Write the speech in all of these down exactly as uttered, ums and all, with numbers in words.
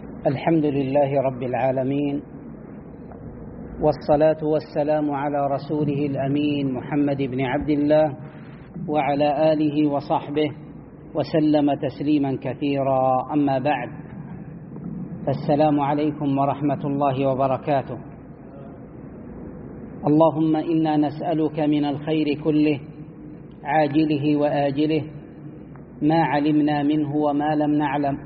الحمد لله رب العالمين، والصلاة والسلام على رسوله الأمين محمد بن عبد الله وعلى آله وصحبه وسلم تسليما كثيرا. أما بعد، فالسلام عليكم ورحمة الله وبركاته. اللهم إنا نسألك من الخير كله عاجله وآجله ما علمنا منه وما لم نعلم،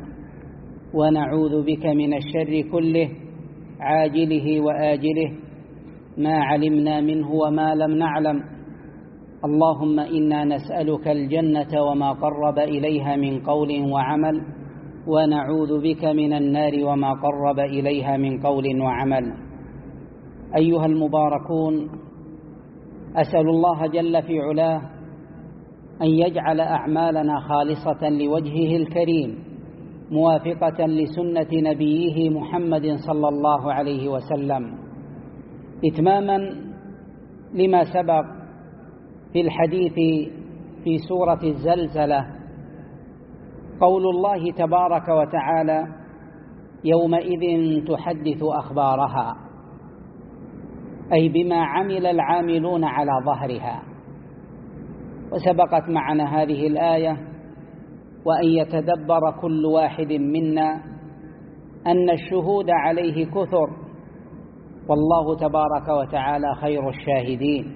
ونعوذ بك من الشر كله عاجله وآجله ما علمنا منه وما لم نعلم. اللهم إنا نسألك الجنة وما قرب إليها من قول وعمل، ونعوذ بك من النار وما قرب إليها من قول وعمل. أيها المباركون، أسأل الله جل في علاه أن يجعل أعمالنا خالصة لوجهه الكريم، موافقة لسنة نبيه محمد صلى الله عليه وسلم، إتماما لما سبق في الحديث في سورة الزلزلة. قول الله تبارك وتعالى: يومئذ تحدث أخبارها، أي بما عمل العاملون على ظهرها. وسبقت معنا هذه الآية: وأن يتدبر كل واحد منا أن الشهود عليه كثر، والله تبارك وتعالى خير الشاهدين،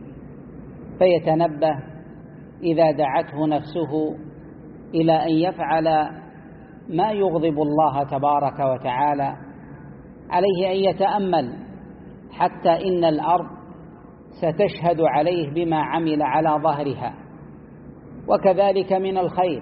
فيتنبه إذا دعته نفسه إلى أن يفعل ما يغضب الله تبارك وتعالى. عليه أن يتأمل، حتى إن الأرض ستشهد عليه بما عمل على ظهرها، وكذلك من الخير،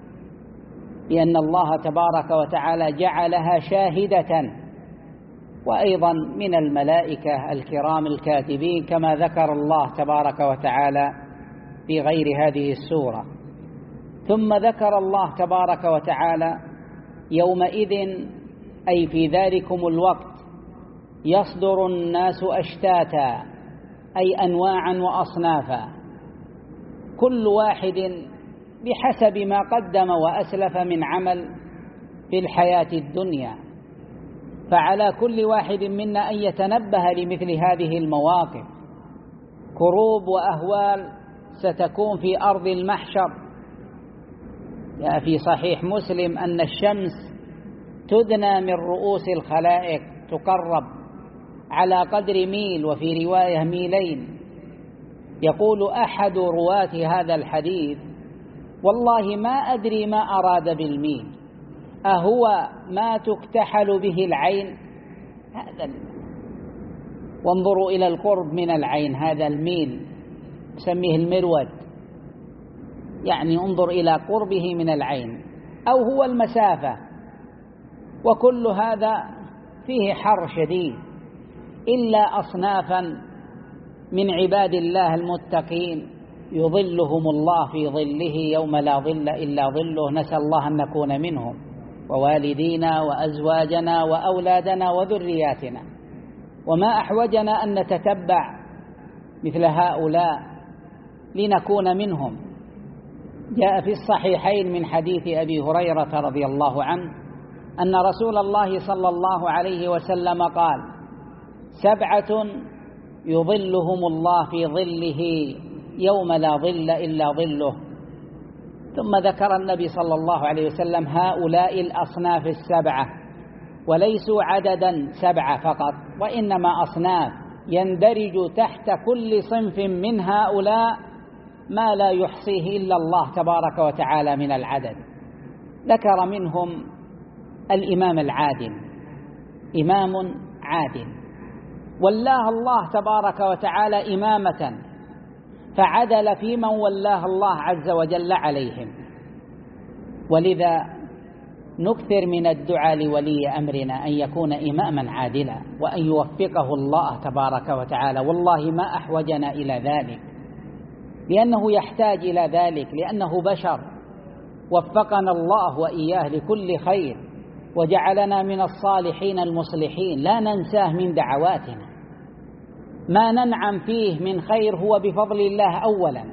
لأن الله تبارك وتعالى جعلها شاهدة، وأيضا من الملائكة الكرام الكاتبين، كما ذكر الله تبارك وتعالى في غير هذه السورة. ثم ذكر الله تبارك وتعالى: يومئذ، أي في ذلكم الوقت، يصدر الناس أشتاتا، أي أنواعا وأصنافا، كل واحد بحسب ما قدم وأسلف من عمل في الحياة الدنيا. فعلى كل واحد منا أن يتنبه لمثل هذه المواقف، كروب وأهوال ستكون في أرض المحشر. جاء في صحيح مسلم أن الشمس تدنى من رؤوس الخلائق، تقرب على قدر ميل، وفي رواية ميلين. يقول أحد رواة هذا الحديث: والله ما أدري ما أراد بالميل، أهو ما تكتحل به العين؟ هذا ال... وانظروا إلى القرب من العين، هذا الميل نسميه المرود، يعني انظر إلى قربه من العين، أو هو المسافة. وكل هذا فيه حر شديد، إلا أصنافا من عباد الله المتقين يظلهم الله في ظله يوم لا ظل إلا ظله. نسأل الله أن نكون منهم، ووالدينا وأزواجنا وأولادنا وذرياتنا. وما أحوجنا أن نتتبع مثل هؤلاء لنكون منهم. جاء في الصحيحين من حديث أبي هريرة رضي الله عنه أن رسول الله صلى الله عليه وسلم قال: سبعة يظلهم الله في ظله يوم لا ظل إلا ظله. ثم ذكر النبي صلى الله عليه وسلم هؤلاء الأصناف السبعة، وليسوا عددا سبعة فقط، وإنما أصناف يندرج تحت كل صنف من هؤلاء ما لا يحصيه إلا الله تبارك وتعالى من العدد. ذكر منهم الإمام العادل، إمام عادل ولاه الله تبارك وتعالى إمامة، فعدل في من ولاه الله عز وجل عليهم. ولذا نكثر من الدعاء لولي أمرنا أن يكون إماما عادلا، وأن يوفقه الله تبارك وتعالى. والله ما أحوجنا إلى ذلك، لأنه يحتاج إلى ذلك، لأنه بشر. وفقنا الله وإياه لكل خير، وجعلنا من الصالحين المصلحين، لا ننساه من دعواتنا. ما ننعم فيه من خير هو بفضل الله أولا،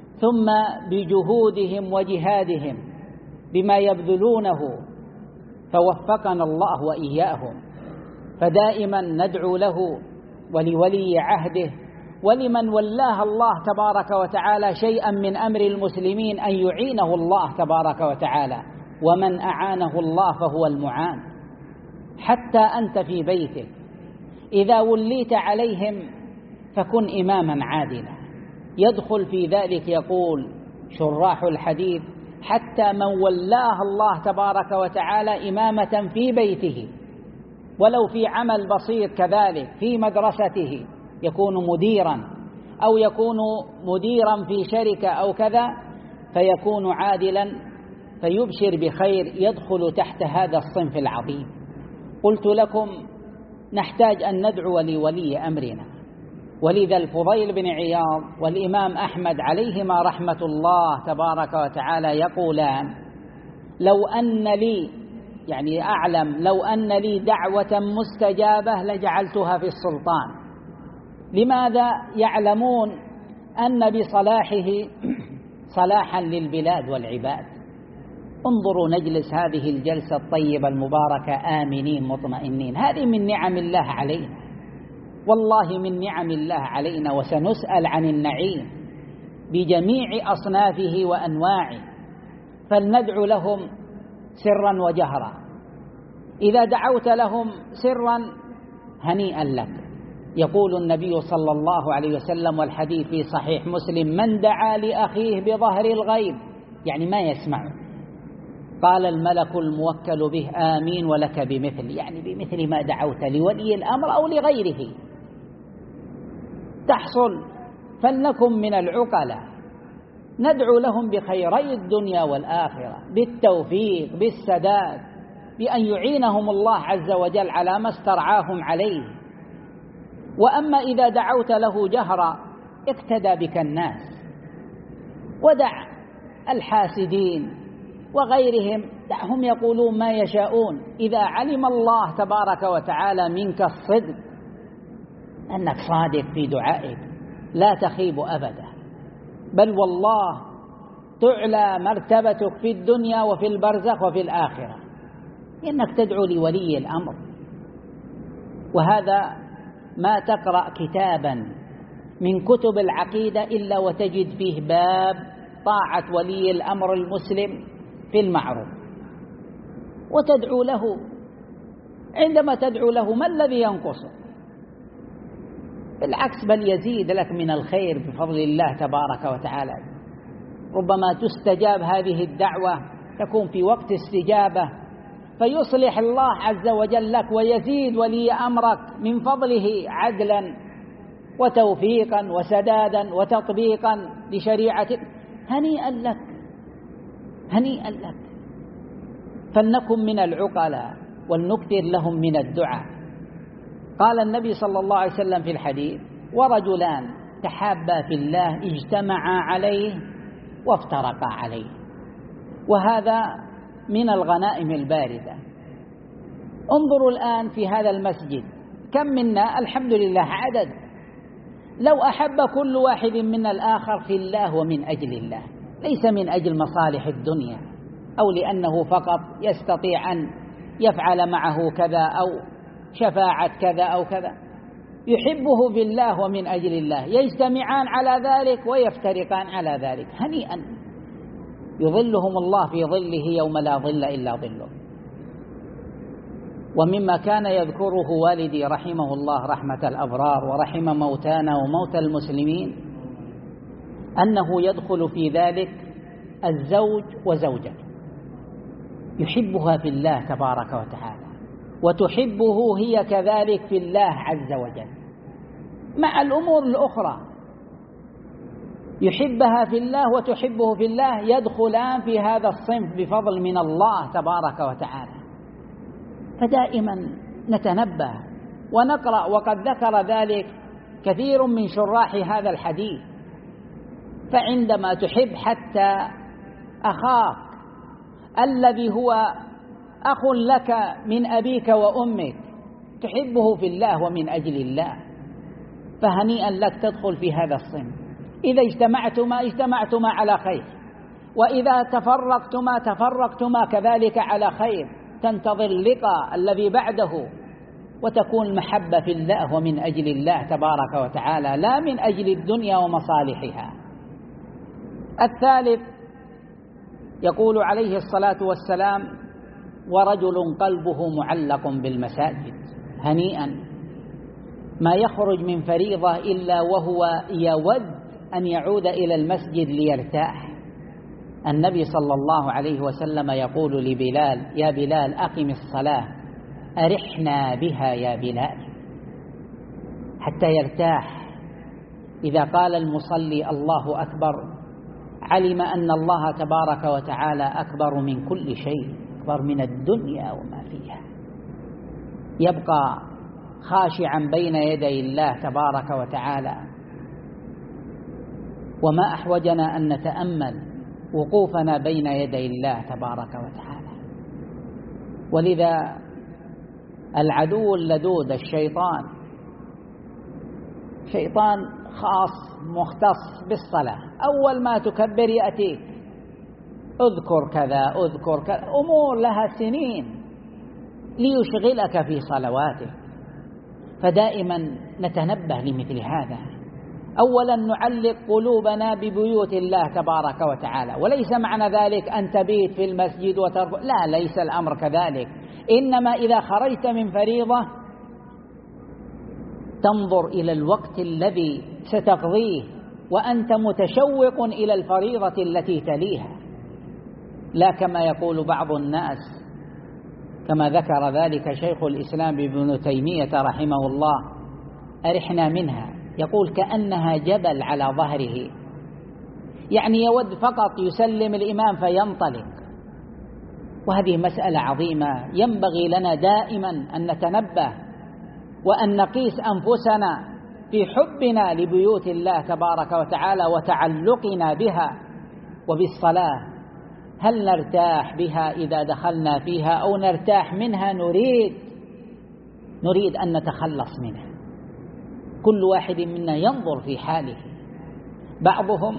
ثم بجهودهم وجهادهم بما يبذلونه فوفقنا الله وإياهم. فدائما ندعو له ولولي عهده ولمن ولاه الله تبارك وتعالى شيئا من أمر المسلمين أن يعينه الله تبارك وتعالى، ومن أعانه الله فهو المعان. حتى أنت في بيتك إذا وليت عليهم فكن إماما عادلا. يدخل في ذلك يقول شراح الحديث حتى من ولاه الله تبارك وتعالى إمامة في بيته، ولو في عمل بسيط كذلك في مدرسته، يكون مديرا أو يكون مديرا في شركة أو كذا، فيكون عادلا فيبشر بخير، يدخل تحت هذا الصنف العظيم. قلت لكم نحتاج أن ندعو لولي أمرنا، ولذا الفضيل بن عياض والإمام أحمد عليهما رحمة الله تبارك وتعالى يقولان لو أن لي، يعني أعلم لو أن لي دعوة مستجابة لجعلتها في السلطان. لماذا؟ يعلمون أن بصلاحه صلاحا للبلاد والعباد. انظروا نجلس هذه الجلسة الطيبة المباركة آمنين مطمئنين، هذه من نعم الله علينا، والله من نعم الله علينا، وسنسأل عن النعيم بجميع أصنافه وأنواعه. فلندعو لهم سرا وجهرا. إذا دعوت لهم سرا هنيئا لك. يقول النبي صلى الله عليه وسلم والحديث في صحيح مسلم: من دعا لأخيه بظهر الغيب، يعني ما يسمع، قال الملك الموكل به آمين ولك بمثل، يعني بمثل ما دعوت لولي الأمر أو لغيره تحصل. فلنكن من العقلاء، ندعو لهم بخيري الدنيا والآخرة، بالتوفيق بالسداد، بأن يعينهم الله عز وجل على ما استرعاهم عليه. وأما إذا دعوت له جهرا اقتدى بك الناس، ودع الحاسدين وغيرهم، دعهم يقولون ما يشاءون. إذا علم الله تبارك وتعالى منك الصدق، أنك صادق في دعائك، لا تخيب أبدا، بل والله تعلى مرتبتك في الدنيا وفي البرزخ وفي الآخرة، إنك تدعو لولي الأمر. وهذا ما تقرأ كتابا من كتب العقيدة إلا وتجد فيه باب طاعة ولي الأمر المسلم في المعروف، وتدعو له. عندما تدعو له ما الذي ينقصه؟ بالعكس، بل يزيد لك من الخير بفضل الله تبارك وتعالى. ربما تستجاب هذه الدعوة، تكون في وقت استجابة، فيصلح الله عز وجل لك ويزيد ولي أمرك من فضله عدلا وتوفيقا وسدادا وتطبيقا لشريعته. هنيئا لك، هنيئا لك. فلنكن من العقلاء ولنكثر لهم من الدعاء. قال النبي صلى الله عليه وسلم في الحديث: ورجلان تحابا في الله اجتمعا عليه وافترقا عليه. وهذا من الغنائم الباردة. انظروا الآن في هذا المسجد كم منا الحمد لله عدد، لو أحب كل واحد منا الآخر في الله ومن أجل الله، ليس من أجل مصالح الدنيا أو لأنه فقط يستطيع أن يفعل معه كذا أو شفاعة كذا أو كذا، يحبه في الله ومن أجل الله، يجتمعان على ذلك ويفترقان على ذلك. هنيئا، يظلهم الله في ظله يوم لا ظل إلا ظله. ومما كان يذكره والدي رحمه الله رحمة الأبرار ورحم موتانا وموتى المسلمين، أنه يدخل في ذلك الزوج وزوجته، يحبها في الله تبارك وتعالى وتحبه هي كذلك في الله عز وجل، مع الأمور الأخرى يحبها في الله وتحبه في الله، يدخلان في هذا الصنف بفضل من الله تبارك وتعالى. فدائما نتنبه ونقرأ، وقد ذكر ذلك كثير من شراح هذا الحديث. فعندما تحب حتى أخاك الذي هو أخ لك من أبيك وأمك، تحبه في الله ومن أجل الله، فهنيئا لك تدخل في هذا الصنف. إذا اجتمعتما اجتمعتما على خير، وإذا تفرقتما تفرقتما كذلك على خير، تنتظر اللقاء الذي بعده، وتكون المحبة في الله ومن أجل الله تبارك وتعالى لا من أجل الدنيا ومصالحها. الثالث يقول عليه الصلاة والسلام: ورجل قلبه معلق بالمساجد، هنيئا ما يخرج من فريضة إلا وهو يود أن يعود إلى المسجد ليرتاح. النبي صلى الله عليه وسلم يقول لبلال: يا بلال أقم الصلاة أرحنا بها يا بلال، حتى يرتاح. إذا قال المصلي الله أكبر علم أن الله تبارك وتعالى أكبر من كل شيء، أكبر من الدنيا وما فيها، يبقى خاشعا بين يدي الله تبارك وتعالى. وما أحوجنا أن نتأمل وقوفنا بين يدي الله تبارك وتعالى. ولذا العدو اللدود الشيطان شيطان خاص مختص بالصلاة، أول ما تكبر يأتيك: اذكر كذا اذكر كذا، أمور لها سنين ليشغلك في صلواتك. فدائما نتنبه لمثل هذا. أولا نعلق قلوبنا ببيوت الله تبارك وتعالى، وليس معنى ذلك أن تبيت في المسجد وترفع، لا، ليس الأمر كذلك. إنما إذا خرجت من فريضة تنظر إلى الوقت الذي ستقضيه وأنت متشوق إلى الفريضة التي تليها، لا كما يقول بعض الناس، كما ذكر ذلك شيخ الإسلام ابن تيمية رحمه الله: أرحنا منها. يقول كأنها جبل على ظهره، يعني يود فقط يسلم الإمام فينطلق. وهذه مسألة عظيمة ينبغي لنا دائما أن نتنبه وأن نقيس أنفسنا في حبنا لبيوت الله تبارك وتعالى وتعلقنا بها وبالصلاة. هل نرتاح بها إذا دخلنا فيها أو نرتاح منها نريد نريد أن نتخلص منها؟ كل واحد منا ينظر في حاله. بعضهم،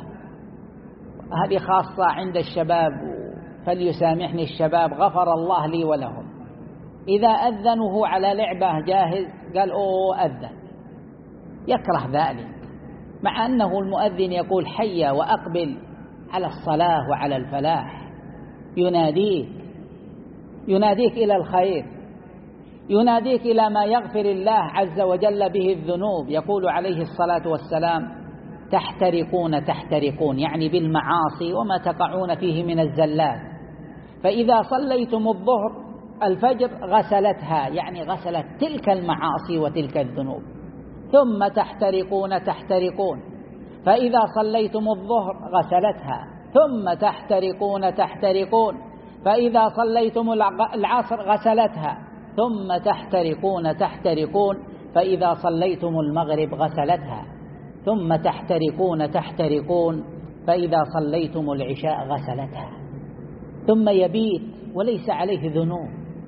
هذه خاصة عند الشباب فليسامحني الشباب غفر الله لي ولهم، إذا أذنه على لعبة جاهز قال أوه أذن، يكره ذلك، مع أنه المؤذن يقول حي وأقبل على الصلاة وعلى الفلاح. يناديك يناديك إلى الخير، يناديك إلى ما يغفر الله عز وجل به الذنوب. يقول عليه الصلاة والسلام: تحترقون تحترقون، يعني بالمعاصي وما تقعون فيه من الزلات. فإذا صليتم الظهر الفجر غسلتها، يعني غسلت تلك المعاصي وتلك الذنوب. ثم تحترقون تحترقون، فإذا صليتم الظهر غسلتها. ثم تحترقون تحترقون، فإذا صليتم العصر غسلتها. ثم تحترقون تحترقون، فإذا صليتم المغرب غسلتها. ثم تحترقون تحترقون، فإذا صليتم العشاء غسلتها. ثم يبيت وليس عليه ذنوب.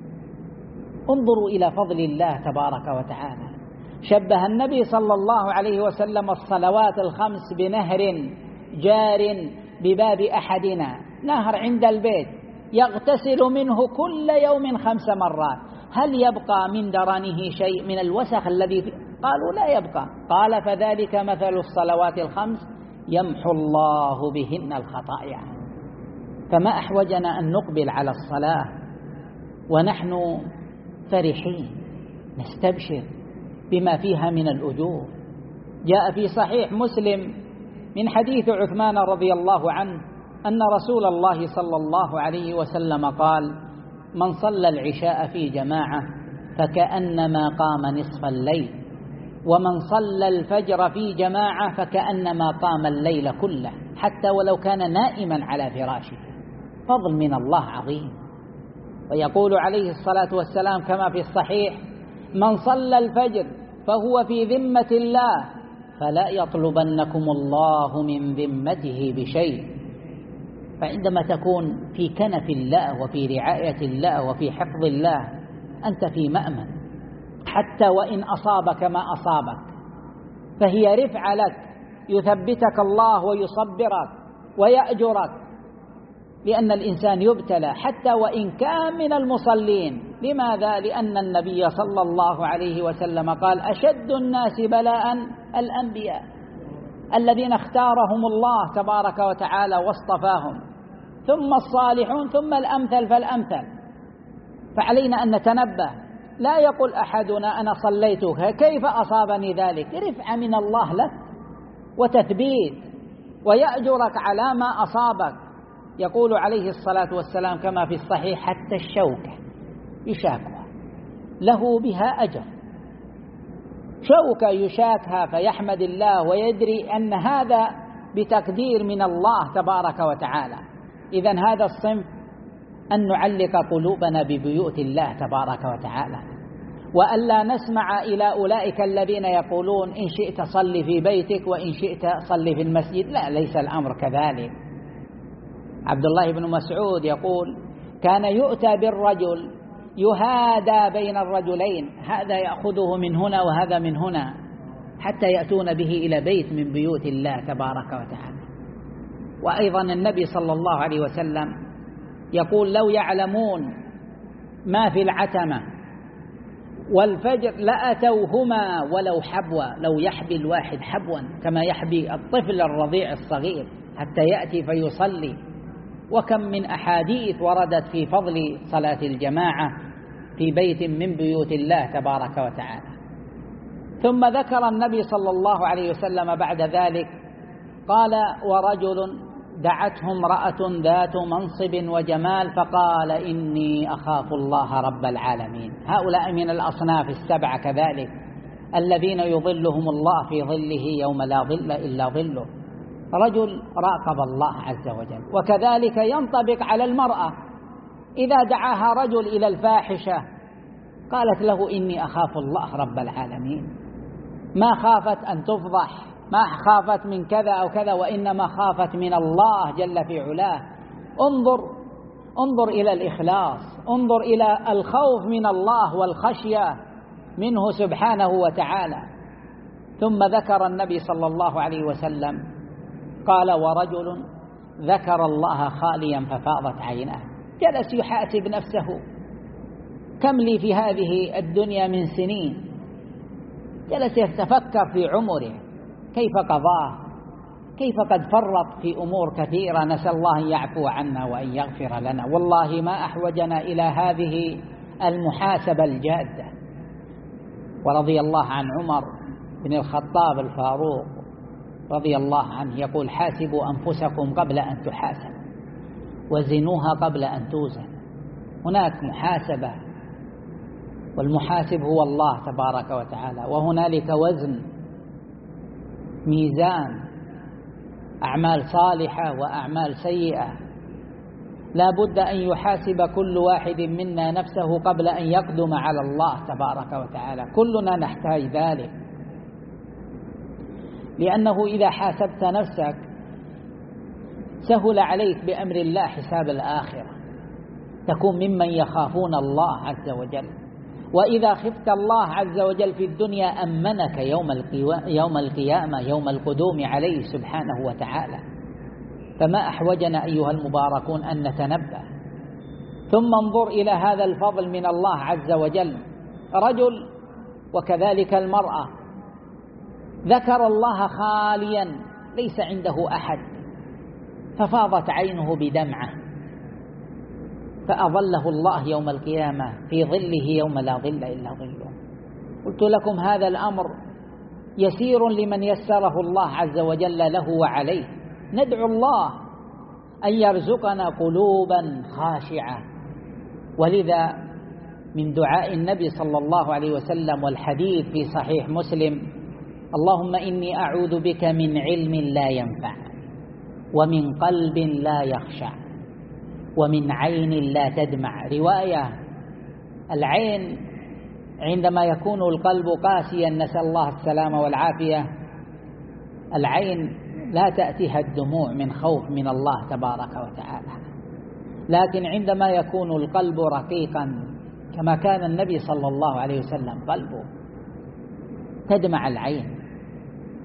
انظروا إلى فضل الله تبارك وتعالى. شبه النبي صلى الله عليه وسلم الصلوات الخمس بنهر جار بباب أحدنا، نهر عند البيت يغتسل منه كل يوم خمس مرات. هل يبقى من درنه شيء من الوسخ الذي فيه؟ قالوا لا يبقى. قال: فذلك مثل الصلوات الخمس يمحو الله بهن الخطايا. فما أحوجنا أن نقبل على الصلاة ونحن فرحين نستبشر بما فيها من الأجور. جاء في صحيح مسلم من حديث عثمان رضي الله عنه أن رسول الله صلى الله عليه وسلم قال: من صلى العشاء في جماعة فكأنما قام نصف الليل، ومن صلى الفجر في جماعة فكأنما قام الليل كله، حتى ولو كان نائما على فراشه. فضل من الله عظيم. ويقول عليه الصلاة والسلام كما في الصحيح: من صلى الفجر فهو في ذمة الله، فلا يطلبنكم الله من ذمته بشيء. فعندما تكون في كنف الله وفي رعاية الله وفي حفظ الله أنت في مأمن، حتى وإن أصابك ما أصابك فهي رفعة لك، يثبتك الله ويصبرك ويأجرك. لأن الإنسان يبتلى حتى وإن كان من المصلين. لماذا؟ لأن النبي صلى الله عليه وسلم قال: أشد الناس بلاء الأنبياء الذين اختارهم الله تبارك وتعالى واصطفاهم، ثم الصالحون، ثم الأمثل فالأمثل. فعلينا أن نتنبه. لا يقول أحدنا: أنا صليت كيف أصابني ذلك؟ رفعة من الله لك وتثبيت، ويأجرك على ما أصابك. يقول عليه الصلاة والسلام كما في الصحيح: حتى الشوكة يشاكها له بها أجر. شوكة يشاكها فيحمد الله ويدري أن هذا بتقدير من الله تبارك وتعالى. إذن هذا الصنف أن نعلق قلوبنا ببيوت الله تبارك وتعالى، وألا نسمع إلى أولئك الذين يقولون: إن شئت صلي في بيتك وإن شئت صلي في المسجد. لا، ليس الأمر كذلك. عبد الله بن مسعود يقول: كان يؤتى بالرجل يهادى بين الرجلين، هذا يأخذه من هنا وهذا من هنا، حتى يأتون به إلى بيت من بيوت الله تبارك وتعالى. وأيضا النبي صلى الله عليه وسلم يقول: لو يعلمون ما في العتمة والفجر لأتوهما ولو حبوا. لو يحبي الواحد حبوا كما يحبي الطفل الرضيع الصغير حتى يأتي فيصلي. وكم من أحاديث وردت في فضل صلاة الجماعة في بيت من بيوت الله تبارك وتعالى. ثم ذكر النبي صلى الله عليه وسلم بعد ذلك قال: ورجل دعته امرأة ذات منصب وجمال فقال: إني أخاف الله رب العالمين. هؤلاء من الأصناف السبعة كذلك الذين يظلهم الله في ظله يوم لا ظل إلا ظله. رجل راقب الله عز وجل. وكذلك ينطبق على المرأة إذا دعاها رجل إلى الفاحشة قالت له: إني أخاف الله رب العالمين. ما خافت أن تفضح، ما خافت من كذا أو كذا، وإنما خافت من الله جل في علاه. انظر انظر إلى الإخلاص، انظر إلى الخوف من الله والخشية منه سبحانه وتعالى. ثم ذكر النبي صلى الله عليه وسلم قال: ورجل ذكر الله خاليا ففاضت عيناه. جلس يحاسب نفسه: كم لي في هذه الدنيا من سنين؟ جلس يتفكر في عمره كيف قضاه، كيف قد فرط في أمور كثيرة. نسأل الله أن يعفو عنا وأن يغفر لنا. والله ما أحوجنا إلى هذه المحاسبة الجادة. ورضي الله عن عمر بن الخطاب الفاروق رضي الله عنه يقول: حاسبوا أنفسكم قبل أن تحاسبوا وزنوها قبل أن توزن. هناك محاسبة، والمحاسب هو الله تبارك وتعالى، وهنالك وزن ميزان أعمال صالحة وأعمال سيئة. لا بد أن يحاسب كل واحد منا نفسه قبل أن يقدم على الله تبارك وتعالى. كلنا نحتاج ذلك، لأنه إذا حاسبت نفسك سهل عليك بأمر الله حساب الآخرة، تكون ممن يخافون الله عز وجل. وإذا خفت الله عز وجل في الدنيا أمنك يوم يوم القيامة، يوم القدوم عليه سبحانه وتعالى. فما أحوجنا أيها المباركون أن نتنبه. ثم انظر إلى هذا الفضل من الله عز وجل. رجل وكذلك المرأة ذكر الله خاليا ليس عنده أحد، ففاضت عينه بدمعة، فأظله الله يوم القيامة في ظله يوم لا ظل إلا ظله. قلت لكم هذا الأمر يسير لمن يسره الله عز وجل له وعليه. ندعو الله أن يرزقنا قلوبا خاشعة. ولذا من دعاء النبي صلى الله عليه وسلم والحديث في صحيح مسلم: اللهم إني أعوذ بك من علم لا ينفع، ومن قلب لا يخشع، ومن عين لا تدمع. رواية: العين عندما يكون القلب قاسيا، نسأل الله السلامة والعافية، العين لا تأتيها الدموع من خوف من الله تبارك وتعالى. لكن عندما يكون القلب رقيقا كما كان النبي صلى الله عليه وسلم قلبه، تدمع العين،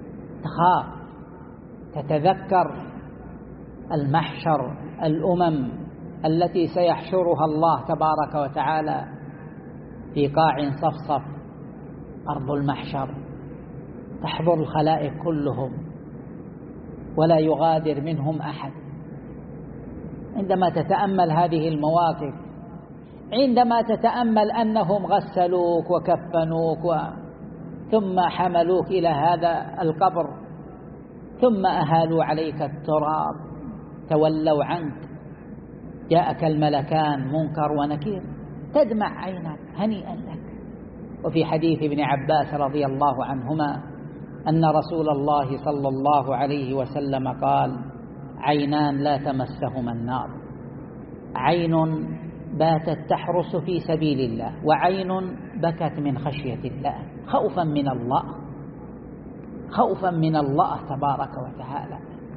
تخاف، تتذكر المحشر، الأمم، التي سيحشرها الله تبارك وتعالى في قاع صفصف أرض المحشر، تحضر الخلائق كلهم ولا يغادر منهم أحد. عندما تتأمل هذه المواقف، عندما تتأمل أنهم غسلوك وكفنوك و... ثم حملوك إلى هذا القبر، ثم أهالوا عليك التراب، تولوا عنك، جاءك الملكان منكر ونكير، تدمع عينك هنيئا لك. وفي حديث ابن عباس رضي الله عنهما أن رسول الله صلى الله عليه وسلم قال: عينان لا تمسهما النار، عين باتت تحرس في سبيل الله، وعين بكت من خشية الله، خوفا من الله، خوفا من الله تبارك وتعالى.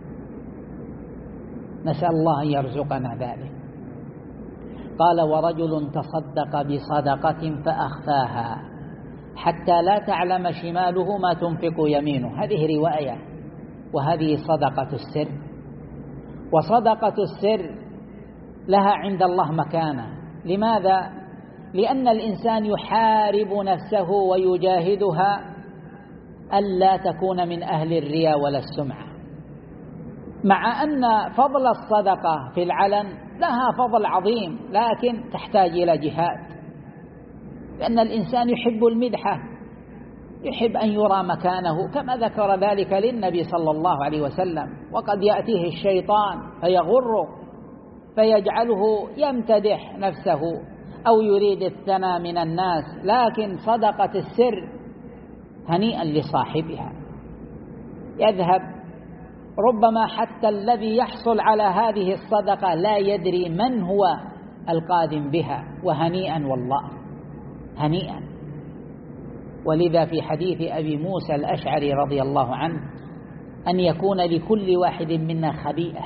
نسأل الله أن يرزقنا ذلك. قال: ورجل تصدق بصدقة فأخفاها حتى لا تعلم شماله ما تنفق يمينه. هذه رواية، وهذه صدقة السر. وصدقة السر لها عند الله مكانة. لماذا؟ لأن الإنسان يحارب نفسه ويجاهدها ألا تكون من أهل الرياء ولا السمعة، مع أن فضل الصدقة في العلن لها فضل عظيم، لكن تحتاج إلى جهاد، لأن الإنسان يحب المدحة، يحب أن يرى مكانه، كما ذكر ذلك للنبي صلى الله عليه وسلم. وقد يأتيه الشيطان فيغره فيجعله يمتدح نفسه أو يريد الثناء من الناس، لكن صدقة السر هنيئا لصاحبها. يذهب ربما حتى الذي يحصل على هذه الصدقة لا يدري من هو القادم بها، وهنيئا والله هنيئا. ولذا في حديث أبي موسى الأشعري رضي الله عنه أن يكون لكل واحد منا خبيئة.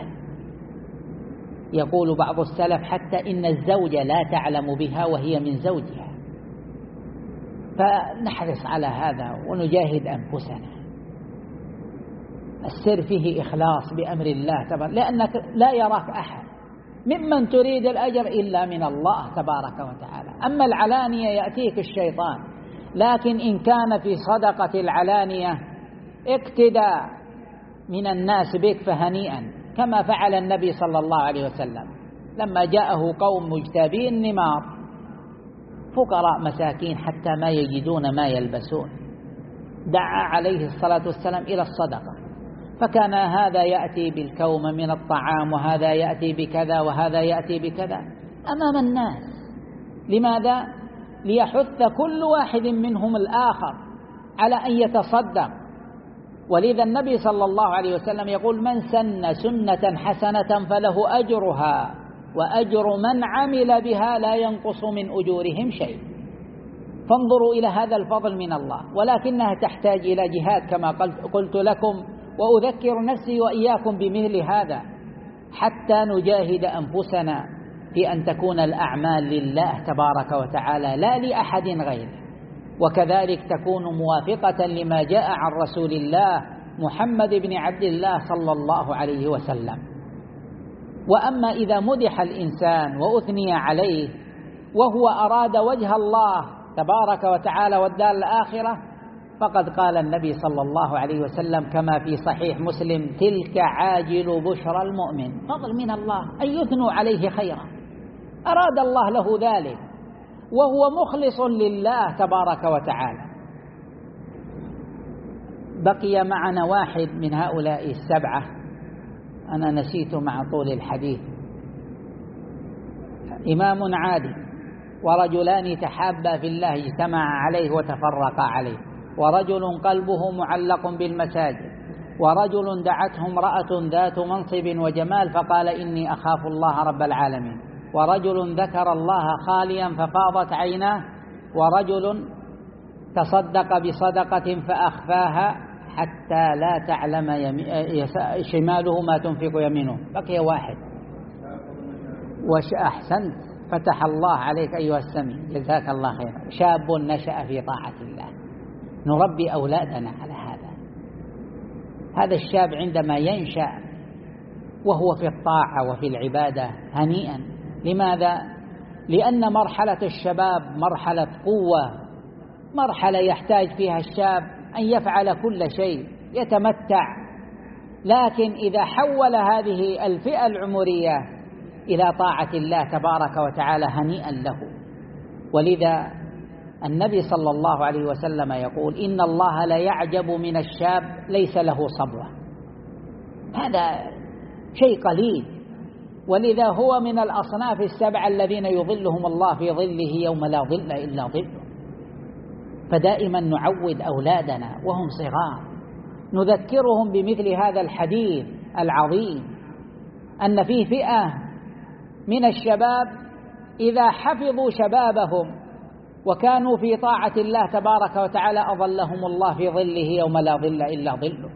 يقول بعض السلف: حتى إن الزوجة لا تعلم بها وهي من زوجها. فنحرص على هذا ونجاهد أنفسنا. السر فيه إخلاص بأمر الله تبارك، لأنك لا يراك أحد ممن تريد الأجر إلا من الله تبارك وتعالى. أما العلانية يأتيك الشيطان، لكن إن كان في صدقة العلانية اقتداء من الناس بك فهنيئا، كما فعل النبي صلى الله عليه وسلم لما جاءه قوم مجتابين نمار، فقراء مساكين حتى ما يجدون ما يلبسون، دعا عليه الصلاة والسلام إلى الصدقة، فكان هذا يأتي بالكوم من الطعام، وهذا يأتي بكذا، وهذا يأتي بكذا أمام الناس. لماذا؟ ليحث كل واحد منهم الآخر على أن يتصدق. ولذا النبي صلى الله عليه وسلم يقول: من سن سنة حسنة فله أجرها وأجر من عمل بها لا ينقص من أجورهم شيء. فانظروا إلى هذا الفضل من الله، ولكنها تحتاج إلى جهاد كما قلت لكم، وأذكر نفسي وإياكم بمثل هذا حتى نجاهد أنفسنا في أن تكون الأعمال لله تبارك وتعالى لا لأحد غيره، وكذلك تكون موافقة لما جاء عن رسول الله محمد بن عبد الله صلى الله عليه وسلم. وأما إذا مدح الإنسان وأثني عليه وهو أراد وجه الله تبارك وتعالى والدار الآخرة، فقد قال النبي صلى الله عليه وسلم كما في صحيح مسلم: تلك عاجل بشرى المؤمن. فضل من الله أن يثنوا عليه خيرا، أراد الله له ذلك وهو مخلص لله تبارك وتعالى. بقي معنا واحد من هؤلاء السبعة أنا نسيت مع طول الحديث. إمام عادل، ورجلان تحابا في الله اجتمعا عليه وتفرقا عليه، ورجل قلبه معلق بالمساجد، ورجل دعته امرأة ذات منصب وجمال فقال: إني أخاف الله رب العالمين، ورجل ذكر الله خاليا ففاضت عيناه، ورجل تصدق بصدقة فأخفاها حتى لا تعلم شماله ما تنفق يمينه. بقي واحد. وش أحسنت، فتح الله عليك أيها السميع، جزاك الله خيرا. شاب نشأ في طاعة الله، نربي أولادنا على هذا. هذا الشاب عندما ينشأ وهو في الطاعة وفي العبادة هنيئا، لماذا؟ لأن مرحلة الشباب مرحلة قوة، مرحلة يحتاج فيها الشاب أن يفعل كل شيء، يتمتع. لكن إذا حول هذه الفئة العمرية إلى طاعة الله تبارك وتعالى هنيئا له. ولذا النبي صلى الله عليه وسلم يقول: إن الله لا يعجب من الشاب ليس له صبوة. هذا شيء قليل، ولذا هو من الأصناف السبعة الذين يظلهم الله في ظله يوم لا ظل إلا ظله. فدائما نعود أولادنا وهم صغار، نذكرهم بمثل هذا الحديث العظيم، أن في فئة من الشباب إذا حفظوا شبابهم وكانوا في طاعة الله تبارك وتعالى أظلهم الله في ظله يوم لا ظل إلا ظله.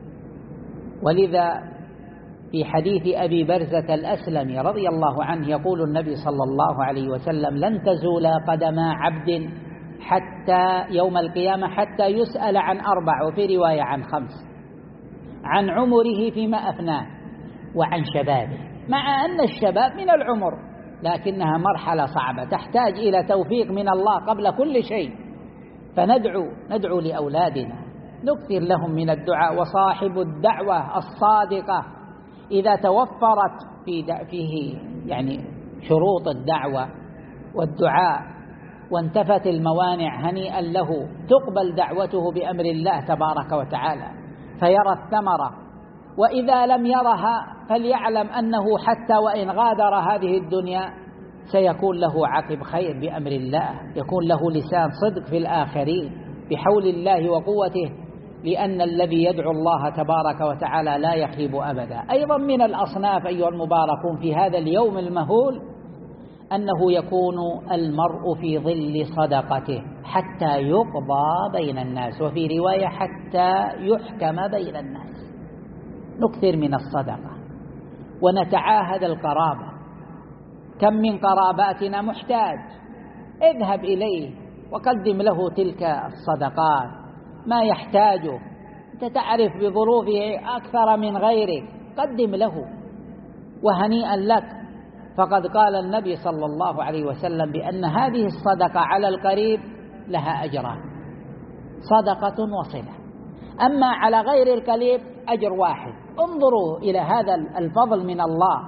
ولذا في حديث أبي برزة الأسلمي رضي الله عنه يقول النبي صلى الله عليه وسلم: لن تزول قدما عبد حتى يوم القيامة حتى يسأل عن أربع، وفي رواية عن خمس: عن عمره فيما أفناه، وعن شبابه. مع أن الشباب من العمر، لكنها مرحلة صعبة تحتاج إلى توفيق من الله قبل كل شيء. فندعو ندعو لأولادنا، نكثر لهم من الدعاء. وصاحب الدعوة الصادقة إذا توفرت في فيه يعني شروط الدعوة والدعاء وانتفت الموانع هنيئا له، تقبل دعوته بأمر الله تبارك وتعالى فيرى الثمرة. وإذا لم يرها فليعلم أنه حتى وإن غادر هذه الدنيا سيكون له عقب خير بأمر الله، يكون له لسان صدق في الآخرين بحول الله وقوته، لأن الذي يدعو الله تبارك وتعالى لا يخيب أبدا. أيضا من الأصناف أيها المباركون في هذا اليوم المهول أنه يكون المرء في ظل صدقته حتى يقضى بين الناس، وفي رواية حتى يحكم بين الناس. نكثر من الصدقة ونتعاهد القرابة. كم من قراباتنا محتاج، اذهب إليه وقدم له تلك الصدقات ما يحتاجه. أنت تعرف بظروفه أكثر من غيرك، قدم له وهنيئا لك. فقد قال النبي صلى الله عليه وسلم بأن هذه الصدقة على القريب لها أجران، صدقة وصلة. أما على غير القريب أجر واحد. انظروا إلى هذا الفضل من الله،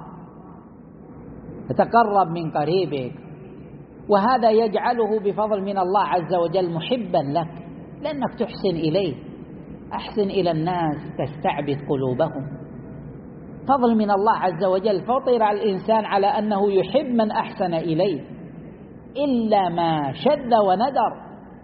تتقرب من قريبك، وهذا يجعله بفضل من الله عز وجل محبا لك، لأنك تحسن إليه. أحسن إلى الناس تستعبد قلوبهم، فضل من الله عز وجل. فطر الإنسان على أنه يحب من أحسن إليه إلا ما شذ وندر.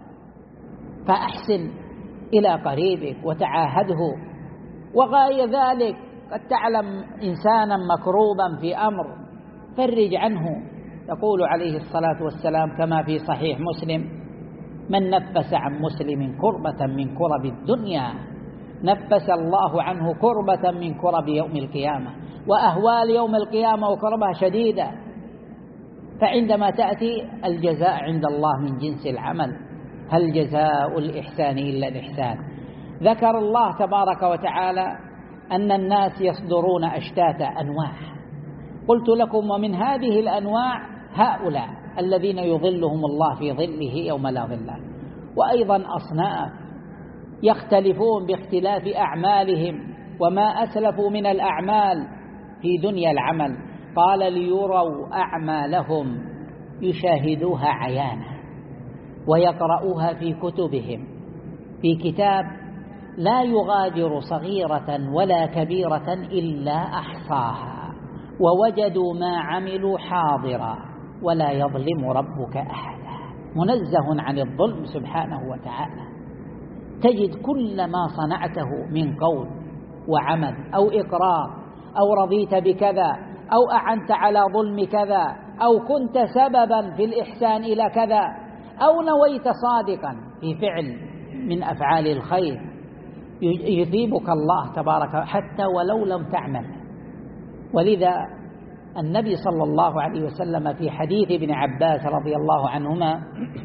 فأحسن إلى قريبك وتعاهده. وغاية ذلك قد تعلم إنسانا مكروبا في أمر، فرج عنه. يقول عليه الصلاة والسلام كما في صحيح مسلم: من نفس عن مسلم كربة من كرب الدنيا نفس الله عنه كربة من كرب يوم القيامة. وأهوال يوم القيامة وكربها شديدة. فعندما تأتي الجزاء عند الله من جنس العمل، هل جزاء الإحسان إلا الإحسان. ذكر الله تبارك وتعالى أن الناس يصدرون أشتات أنواع. قلت لكم: ومن هذه الأنواع هؤلاء الذين يظلهم الله في ظله يوم لا ظل. وأيضا أصناف يختلفون باختلاف أعمالهم وما أسلفوا من الأعمال في دنيا العمل. قال: ليروا أعمالهم يشاهدوها عيانا ويقرؤوها في كتبهم، في كتاب لا يغادر صغيرة ولا كبيرة إلا أحصاها ووجدوا ما عملوا حاضرا ولا يظلم ربك أحدا. منزه عن الظلم سبحانه وتعالى. تجد كل ما صنعته من قول وعمل أو إقرار أو رضيت بكذا أو أعنت على ظلم كذا أو كنت سببا في الإحسان إلى كذا أو نويت صادقا في فعل من أفعال الخير، يثيبك الله تبارك حتى ولو لم تعمل. ولذا النبي صلى الله عليه وسلم في حديث ابن عباس رضي الله عنهما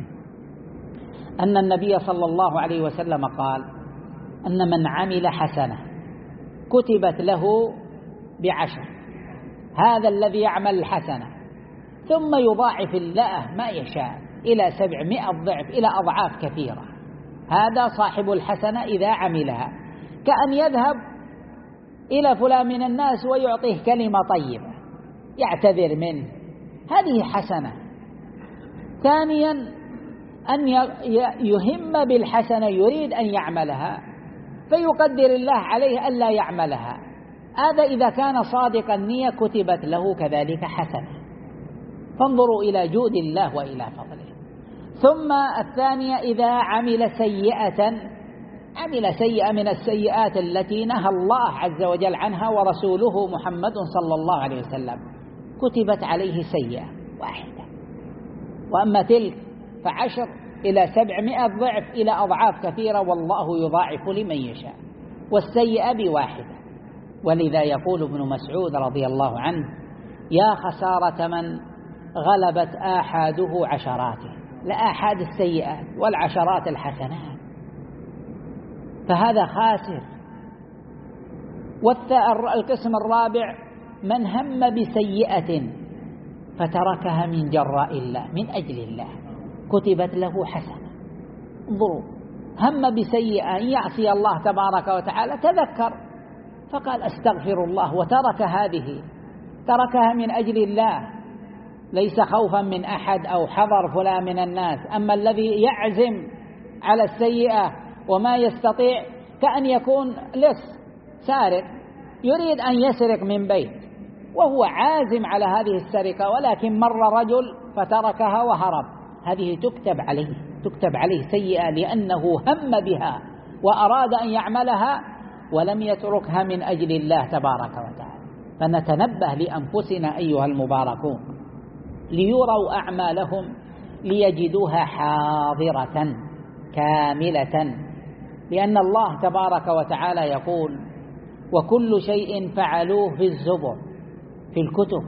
أن النبي صلى الله عليه وسلم قال: أن من عمل حسنة كتبت له بعشر. هذا الذي يعمل الحسنة ثم يضاعف الله ما يشاء إلى سبعمائة ضعف، إلى أضعاف كثيرة. هذا صاحب الحسنة إذا عملها، كأن يذهب إلى فلان من الناس ويعطيه كلمة طيبة يعتذر منه، هذه حسنة. ثانيا أن يهم بالحسنة، يريد أن يعملها فيقدر الله عليه ألا يعملها، هذا إذا كان صادق النية كتبت له كذلك حسنة. فانظروا إلى جود الله وإلى فضله. ثم الثانية إذا عمل سيئة، عمل سيئة من السيئات التي نهى الله عز وجل عنها ورسوله محمد صلى الله عليه وسلم، كتبت عليه سيئة واحدة، وأما تلك فعشر إلى سبعمائة ضعف، إلى أضعاف كثيرة، والله يضاعف لمن يشاء. والسيئة بواحدة. ولذا يقول ابن مسعود رضي الله عنه: يا خسارة من غلبت آحاده عشراته، لآحاد السيئات والعشرات الحسنات، فهذا خاسر. والقسم الرابع من هم بسيئة فتركها من جراء الله، من أجل الله، كتبت له حسنة. انظروا، هم بسيئة أن يعصي الله تبارك وتعالى، تذكر فقال أستغفر الله، وترك هذه، تركها من أجل الله، ليس خوفا من أحد أو حذر فلان من الناس. أما الذي يعزم على السيئة وما يستطيع، كأن يكون لص سارق يريد أن يسرق من بيت وهو عازم على هذه السرقة، ولكن مر رجل فتركها وهرب، هذه تكتب عليه، تكتب عليه سيئة، لأنه هم بها وأراد أن يعملها ولم يتركها من أجل الله تبارك وتعالى. فنتنبه لأنفسنا أيها المباركون، ليروا أعمالهم ليجدوها حاضرة كاملة، لأن الله تبارك وتعالى يقول: وكل شيء فعلوه في الزبر، في الكتب،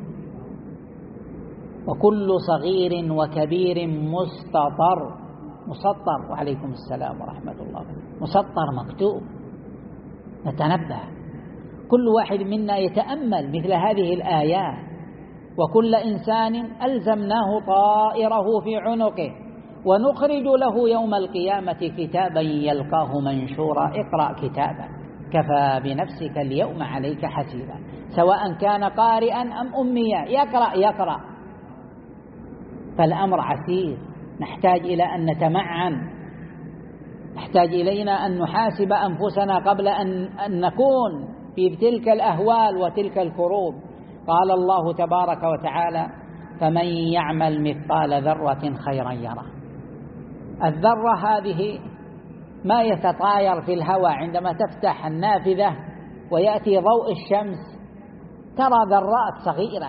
وكل صغير وكبير مستطر، مسطر، وعليكم السلام ورحمة الله، مسطر مكتوب. نتنبه، كل واحد منا يتأمل مثل هذه الآيات: وكل إنسان ألزمناه طائره في عنقه ونخرج له يوم القيامة كتابا يلقاه منشورا اقرأ كتابا كفى بنفسك اليوم عليك حسيبا، سواء كان قارئا أم أميا، يقرأ يقرأ. فالأمر عسير، نحتاج إلى أن نتمعن، نحتاج إلينا أن نحاسب أنفسنا قبل أن نكون في تلك الأهوال وتلك الكروب. قال الله تبارك وتعالى: فمن يعمل مثقال ذرة خيرا يره. الذرة هذه ما يتطاير في الهواء، عندما تفتح النافذة ويأتي ضوء الشمس ترى ذرات صغيرة،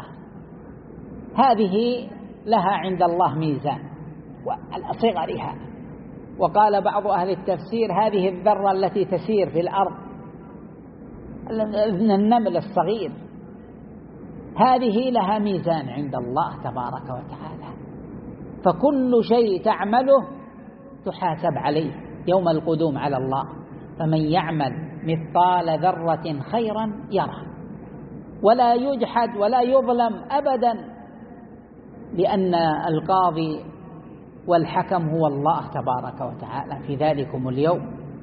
هذه لها عند الله ميزان وعلى صغرها. وقال بعض أهل التفسير: هذه الذرة التي تسير في الأرض، النمل الصغير، هذه لها ميزان عند الله تبارك وتعالى. فكل شيء تعمله تحاسب عليه يوم القدوم على الله. فمن يعمل مثقال ذرة خيرا يره، ولا يجحد ولا يظلم أبدا، لأن القاضي والحكم هو الله تبارك وتعالى في ذلكم اليوم.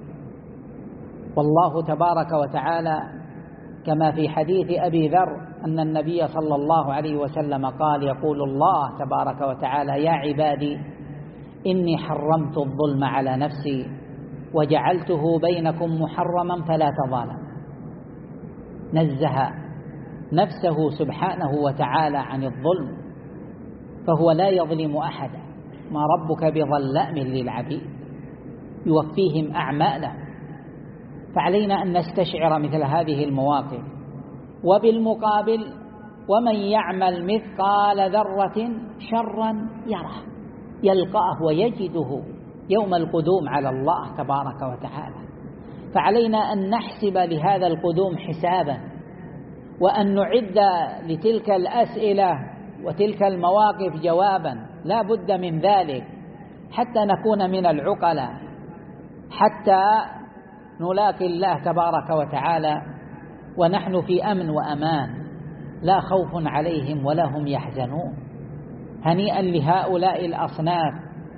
والله تبارك وتعالى كما في حديث أبي ذر أن النبي صلى الله عليه وسلم قال: يقول الله تبارك وتعالى: يا عبادي إني حرمت الظلم على نفسي وجعلته بينكم محرما فلا تظالموا. نزه نفسه سبحانه وتعالى عن الظلم، فهو لا يظلم أحدا، ما ربك بظلام للعبيد، يوفيهم أعمالهم. فعلينا أن نستشعر مثل هذه المواقف. وبالمقابل: ومن يعمل مثقال ذرة شرا يره، يلقاه ويجده يوم القدوم على الله تبارك وتعالى. فعلينا أن نحسب لهذا القدوم حسابا، وأن نعد لتلك الأسئلة وتلك المواقف جوابا، لا بد من ذلك حتى نكون من العقلاء، حتى نلاقي الله تبارك وتعالى ونحن في أمن وأمان، لا خوف عليهم ولا هم يحزنون. هنيئا لهؤلاء الأصناف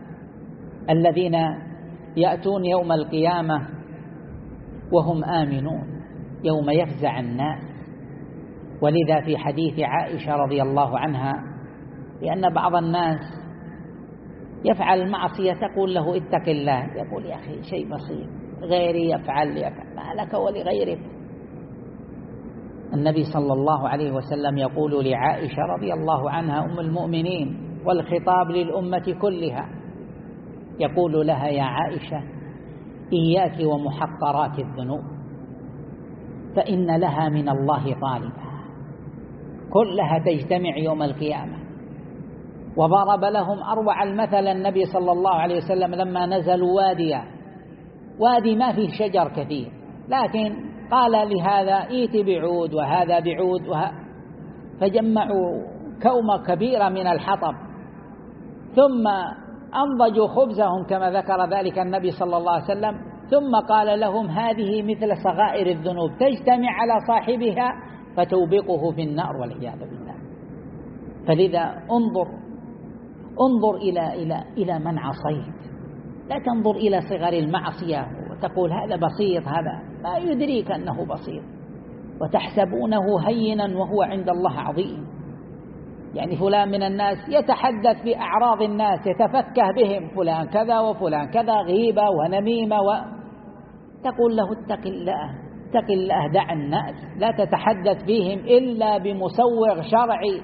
الذين يأتون يوم القيامة وهم آمنون يوم يفزع الناس. ولذا في حديث عائشة رضي الله عنها لأن بعض الناس يفعل المعصية تقول له اتق الله، يقول يا أخي شيء بسيط غيري يفعل يفعل ما لك ولغيرك. النبي صلى الله عليه وسلم يقول لعائشة رضي الله عنها أم المؤمنين والخطاب للأمة كلها، يقول لها يا عائشة إياك ومحقرات الذنوب فإن لها من الله طالبا، كلها تجتمع يوم القيامة. وضرب لهم أروع المثل النبي صلى الله عليه وسلم لما نزلوا واديا، وادي ما فيه شجر كثير، لكن قال لهذا ايت بعود وهذا بعود وه... فجمعوا كومة كبيرة من الحطب ثم أنضجوا خبزهم كما ذكر ذلك النبي صلى الله عليه وسلم، ثم قال لهم هذه مثل صغائر الذنوب تجتمع على صاحبها فتوبقه في النار والعياذ بالله. فلذا انظر انظر إلى إلى إلى من عصيت، لا تنظر إلى صغر المعصية وتقول هذا بسيط، هذا ما يدريك أنه بسيط، وتحسبونه هينا وهو عند الله عظيم. يعني فلان من الناس يتحدث بأعراض الناس يتفكه بهم، فلان كذا وفلان كذا، غيبة ونميمة، و... تقول له اتق الله اتق الله دع الناس، لا تتحدث فيهم إلا بمسوغ شرعي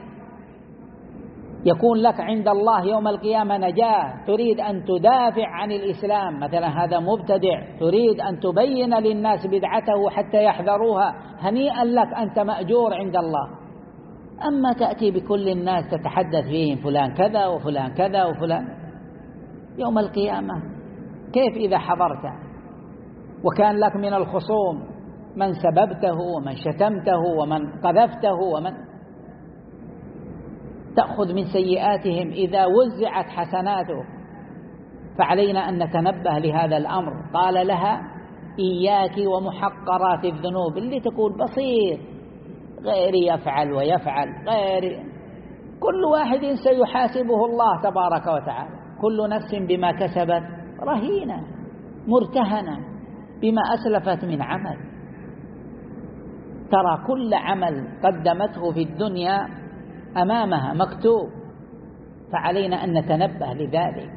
يكون لك عند الله يوم القيامة نجاة. تريد أن تدافع عن الإسلام، مثلا هذا مبتدع، تريد أن تبين للناس بدعته حتى يحذروها، هنيئا لك أنت مأجور عند الله. أما تأتي بكل الناس تتحدث فيهم فلان كذا وفلان كذا وفلان، يوم القيامة كيف إذا حضرت وكان لك من الخصوم من سببته ومن شتمته ومن قذفته ومن تأخذ من سيئاتهم إذا وزعت حسناته؟ فعلينا أن نتنبه لهذا الأمر. قال لها إياك ومحقرات الذنوب، اللي تقول بسيط غيري يفعل ويفعل غيري، كل واحد سيحاسبه الله تبارك وتعالى، كل نفس بما كسبت رهينة مرتهنة بما أسلفت من عمل. ترى كل عمل قدمته في الدنيا أمامها مكتوب، فعلينا أن نتنبه لذلك.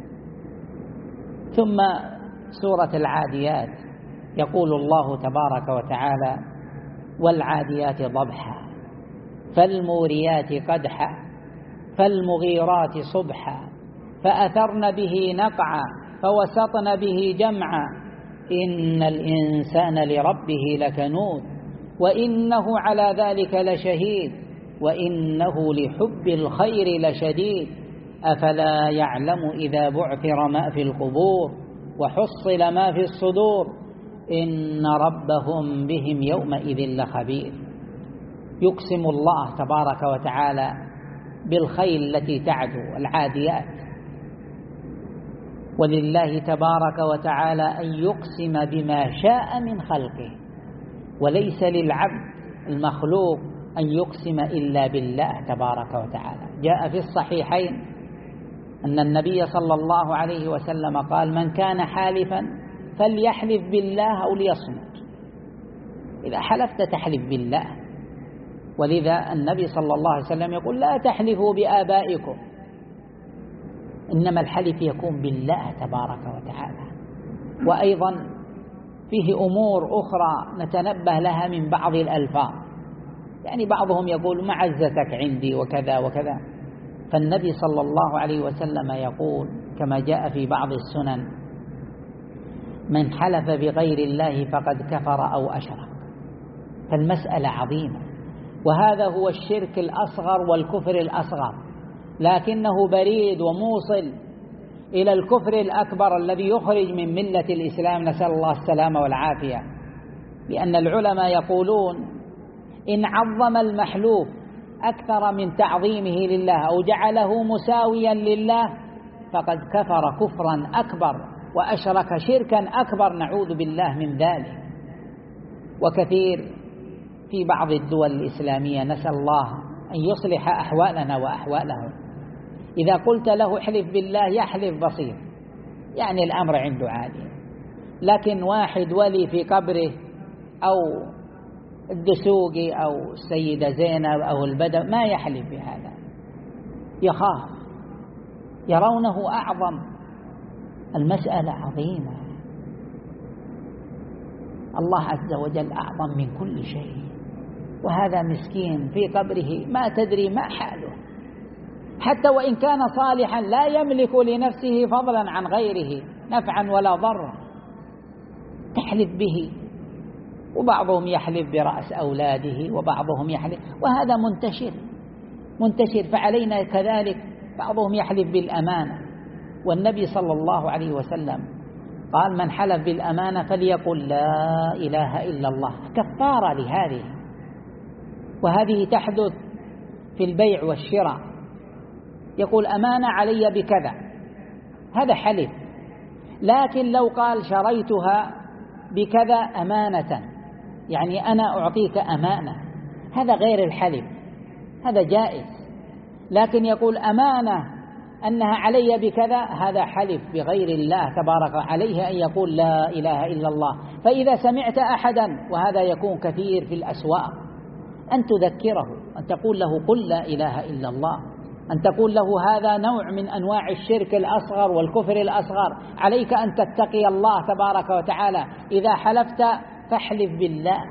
ثم سورة العاديات يقول الله تبارك وتعالى والعاديات ضبحا فالموريات قدحا فالمغيرات صبحا فأثرن به نقعا فوسطن به جمعا إن الإنسان لربه لكنود وإنه على ذلك لشهيد وإنه لحب الخير لشديد أفلا يعلم إذا بعثر ما في القبور وحصل ما في الصدور إن ربهم بهم يومئذ لخبير. يقسم الله تبارك وتعالى بالخيل التي تعدو العاديات، ولله تبارك وتعالى أن يقسم بما شاء من خلقه، وليس للعبد المخلوق أن يقسم إلا بالله تبارك وتعالى. جاء في الصحيحين أن النبي صلى الله عليه وسلم قال من كان حالفا فليحلف بالله أو ليصمت. إذا حلفت تحلف بالله، ولذا النبي صلى الله عليه وسلم يقول لا تحلفوا بآبائكم، إنما الحلف يكون بالله تبارك وتعالى. وأيضا فيه أمور أخرى نتنبه لها من بعض الألفاظ، يعني بعضهم يقول معزتك عندي وكذا وكذا، فالنبي صلى الله عليه وسلم يقول كما جاء في بعض السنن من حلف بغير الله فقد كفر أو أشرك. فالمسألة عظيمة، وهذا هو الشرك الأصغر والكفر الأصغر، لكنه بريد وموصل إلى الكفر الأكبر الذي يخرج من ملة الإسلام، نسأل الله السلامة والعافية. لأن العلماء يقولون إن عظم المحلوف أكثر من تعظيمه لله أو جعله مساويا لله فقد كفر كفرا أكبر وأشرك شركا أكبر، نعوذ بالله من ذلك. وكثير في بعض الدول الإسلامية نسأل الله أن يصلح أحوالنا وأحوالهم، إذا قلت له احلف بالله يحلف بصير، يعني الأمر عنده عادي. لكن واحد ولي في قبره أو الدسوقي أو السيدة زينب أو البدو ما يحلف بهذا، يخاف، يرونه أعظم. المسألة عظيمة، الله عز وجل أعظم من كل شيء، وهذا مسكين في قبره ما تدري ما حاله، حتى وإن كان صالحا لا يملك لنفسه فضلا عن غيره نفعا ولا ضرا، تحلف به. وبعضهم يحلف برأس أولاده وبعضهم يحلف، وهذا منتشر منتشر فعلينا كذلك. بعضهم يحلف بالأمانة، والنبي صلى الله عليه وسلم قال من حلف بالأمانة فليقل لا إله إلا الله، كفارة لهذه. وهذه تحدث في البيع والشراء، يقول أمانة علي بكذا، هذا حلف. لكن لو قال شريتها بكذا أمانة، يعني أنا أعطيك أمانة، هذا غير الحلف، هذا جائز. لكن يقول أمانة أنها علي بكذا، هذا حلف بغير الله تبارك، عليه أن يقول لا إله إلا الله. فإذا سمعت أحدا، وهذا يكون كثير في الأسواق، أن تذكره، أن تقول له قل لا إله إلا الله، أن تقول له هذا نوع من أنواع الشرك الأصغر والكفر الأصغر، عليك أن تتقي الله تبارك وتعالى. إذا حلفت فاحلف بالله.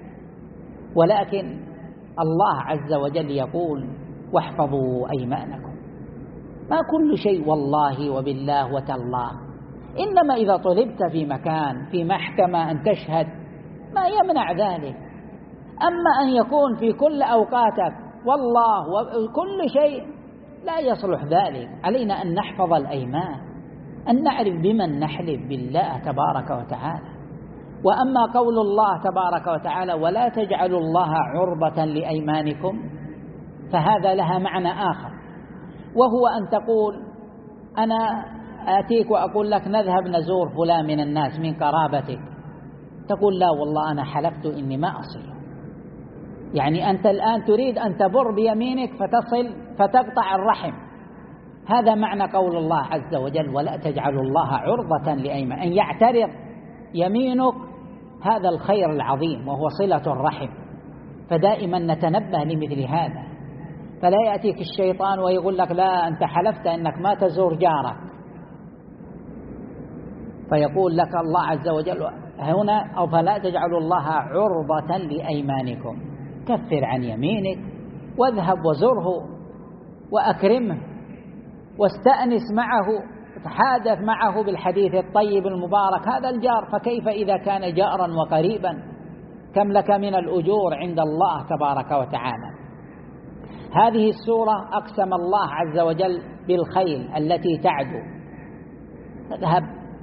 ولكن الله عز وجل يقول واحفظوا أيمانكم، ما كل شيء والله وبالله وتالله، إنما إذا طلبت في مكان في محكمة أن تشهد ما يمنع ذلك. أما أن يكون في كل أوقاتك والله وكل شيء لا يصلح ذلك. علينا أن نحفظ الأيمان، أن نعرف بمن نحلف بالله تبارك وتعالى. وأما قول الله تبارك وتعالى ولا تجعلوا الله عرضة لأيمانكم، فهذا لها معنى آخر، وهو أن تقول أنا آتيك وأقول لك نذهب نزور فلان من الناس من قرابتك، تقول لا والله أنا حلفت إني ما أصل، يعني أنت الآن تريد أن تبر بيمينك فتصل فتقطع الرحم. هذا معنى قول الله عز وجل ولا تجعلوا الله عرضة لأيمان، أن يعترض يمينك هذا الخير العظيم وهو صلة الرحم. فدائما نتنبه لمثل هذا، فلا يأتيك الشيطان ويقول لك لا أنت حلفت أنك ما تزور جارك، فيقول لك الله عز وجل هنا أو فلا تجعلوا الله عرضة لأيمانكم، كفر عن يمينك واذهب وزره وأكرمه واستأنس معه، تحادث معه بالحديث الطيب المبارك. هذا الجار، فكيف إذا كان جارا وقريبا؟ كم لك من الأجور عند الله تبارك وتعالى. هذه السورة أقسم الله عز وجل بالخيل التي تعدو تذهب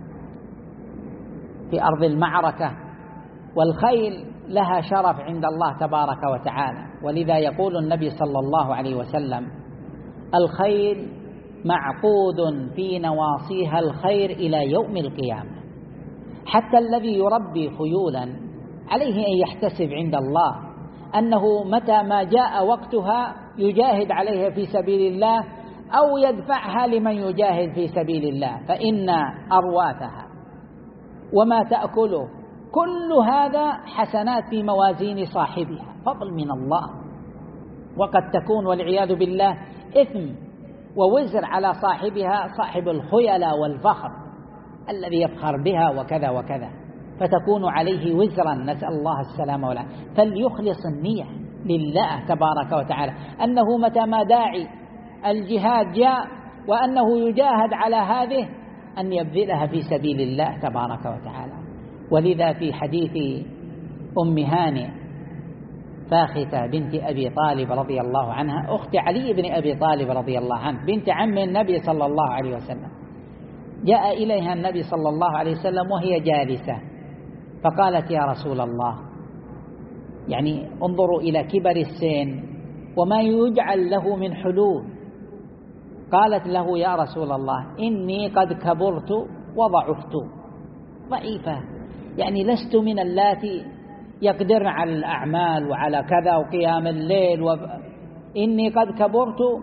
في أرض المعركة، والخيل لها شرف عند الله تبارك وتعالى. ولذا يقول النبي صلى الله عليه وسلم الخيل معقود في نواصيها الخير إلى يوم القيامة. حتى الذي يربي خيولا عليه أن يحتسب عند الله أنه متى ما جاء وقتها يجاهد عليها في سبيل الله أو يدفعها لمن يجاهد في سبيل الله، فإن أرواثها وما تأكله كل هذا حسنات في موازين صاحبها، فضل من الله. وقد تكون والعياذ بالله إثم ووزر على صاحبها، صاحب الخيلاء والفخر الذي يفخر بها وكذا وكذا، فتكون عليه وزرا، نسأل الله السلامة والعافية. فليخلص النية لله تبارك وتعالى أنه متى ما داعي الجهاد جاء وأنه يجاهد على هذه أن يبذلها في سبيل الله تبارك وتعالى. ولذا في حديث أم هانئ فاختة بنت أبي طالب رضي الله عنها، أخت علي بن أبي طالب رضي الله عنه، بنت عم النبي صلى الله عليه وسلم، جاء إليها النبي صلى الله عليه وسلم وهي جالسة فقالت يا رسول الله، يعني انظروا إلى كبر السن وما يجعل له من حلول، قالت له يا رسول الله إني قد كبرت وضعفت، ضعيفة، يعني لست من اللاتي يقدرن على الأعمال وعلى كذا وقيام الليل و... إني قد كبرت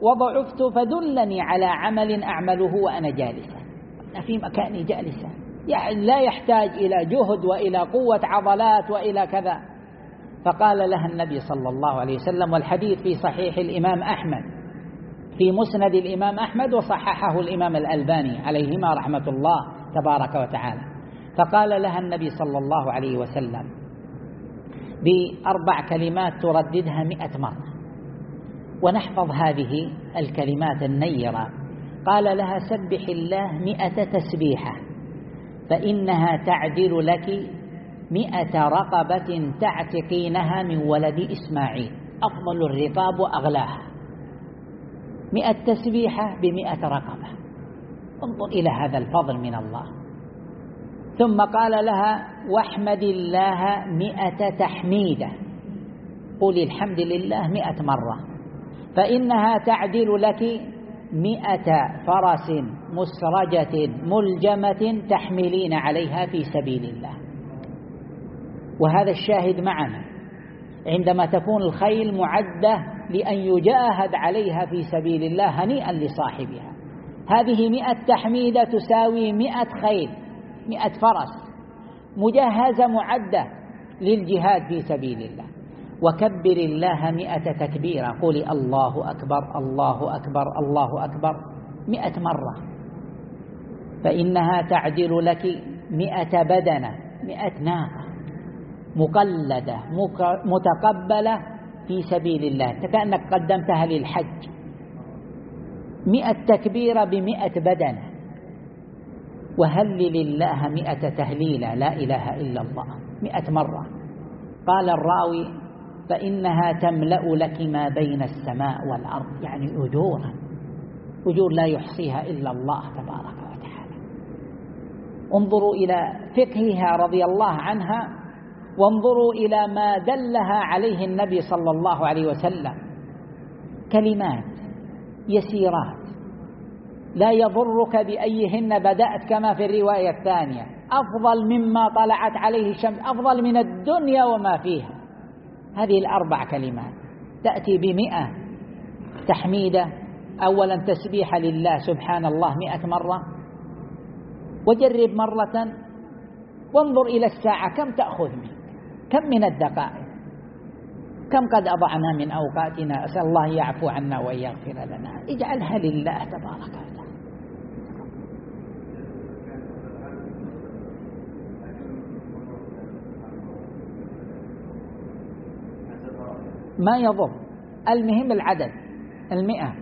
وضعفت فدلني على عمل أعمله وأنا جالسة، أنا في مكاني جالسة، يعني لا يحتاج إلى جهد وإلى قوة عضلات وإلى كذا. فقال لها النبي صلى الله عليه وسلم، والحديث في صحيح الإمام أحمد، في مسند الإمام أحمد، وصححه الإمام الألباني عليهما رحمة الله تبارك وتعالى. فقال لها النبي صلى الله عليه وسلم بأربع كلمات ترددها مئة مرة، ونحفظ هذه الكلمات النيرة. قال لها: سبح الله مئة تسبيحة فإنها تعدل لك مئة رقبة تعتقينها من ولد إسماعيل، أفضل الرقاب وأغلاها. مئة تسبيحة بمئة رقبة، انظر إلى هذا الفضل من الله. ثم قال لها: واحمد الله مئة تحميدة، قولي الحمد لله مئة مرة، فإنها تعدل لك مئة فرس مسرجة ملجمة تحملين عليها في سبيل الله. وهذا الشاهد معنا، عندما تكون الخيل معدة لأن يجاهد عليها في سبيل الله، هنيئا لصاحبها. هذه مئة تحميدة تساوي مئة خيل، مئة فرس مجهزة معدة للجهاد في سبيل الله. وكبر الله مئة تكبيرة، قولي الله أكبر الله أكبر الله أكبر مئة مرة، فإنها تعدل لك مئة بدنة، مئة ناقة مقلدة متقبلة في سبيل الله، كأنك قدمتها للحج. مئة تكبيرة بمئة بدنة. وهلل الله مئة تهليلة، لا إله إلا الله مئة مرة. قال الراوي: فإنها تملأ لك ما بين السماء والأرض، يعني أجورا، أجور لا يحصيها إلا الله تبارك وتعالى. انظروا إلى فقهها رضي الله عنها، وانظروا إلى ما دلها عليه النبي صلى الله عليه وسلم، كلمات يسيرات لا يضرك بأيهن بدأت، كما في الرواية الثانية: أفضل مما طلعت عليه الشمس، أفضل من الدنيا وما فيها. هذه الأربع كلمات تأتي بمئة تحميدة، أولا تسبيح لله سبحان الله مئة مرة، وجرب مرة، وانظر إلى الساعة كم تأخذ منك، كم من الدقائق، كم قد أضعنا من أوقاتنا. أسأل الله يعفو عنا ويغفر لنا. اجعلها لله تبارك وتعالى. ما يضر، المهم العدد، المئة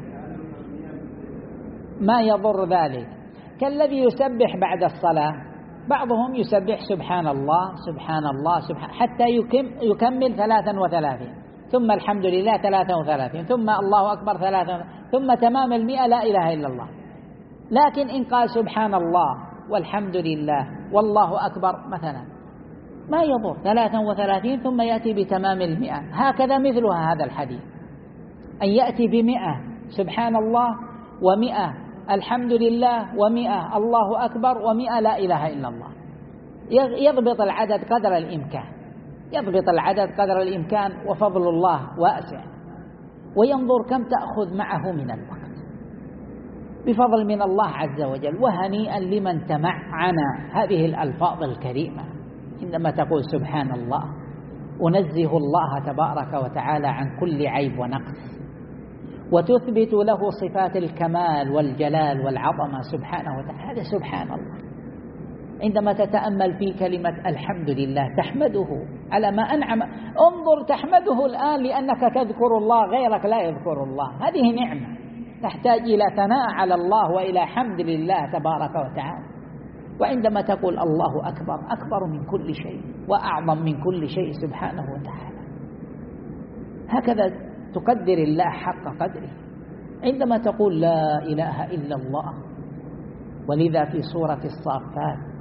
ما يضر ذلك. كالذي يسبح بعد الصلاة، بعضهم يسبح سبحان الله سبحان الله سبحان حتى يكمل ثلاثا وثلاثين، ثم الحمد لله ثلاثا وثلاثين، ثم الله أكبر ثلاثا، ثم تمام المئة لا إله إلا الله. لكن إن قال سبحان الله والحمد لله والله أكبر مثلا، ما يضر، ثلاثا وثلاثين ثم يأتي بتمام المئة. هكذا مثلها هذا الحديث، أن يأتي بمئة سبحان الله، ومئة الحمد لله، ومئة الله أكبر، ومئة لا إله إلا الله. يضبط العدد قدر الإمكان، يضبط العدد قدر الإمكان، وفضل الله واسع. وينظر كم تأخذ معه من الوقت بفضل من الله عز وجل. وهنيئا لمن تمعن هذه الألفاظ الكريمة عندما تقول سبحان الله، أنزه الله تبارك وتعالى عن كل عيب ونقص، وتثبت له صفات الكمال والجلال والعظمة سبحانه وتعالى. هذا سبحان الله. عندما تتأمل في كلمة الحمد لله تحمده على ما أنعم، انظر تحمده الآن لأنك تذكر الله، غيرك لا يذكر الله. هذه نعمة تحتاج إلى ثناء على الله وإلى حمد لله تبارك وتعالى. وعندما تقول الله أكبر، أكبر من كل شيء وأعظم من كل شيء سبحانه وتعالى. هكذا تقدر الله حق قدره. عندما تقول لا إله إلا الله، ولذا في سورة الصافات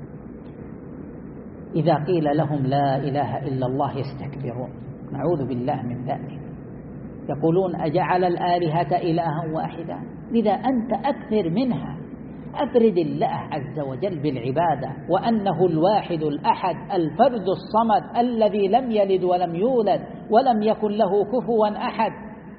إذا قيل لهم لا إله إلا الله يستكبرون، نعوذ بالله من ذلك، يقولون أجعل الآلهة إلها واحدا. لذا أنت أكثر منها، أفرد الله عز وجل بالعبادة، وأنه الواحد الأحد الفرد الصمد الذي لم يلد ولم يولد ولم يكن له كفوا أحد.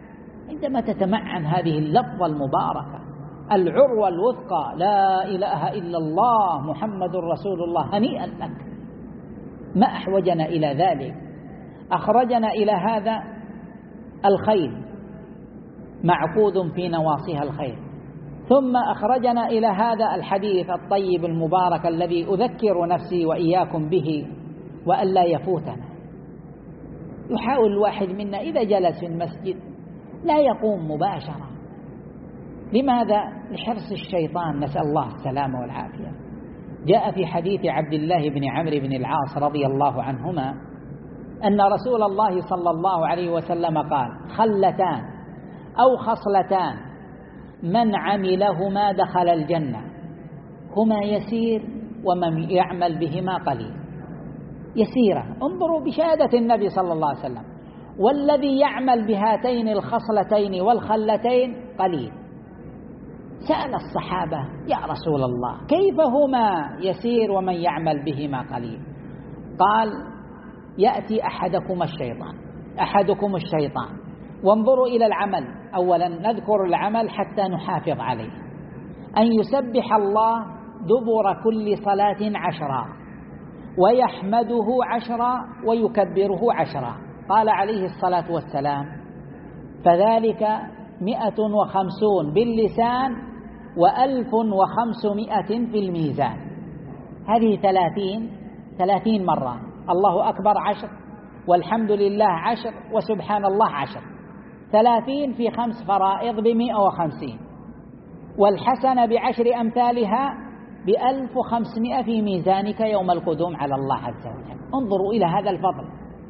عندما تتمعن هذه اللفظة المباركة العروة الوثقى لا إله إلا الله محمد رسول الله، هنيئا لك. ما أحوجنا إلى ذلك؟ أخرجنا إلى هذا الخيل معقود في نواصيها الخير، ثم أخرجنا إلى هذا الحديث الطيب المبارك الذي أذكر نفسي وإياكم به وألا يفوتنا. يحاول الواحد منا إذا جلس في المسجد لا يقوم مباشرة. لماذا؟ لحرص الشيطان، نسأل الله السلامة والعافية. جاء في حديث عبد الله بن عمرو بن العاص رضي الله عنهما أن رسول الله صلى الله عليه وسلم قال: خلتان أو خصلتان من عملهما دخل الجنة، هما يسير ومن يعمل بهما قليل. يسيرة، انظروا بشهادة النبي صلى الله عليه وسلم، والذي يعمل بهاتين الخصلتين والخلتين قليل. سأل الصحابة: يا رسول الله كيف هما يسير ومن يعمل بهما قليل؟ قال: يأتي أحدكم الشيطان أحدكم الشيطان وانظروا إلى العمل. أولا نذكر العمل حتى نحافظ عليه: أن يسبح الله دبر كل صلاة عشرا، ويحمده عشرا، ويكبره عشرا. قال عليه الصلاة والسلام: فذلك مئة وخمسون باللسان وألف وخمسمائة في الميزان. هذه ثلاثين ثلاثين مرة. الله أكبر عشر، والحمد لله عشر، وسبحان الله عشر. ثلاثين في خمس فرائض بمئة وخمسين، والحسنة بعشر أمثالها بألف وخمسمائة في ميزانك يوم القدوم على الله عز وجل. انظروا إلى هذا الفضل.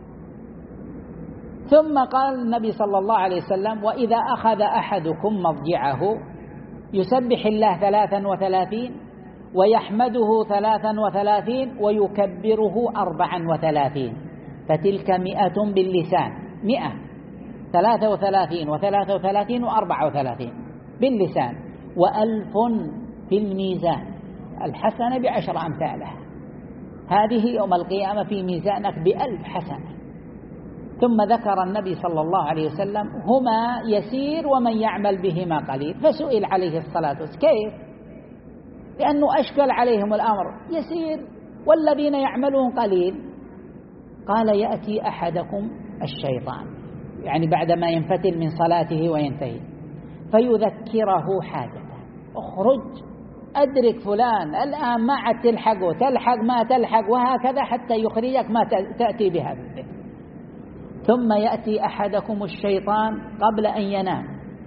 ثم قال النبي صلى الله عليه وسلم: وإذا أخذ أحدكم مضجعه يسبح الله ثلاثا وثلاثين، ويحمده ثلاثا وثلاثين، ويكبره أربعا وثلاثين. فتلك مئة باللسان، مئة، ثلاثة وثلاثين وثلاثة وثلاثين وأربعة وثلاثين باللسان، وألف في الميزان، الحسنة بعشر أمثالها. هذه يوم القيامة في ميزانك بألف حسنة. ثم ذكر النبي صلى الله عليه وسلم: هما يسير ومن يعمل بهما قليل. فسئل عليه الصلاة والسلام: كيف؟ لأنه أشكل عليهم الأمر، يسير والذين يعملون قليل. قال: يأتي أحدكم الشيطان، يعني بعدما ينفتل من صلاته وينتهي، فيذكره حاجته: اخرج، أدرك فلان الآن، ما عاد تلحقه، تلحق ما تلحق، وهكذا حتى يخرجك ما تأتي بها بالذكر. ثم يأتي أحدكم الشيطان قبل أن ينام،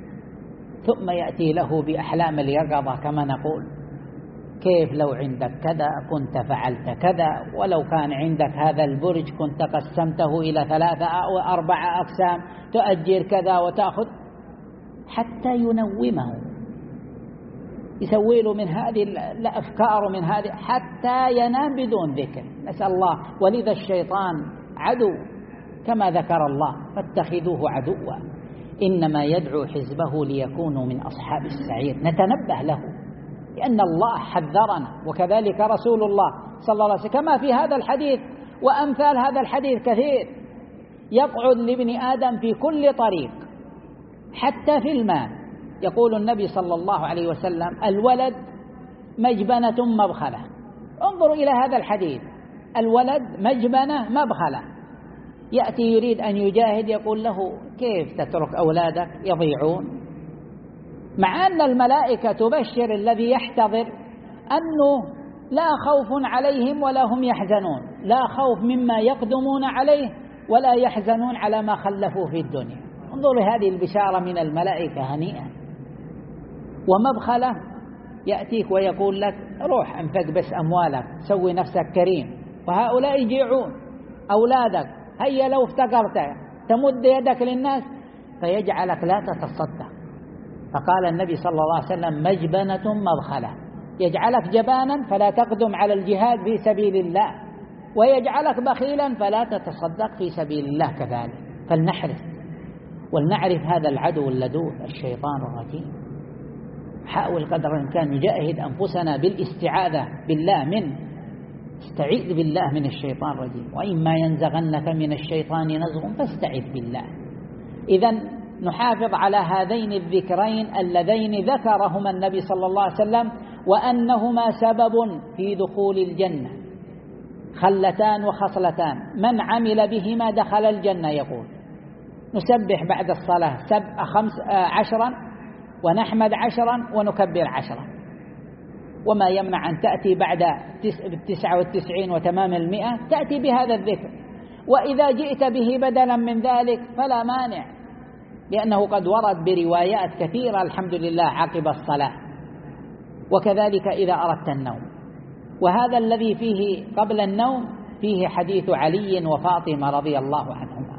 ثم يأتي له بأحلام اليقظة كما نقول: كيف لو عندك كذا كنت فعلت كذا، ولو كان عندك هذا البرج كنت قسمته إلى ثلاثة أو أربعة أقسام، تؤجر كذا وتأخذ، حتى ينومه، يسوي له من هذه الأفكار ومن هذه حتى ينام بدون ذكر. نسأل الله. ولذا الشيطان عدو كما ذكر الله: فاتخذوه عدوا إنما يدعو حزبه ليكونوا من أصحاب السعير. نتنبه له، لأن الله حذرنا، وكذلك رسول الله صلى الله عليه وسلم، كما في هذا الحديث وأمثال هذا الحديث كثير: يقعد لابن آدم في كل طريق حتى في الماء. يقول النبي صلى الله عليه وسلم: الولد مجبنة مبخلة. انظروا إلى هذا الحديث: الولد مجبنة مبخلة. يأتي يريد أن يجاهد، يقول له: كيف تترك أولادك يضيعون؟ مع أن الملائكة تبشر الذي يحتضر أنه لا خوف عليهم ولا هم يحزنون، لا خوف مما يقدمون عليه ولا يحزنون على ما خلفوا في الدنيا. انظروا هذه البشارة من الملائكة هنيئا. ومبخلة يأتيك ويقول لك: روح انفق بس أموالك، سوي نفسك كريم، وهؤلاء يجيعون أولادك. هيا لو افتقرت تمد يدك للناس فيجعلك لا تتصدق. فقال النبي صلى الله عليه وسلم: مجبنة مبخلة، يجعلك جبانا فلا تقدم على الجهاد في سبيل الله، ويجعلك بخيلا فلا تتصدق في سبيل الله كذلك. فلنحرص ولنعرف هذا العدو اللدود الشيطان الرجيم. حاول قدر الإمكان نجاهد أنفسنا بالاستعاذة بالله منه. استعيذ بالله من الشيطان الرجيم: وإما ينزغنك من الشيطان نزغ فاستعذ بالله. إذن نحافظ على هذين الذكرين اللذين ذكرهما النبي صلى الله عليه وسلم وأنهما سبب في دخول الجنة، خلتان وخصلتان، من عمل بهما دخل الجنة. يقول نسبح بعد الصلاة سب خمس عشرا ونحمد عشرا ونكبر عشرا، وما يمنع أن تأتي بعد تسعة والتسعين وتمام المئة تأتي بهذا الذكر، وإذا جئت به بدلا من ذلك فلا مانع، لأنه قد ورد بروايات كثيرة الحمد لله عقب الصلاة. وكذلك إذا أردت النوم، وهذا الذي فيه قبل النوم فيه حديث علي وفاطمة رضي الله عنهما،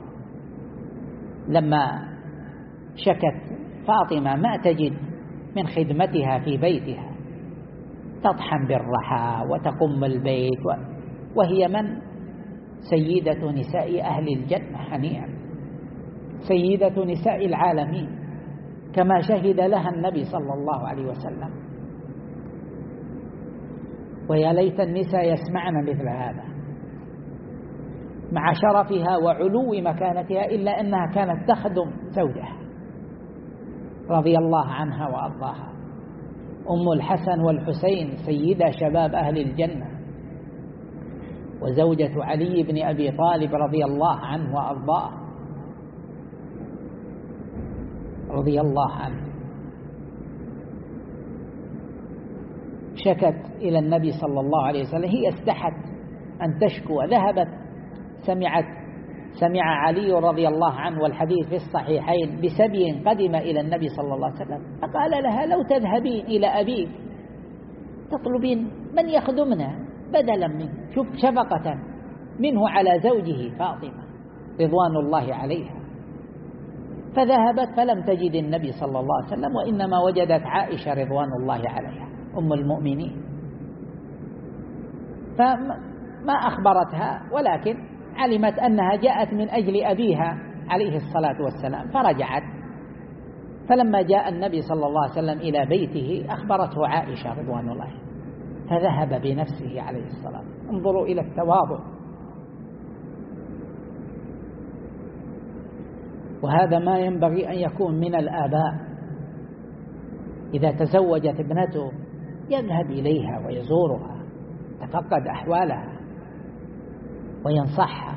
لما شكت فاطمة ما تجد من خدمتها في بيتها، تطحن بالرحى وتقم البيت، وهي من سيدة نساء أهل الجنة هنيئا، سيدة نساء العالمين كما شهد لها النبي صلى الله عليه وسلم. ويا ليت النساء يسمعن مثل هذا مع شرفها وعلو مكانتها، إلا أنها كانت تخدم زوجها رضي الله عنها وأرضاها، أم الحسن والحسين سيدة شباب أهل الجنة، وزوجة علي بن أبي طالب رضي الله عنه وأرضاه رضي الله عنه. شكت إلى النبي صلى الله عليه وسلم، هي استحت أن تشكو، ذهبت سمعت سمع علي رضي الله عنه والحديث في الصحيحين بسبي قدم إلى النبي صلى الله عليه وسلم، فقال لها لو تذهبين إلى أبيك تطلبين من يخدمنا بدلا منه، شوف شفقة منه على زوجه فاطمة رضوان الله عليها. فذهبت فلم تجد النبي صلى الله عليه وسلم، وإنما وجدت عائشة رضوان الله عليها أم المؤمنين، فما أخبرتها، ولكن علمت أنها جاءت من أجل أبيها عليه الصلاة والسلام فرجعت. فلما جاء النبي صلى الله عليه وسلم إلى بيته أخبرته عائشة رضوان الله، فذهب بنفسه عليه الصلاة. انظروا إلى التواضع، وهذا ما ينبغي أن يكون من الآباء. إذا تزوجت ابنته يذهب إليها ويزورها، يتفقد أحوالها وينصحها،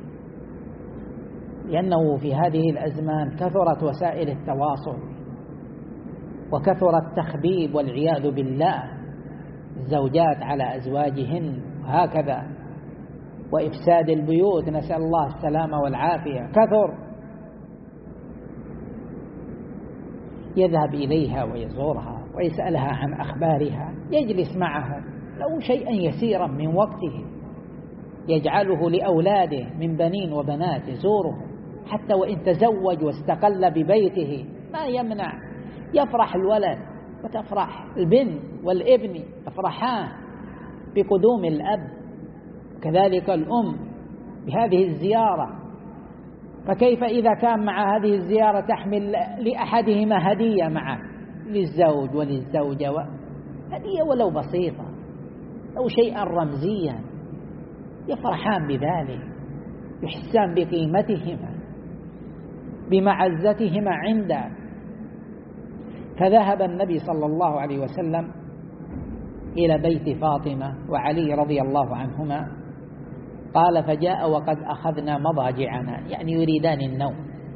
لأنه في هذه الأزمان كثرت وسائل التواصل وكثر التخبيب والعياذ بالله، الزوجات على أزواجهن وهكذا، وإفساد البيوت، نسأل الله السلامة والعافية كثر. يذهب إليها ويزورها ويسألها عن أخبارها، يجلس معهم لو شيئا يسيرا من وقته يجعله لأولاده من بنين وبنات يزورهم، حتى وإن تزوج واستقل ببيته ما يمنع، يفرح الولد وتفرح البنت والابن، يفرحان بقدوم الأب، كذلك الأم بهذه الزيارة. فكيف إذا كان مع هذه الزيارة تحمل لأحدهما هدية معه، للزوج وللزوجة، هدية ولو بسيطة أو شيئا رمزيا، يفرحان بذلك، يحسان بقيمتهما بمعزتهما عنده. فذهب النبي صلى الله عليه وسلم إلى بيت فاطمة وعلي رضي الله عنهما، قال فجاء وقد أخذنا مضاجعنا، يعني يريدان النوم،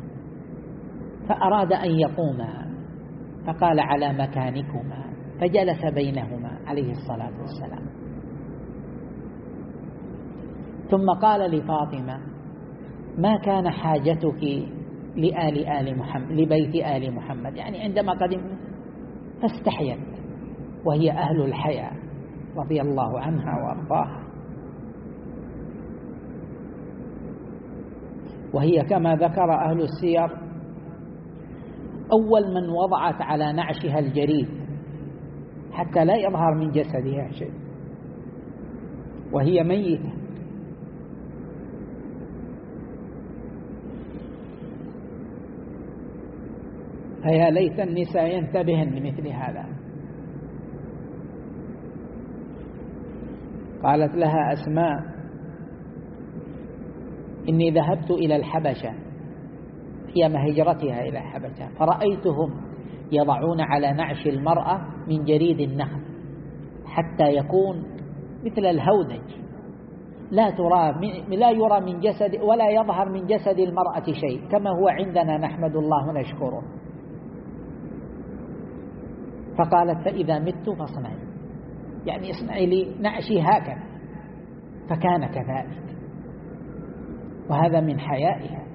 فأراد أن يقوما، فقال على مكانكما، فجلس بينهما عليه الصلاة والسلام. ثم قال لفاطمة ما كان حاجتك لآل آل محمد لبيت آل محمد، يعني عندما قدم فاستحيت، وهي أهل الحياة رضي الله عنها وأرضاها، وهي كما ذكر أهل السير أول من وضعت على نعشها الجريد حتى لا يظهر من جسدها شيء وهي ميتة. فيا ليت النساء ينتبهن لمثل هذا. قالت لها أسماء إني ذهبت إلى الحبشة أيام هجرتها إلى حبشة، فرأيتهم يضعون على نعش المرأة من جريد النخل حتى يكون مثل الهودج، لا ترى لا يرى من جسد ولا يظهر من جسد المرأة شيء، كما هو عندنا نحمد الله ونشكره. فقالت: فإذا مت فاصنعي، يعني اصنعي لي نعشي هكذا. فكان كذلك، وهذا من حيائها.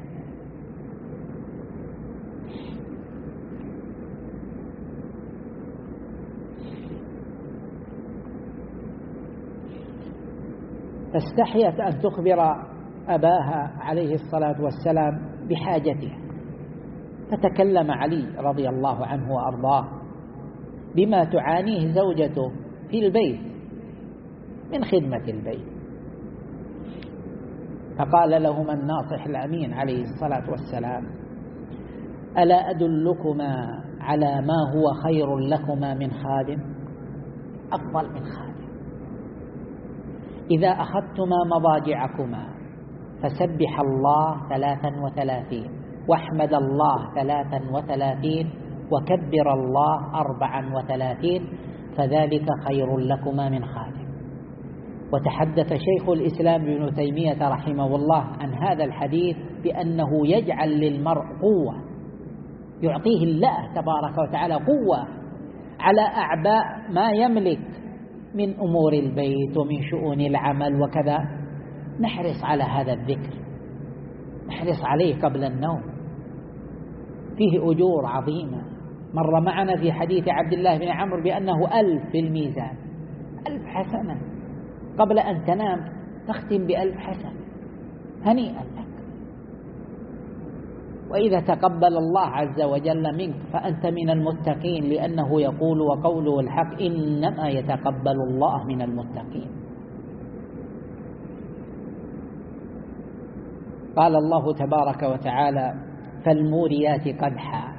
فاستحيت أن تخبر أباها عليه الصلاة والسلام بحاجتها، فتكلم علي رضي الله عنه وأرضاه بما تعانيه زوجته في البيت من خدمة البيت، فقال لهما الناصح الأمين عليه الصلاة والسلام: ألا أدلكما على ما هو خير لكما من خادم؟ أفضل من خادم. إذا أخذتما مضاجعكما فسبح الله ثلاثا وثلاثين، واحمد الله ثلاثا وثلاثين، وكبر الله أربعا وثلاثين، فذلك خير لكما من خادم. وتحدث شيخ الإسلام ابن تيمية رحمه الله عن هذا الحديث بأنه يجعل للمرء قوة، يعطيه الله تبارك وتعالى قوة على أعباء ما يملك من أمور البيت ومن شؤون العمل وكذا. نحرص على هذا الذكر، نحرص عليه قبل النوم، فيه أجور عظيمة. مر معنا في حديث عبد الله بن عمرو بأنه ألف في الميزان، ألف حسنة قبل أن تنام تختم بألف حسنة، هنيئا لك. وإذا تقبل الله عز وجل منك فأنت من المتقين، لأنه يقول وقوله الحق: إنما يتقبل الله من المتقين. قال الله تبارك وتعالى: فالموريات قدحا.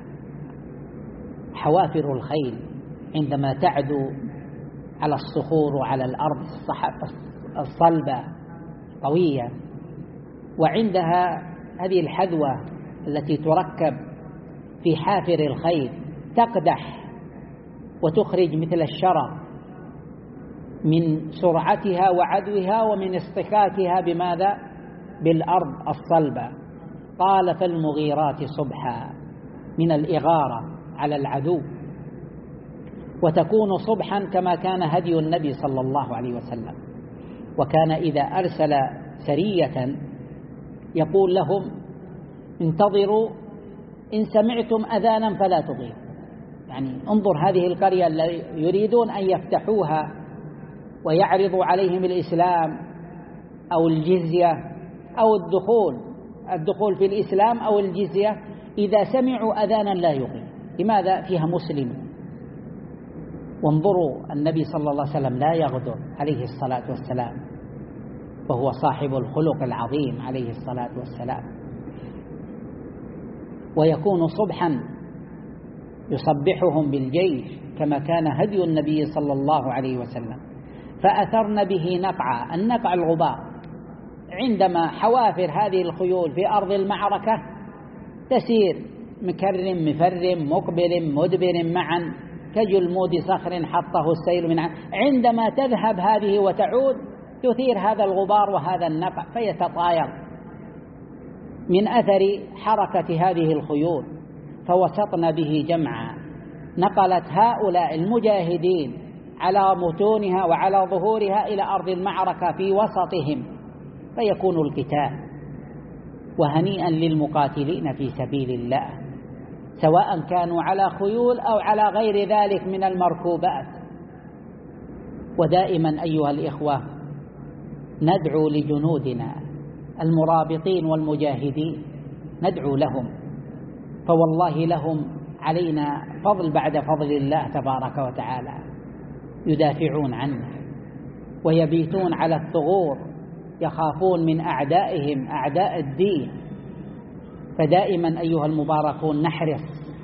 حوافر الخيل عندما تعدو على الصخور وعلى الأرض الصلبة قوية، وعندها هذه الحذوة التي تركب في حافر الخيل تقدح وتخرج مثل الشرر من سرعتها وعدوها ومن اصطكاكها بماذا؟ بالأرض الصلبة. قال: فالمغيرات صبحا، من الإغارة على العدو، وتكون صبحا كما كان هدي النبي صلى الله عليه وسلم. وكان إذا أرسل سرية يقول لهم: انتظروا، إن سمعتم أذانا فلا تضيعوا. يعني انظر هذه القرية اللي يريدون أن يفتحوها ويعرضوا عليهم الإسلام أو الجزية أو الدخول الدخول في الإسلام أو الجزية، إذا سمعوا أذانا لا يقيم. لماذا؟ فيها مسلم. وانظروا النبي صلى الله عليه وسلم لا يغدر عليه الصلاة والسلام، وهو صاحب الخلق العظيم عليه الصلاة والسلام. ويكون صبحا يصبحهم بالجيش كما كان هدي النبي صلى الله عليه وسلم. فأثرن به نقعا، النقع الغبار. عندما حوافر هذه الخيول في أرض المعركة تسير مكرم مفرم مقبل مدبر معا كجلمود صخر حطه السيل من عن. عندما تذهب هذه وتعود تثير هذا الغبار وهذا النقع فيتطاير من أثر حركة هذه الخيول. فوسطن به جمعا، نقلت هؤلاء المجاهدين على متونها وعلى ظهورها إلى أرض المعركة في وسطهم، فيكون القتال. وهنيئا للمقاتلين في سبيل الله، سواء كانوا على خيول أو على غير ذلك من المركوبات. ودائما أيها الإخوة ندعو لجنودنا المرابطين والمجاهدين، ندعو لهم، فوالله لهم علينا فضل بعد فضل الله تبارك وتعالى. يدافعون عنا ويبيتون على الثغور، يخافون من أعدائهم أعداء الدين. فدائما أيها المباركون نحرص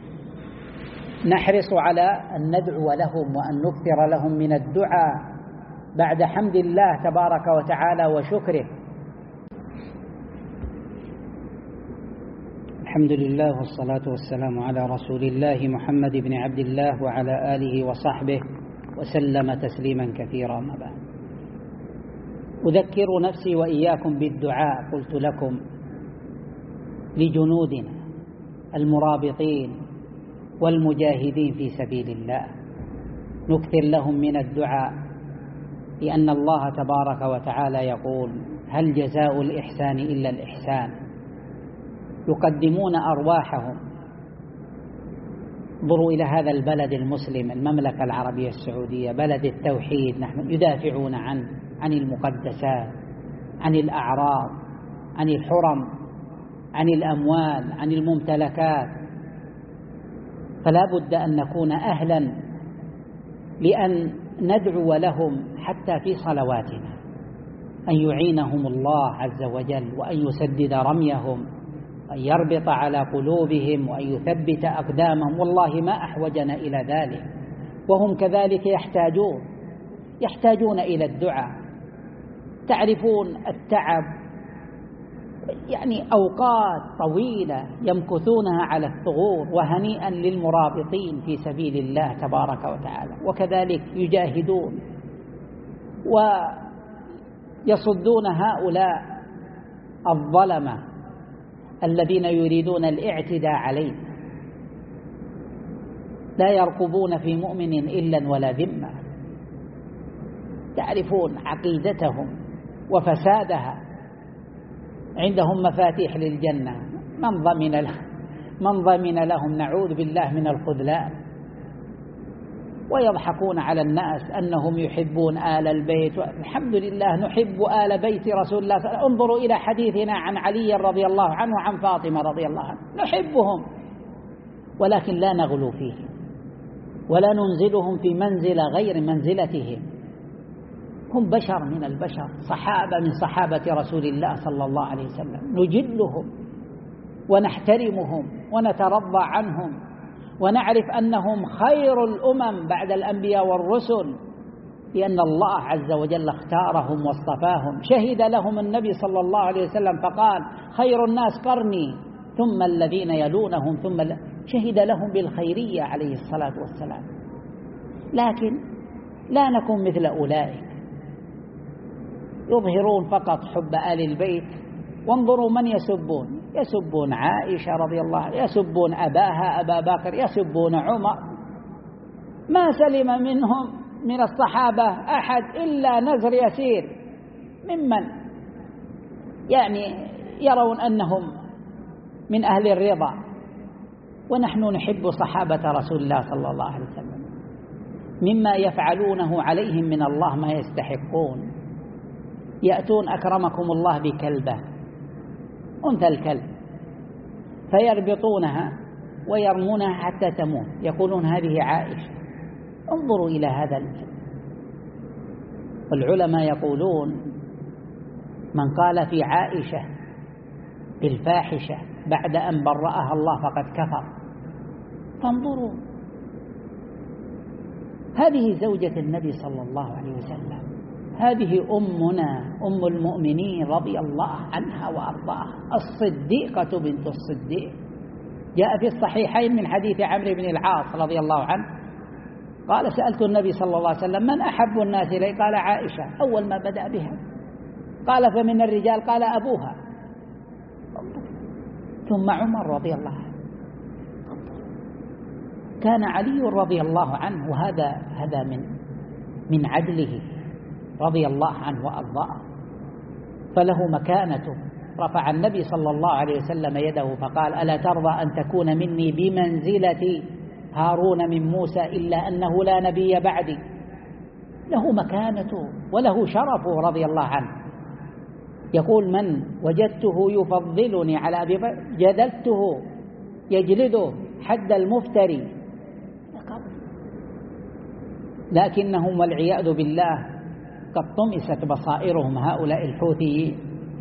نحرص على أن ندعو لهم وأن نكثر لهم من الدعاء بعد حمد الله تبارك وتعالى وشكره. الحمد لله والصلاة والسلام على رسول الله محمد بن عبد الله وعلى آله وصحبه وسلم تسليما كثيرا. ما بعد، أذكر نفسي وإياكم بالدعاء قلت لكم لجنودنا المرابطين والمجاهدين في سبيل الله، نكثر لهم من الدعاء، لأن الله تبارك وتعالى يقول: هل جزاء الإحسان إلا الإحسان؟ يقدمون أرواحهم. انظروا إلى هذا البلد المسلم، المملكة العربية السعودية، بلد التوحيد، نحن يدافعون عن عن المقدسات، عن الأعراض، عن الحرم، عن الأموال، عن الممتلكات. فلا بد أن نكون أهلا لأن ندعو لهم حتى في صلواتنا، أن يعينهم الله عز وجل، وأن يسدد رميهم، وأن يربط على قلوبهم، وأن يثبت أقدامهم. والله ما أحوجنا إلى ذلك، وهم كذلك يحتاجون يحتاجون إلى الدعاء. تعرفون التعب، يعني أوقات طويلة يمكثونها على الثغور، وهنيئا للمرابطين في سبيل الله تبارك وتعالى، وكذلك يجاهدون ويصدون هؤلاء الظلمة الذين يريدون الاعتداء علينا. لا يرقبون في مؤمن إلا ولا ذمة. تعرفون عقيدتهم وفسادها. عندهم مفاتيح للجنة، من ضمن لهم من ضمن لهم نعوذ بالله من الخذلان. ويضحكون على الناس أنهم يحبون آل البيت. الحمد لله نحب آل بيت رسول الله. انظروا إلى حديثنا عن علي رضي الله عنه وعن فاطمة رضي الله عنه، نحبهم ولكن لا نغلو فيهم، ولا ننزلهم في منزل غير منزلتهم. هم بشر من البشر، صحابة من صحابة رسول الله صلى الله عليه وسلم، نجلهم ونحترمهم ونترضى عنهم، ونعرف أنهم خير الأمم بعد الأنبياء والرسل، لأن الله عز وجل اختارهم واصطفاهم. شهد لهم النبي صلى الله عليه وسلم فقال: خير الناس قرني ثم الذين يلونهم ثم ال... شهد لهم بالخيرية عليه الصلاة والسلام. لكن لا نكون مثل أولئك يظهرون فقط حب آل البيت. وانظروا من يسبون يسبون عائشة رضي الله عنها، يسبون أباها أبا بكر، يسبون عمر. ما سلم منهم من الصحابة أحد إلا نزر يسير ممن يعني يرون أنهم من أهل الرضا. ونحن نحب صحابة رسول الله صلى الله عليه وسلم، مما يفعلونه عليهم من الله ما يستحقون. يأتون أكرمكم الله بكلبة، أنثى الكلب، فيربطونها ويرمونها حتى تموت، يقولون هذه عائشة. انظروا إلى هذا الكلب. والعلماء يقولون: من قال في عائشة بالفاحشة بعد أن برأها الله فقد كفر. فانظروا، هذه زوجة النبي صلى الله عليه وسلم، هذه أمنا أم المؤمنين رضي الله عنها وأرضاها، الصديقة بنت الصديق. جاء في الصحيحين من حديث عمرو بن العاص رضي الله عنه قال: سألت النبي صلى الله عليه وسلم: من أحب الناس إلي؟ قال: عائشة، أول ما بدأ بها. قال: فمن الرجال؟ قال: أبوها، ثم عمر رضي الله عنه. كان علي رضي الله عنه، وهذا هذا من من عدله رضي الله عنه وأرضاه، فله مكانته. رفع النبي صلى الله عليه وسلم يده فقال: ألا ترضى أن تكون مني بمنزلة هارون من موسى إلا أنه لا نبي بعدي؟ له مكانته وله شرفه رضي الله عنه. يقول: من وجدته يفضلني على أبي بكر جدلته يجلده حد المفتري. لكنهم والعياذ بالله قد طمست بصائرهم، هؤلاء الحوثيين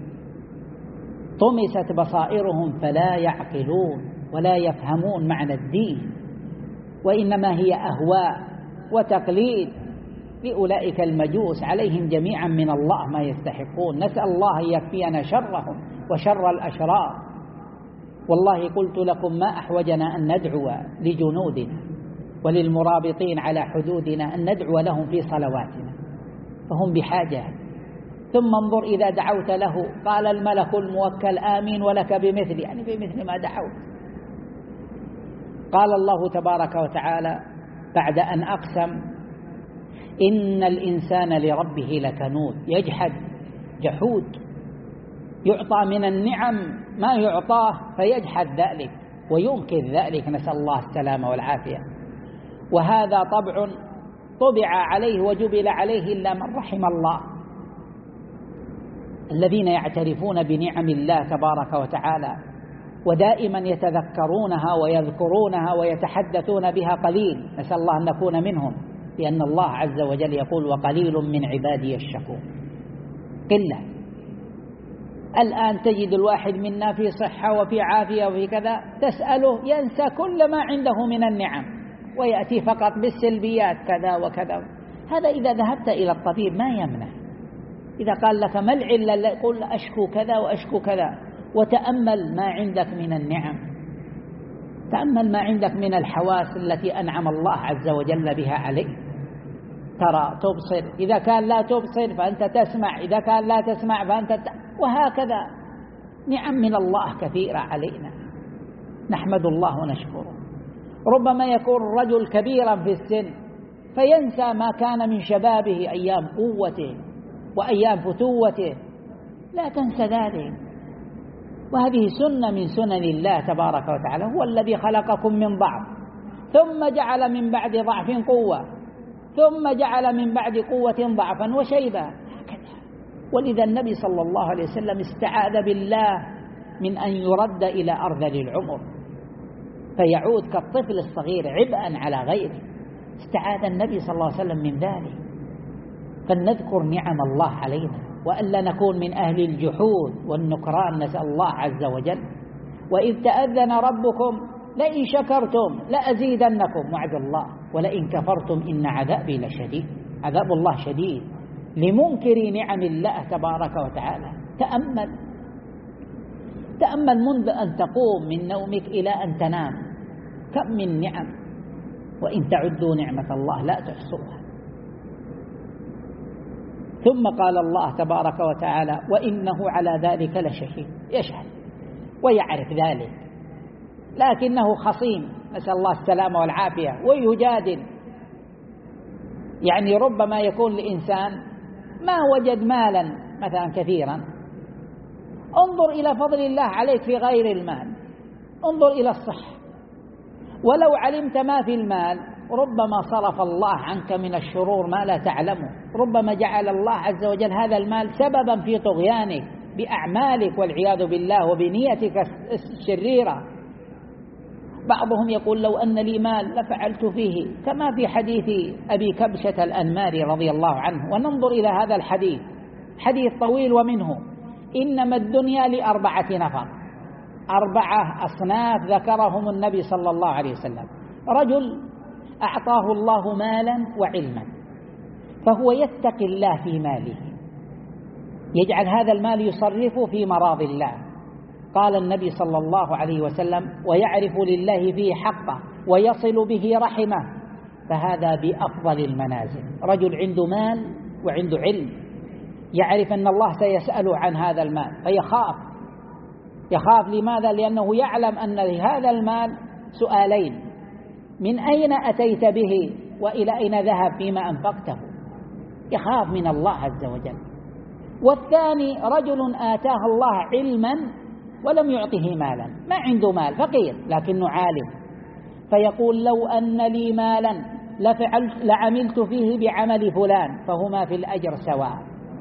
طمست بصائرهم، فلا يعقلون ولا يفهمون معنى الدين، وإنما هي أهواء وتقليد لأولئك المجوس، عليهم جميعا من الله ما يستحقون. نسأل الله أن يكفينا شرهم وشر الأشرار. والله قلت لكم ما أحوجنا أن ندعو لجنودنا وللمرابطين على حدودنا أن ندعو لهم في صلواتنا، فهم بحاجة. ثم انظر إذا دعوت له قال الملك الموكل آمين ولك بمثل، يعني بمثل ما دعوت. قال الله تبارك وتعالى بعد أن أقسم: إن الإنسان لربه لكنود، يجحد جحود، يعطى من النعم ما يعطاه فيجحد ذلك وينكر ذلك، نسأل الله السلامة والعافية. وهذا طبع طبع عليه وجبل عليه إلا من رحم الله. الذين يعترفون بنعم الله تبارك وتعالى ودائما يتذكرونها ويذكرونها ويتحدثون بها قليل، نسأل الله أن نكون منهم، لأن الله عز وجل يقول: وقليل من عبادي الشكور. قلة. الآن تجد الواحد منا في صحة وفي عافية وفي كذا، تسأله ينسى كل ما عنده من النعم ويأتي فقط بالسلبيات كذا وكذا. هذا إذا ذهبت إلى الطبيب ما يمنع، إذا قال لك ما العلة قل أشكو كذا وأشكو كذا، وتأمل ما عندك من النعم، تأمل ما عندك من الحواس التي أنعم الله عز وجل بها عليك. ترى، تبصر، إذا كان لا تبصر فأنت تسمع، إذا كان لا تسمع فأنت ت... وهكذا نعم من الله كثيرة علينا، نحمد الله ونشكره. ربما يكون الرجل كبيرا في السن فينسى ما كان من شبابه أيام قوته وأيام فتوته، لا تنسى ذلك. وهذه سنة من سنن الله تبارك وتعالى، هو الذي خلقكم من ضعف ثم جعل من بعد ضعف قوة ثم جعل من بعد قوة ضعفا وشيبا، هكذا. ولذا النبي صلى الله عليه وسلم استعاذ بالله من أن يرد إلى أرذل العمر فيعود كالطفل الصغير عبئا على غيره، استعاذ النبي صلى الله عليه وسلم من ذلك. فلنذكر نعم الله علينا وألا نكون من أهل الجحود والنكران، نسأل الله عز وجل. وإذ تأذن ربكم لئن شكرتم لأزيدنكم، وعد الله، ولئن كفرتم إن عذابي لشديد. عذاب الله شديد لمنكر نعم الله تبارك وتعالى. تأمل تأمل منذ أن تقوم من نومك إلى أن تنام كم من نعم، وإن تعدوا نعمة الله لا تحصوها. ثم قال الله تبارك وتعالى: وإنه على ذلك لشهيد، يشهد ويعرف ذلك، لكنه خصيم، نسأل الله السلامة والعافية، ويجادل. يعني ربما يكون الإنسان ما وجد مالا مثلا كثيرا، انظر إلى فضل الله عليك في غير المال، انظر إلى الصحة. ولو علمت ما في المال ربما صرف الله عنك من الشرور ما لا تعلمه، ربما جعل الله عز وجل هذا المال سببا في طغيانك بأعمالك والعياذ بالله وبنيتك الشريرة. بعضهم يقول: لو أن لي مال لفعلت فيه، كما في حديث أبي كبشة الأنماري رضي الله عنه. وننظر إلى هذا الحديث، حديث طويل، ومنه: إنما الدنيا لأربعة نفر، أربعة أصناف ذكرهم النبي صلى الله عليه وسلم. رجل أعطاه الله مالا وعلما فهو يتقي الله في ماله، يجعل هذا المال يصرفه في مراضي الله، قال النبي صلى الله عليه وسلم: ويعرف لله فيه حقه ويصل به رحمه، فهذا بأفضل المنازل. رجل عنده مال وعنده علم، يعرف أن الله سيسأله عن هذا المال فيخاف. يخاف لماذا؟ لأنه يعلم أن لهذا المال سؤالين: من أين أتيت به وإلى أين ذهب فيما أنفقته، يخاف من الله عز وجل. والثاني رجل آتاه الله علما ولم يعطه مالا، ما عنده مال، فقير لكنه عالم، فيقول: لو أن لي مالا لفعلت لعملت فيه بعمل فلان، فهما في الأجر سواء.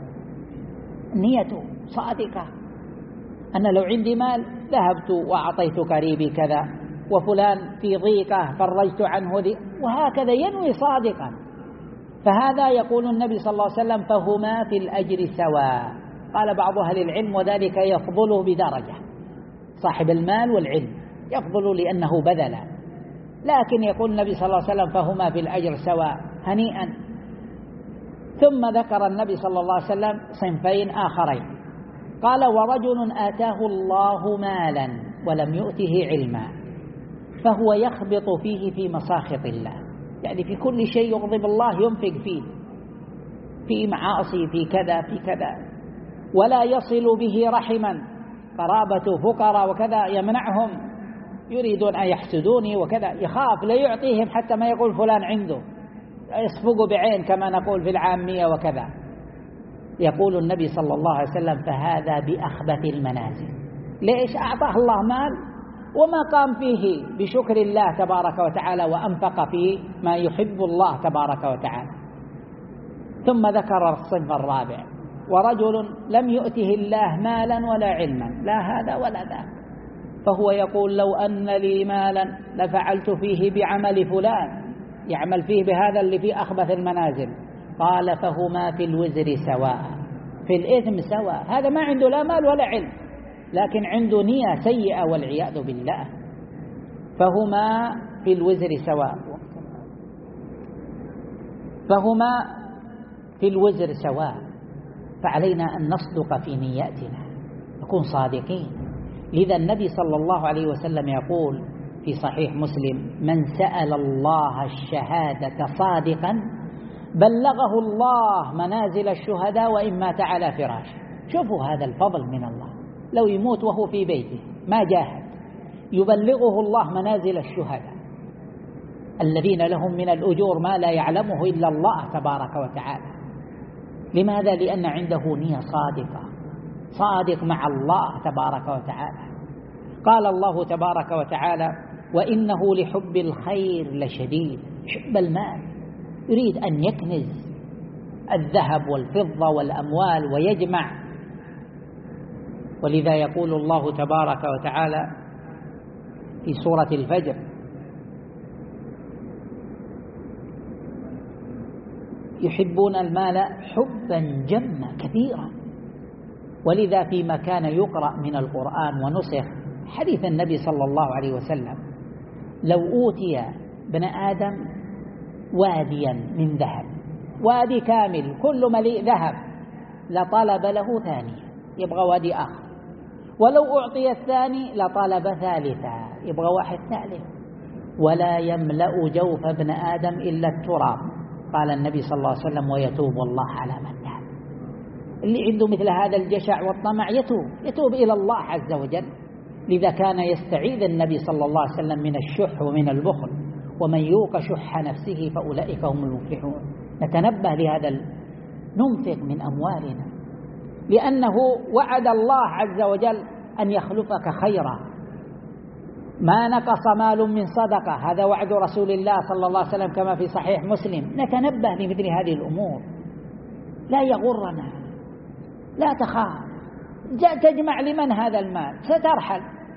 نيته صادقة، أنا لو عندي مال ذهبت وأعطيت قريبي كذا، وفلان في ضيقة فرجت عنه ذي، وهكذا ينوي صادقا. فهذا يقول النبي صلى الله عليه وسلم: فهما في الأجر سواء. قال بعض أهل العلم: وذلك يفضله بدرجة، صاحب المال والعلم يفضل لأنه بذل، لكن يقول النبي صلى الله عليه وسلم: فهما في الأجر سواء، هنيئا. ثم ذكر النبي صلى الله عليه وسلم صنفين آخرين، قال: ورجل آتاه الله مالا ولم يؤته علما، فهو يخبط فيه في مساخط الله، يعني في كل شيء يغضب الله ينفق فيه، في معاصي، في كذا في كذا، ولا يصل به رحما، قرابة فقراء وكذا يمنعهم، يريدون أن يحسدوني وكذا، يخاف لا يعطيهم حتى ما يقول فلان عنده، يصفق بعين كما نقول في العامية وكذا. يقول النبي صلى الله عليه وسلم: فهذا بأخبث المنازل. ليش؟ أعطاه الله مال وما قام فيه بشكر الله تبارك وتعالى وأنفق فيه ما يحب الله تبارك وتعالى. ثم ذكر الصنف الرابع: ورجل لم يؤته الله مالا ولا علما، لا هذا ولا ذاك، فهو يقول: لو أن لي مالا لفعلت فيه بعمل فلان، يعمل فيه بهذا اللي فيه أخبث المنازل. قال: فهما في الوزر سواء، في الإثم سواء. هذا ما عنده لا مال ولا علم، لكن عنده نية سيئة والعياذ بالله. فهما في الوزر سواء، فهما في الوزر سواء. فعلينا أن نصدق في نياتنا، نكون صادقين. لذا النبي صلى الله عليه وسلم يقول في صحيح مسلم: من سأل الله الشهادة صادقا بلغه الله منازل الشهداء وإن مات على فراشه. شوفوا هذا الفضل من الله، لو يموت وهو في بيته ما جاهد يبلغه الله منازل الشهداء الذين لهم من الأجور ما لا يعلمه إلا الله تبارك وتعالى. لماذا؟ لأن عنده نية صادقة، صادق مع الله تبارك وتعالى. قال الله تبارك وتعالى: وإنه لحب الخير لشديد. حب المال، يريد أن يكنز الذهب والفضة والأموال ويجمع. ولذا يقول الله تبارك وتعالى في سورة الفجر: يحبون المال حبا جما كثيرا. ولذا فيما كان يقرأ من القرآن ونسخ حديث النبي صلى الله عليه وسلم: لو أوتي ابن آدم واديا من ذهب، وادي كامل كل مليء ذهب، لطلب له ثانية، يبغى وادي آخر. ولو أعطي الثاني لطلب ثالثا، يبغى واحد ثالث. ولا يملأ جوف ابن آدم إلا التراب. قال النبي صلى الله عليه وسلم: ويتوب الله على من تاب. اللي عنده مثل هذا الجشع والطمع يتوب يتوب إلى الله عز وجل. لذا كان يستعيذ النبي صلى الله عليه وسلم من الشح ومن البخل: ومن يوق شح نفسه فأولئك هم المفلحون. نتنبه لهذا، ننفق من أموالنا، لأنه وعد الله عز وجل أن يخلفك خيرا. ما نقص مال من صدقة، هذا وعد رسول الله صلى الله عليه وسلم كما في صحيح مسلم. نتنبه لمثل هذه الأمور، لا يغرنا، لا تخاف. تجمع لمن هذا المال؟ سترحل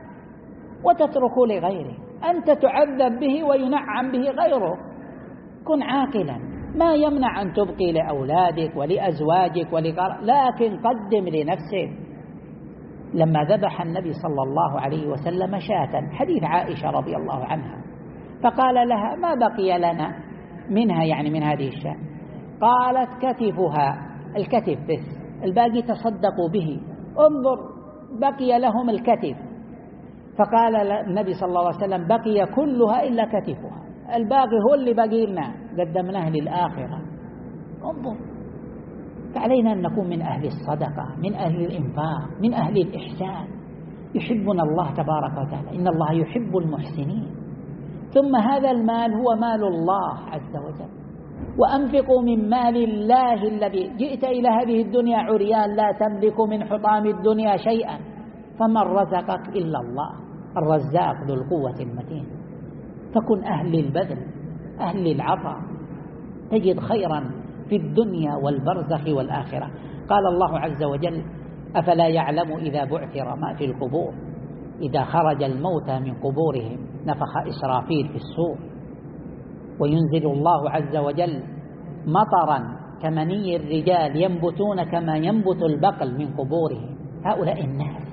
وتترك لغيره، أنت تعذب به وينعم به غيره. كن عاقلا، ما يمنع أن تبقي لأولادك ولأزواجك ولقراء، لكن قدم لنفسك. لما ذبح النبي صلى الله عليه وسلم شاة، حديث عائشة رضي الله عنها، فقال لها: ما بقي لنا منها، يعني من هذه الشاة؟ قالت: كتفها، الكتف بس، الباقي تصدقوا به، انظر بقي لهم الكتف. فقال النبي صلى الله عليه وسلم: بقي كلها إلا كتفها، الباقي هو اللي بقي لنا، قدمناه للآخرة. انظر. فعلينا أن نكون من أهل الصدقة، من أهل الإنفاق، من أهل الإحسان. يحبنا الله تبارك وتعالى، إن الله يحب المحسنين. ثم هذا المال هو مال الله عز وجل. وأنفقوا من مال الله الذي جئت إلى هذه الدنيا عريان، لا تملك من حطام الدنيا شيئا، فمن رزقك إلا الله الرزاق ذو القوة المتين. فكن أهل البذل، أهل العطاء، تجد خيرا في الدنيا والبرزخ والآخرة. قال الله عز وجل: أفلا يعلم إذا بعثر ما في القبور، إذا خرج الموتى من قبورهم نفخ إسرافيل في الصور، وينزل الله عز وجل مطرا كمني الرجال ينبتون كما ينبت البقل من قبورهم. هؤلاء الناس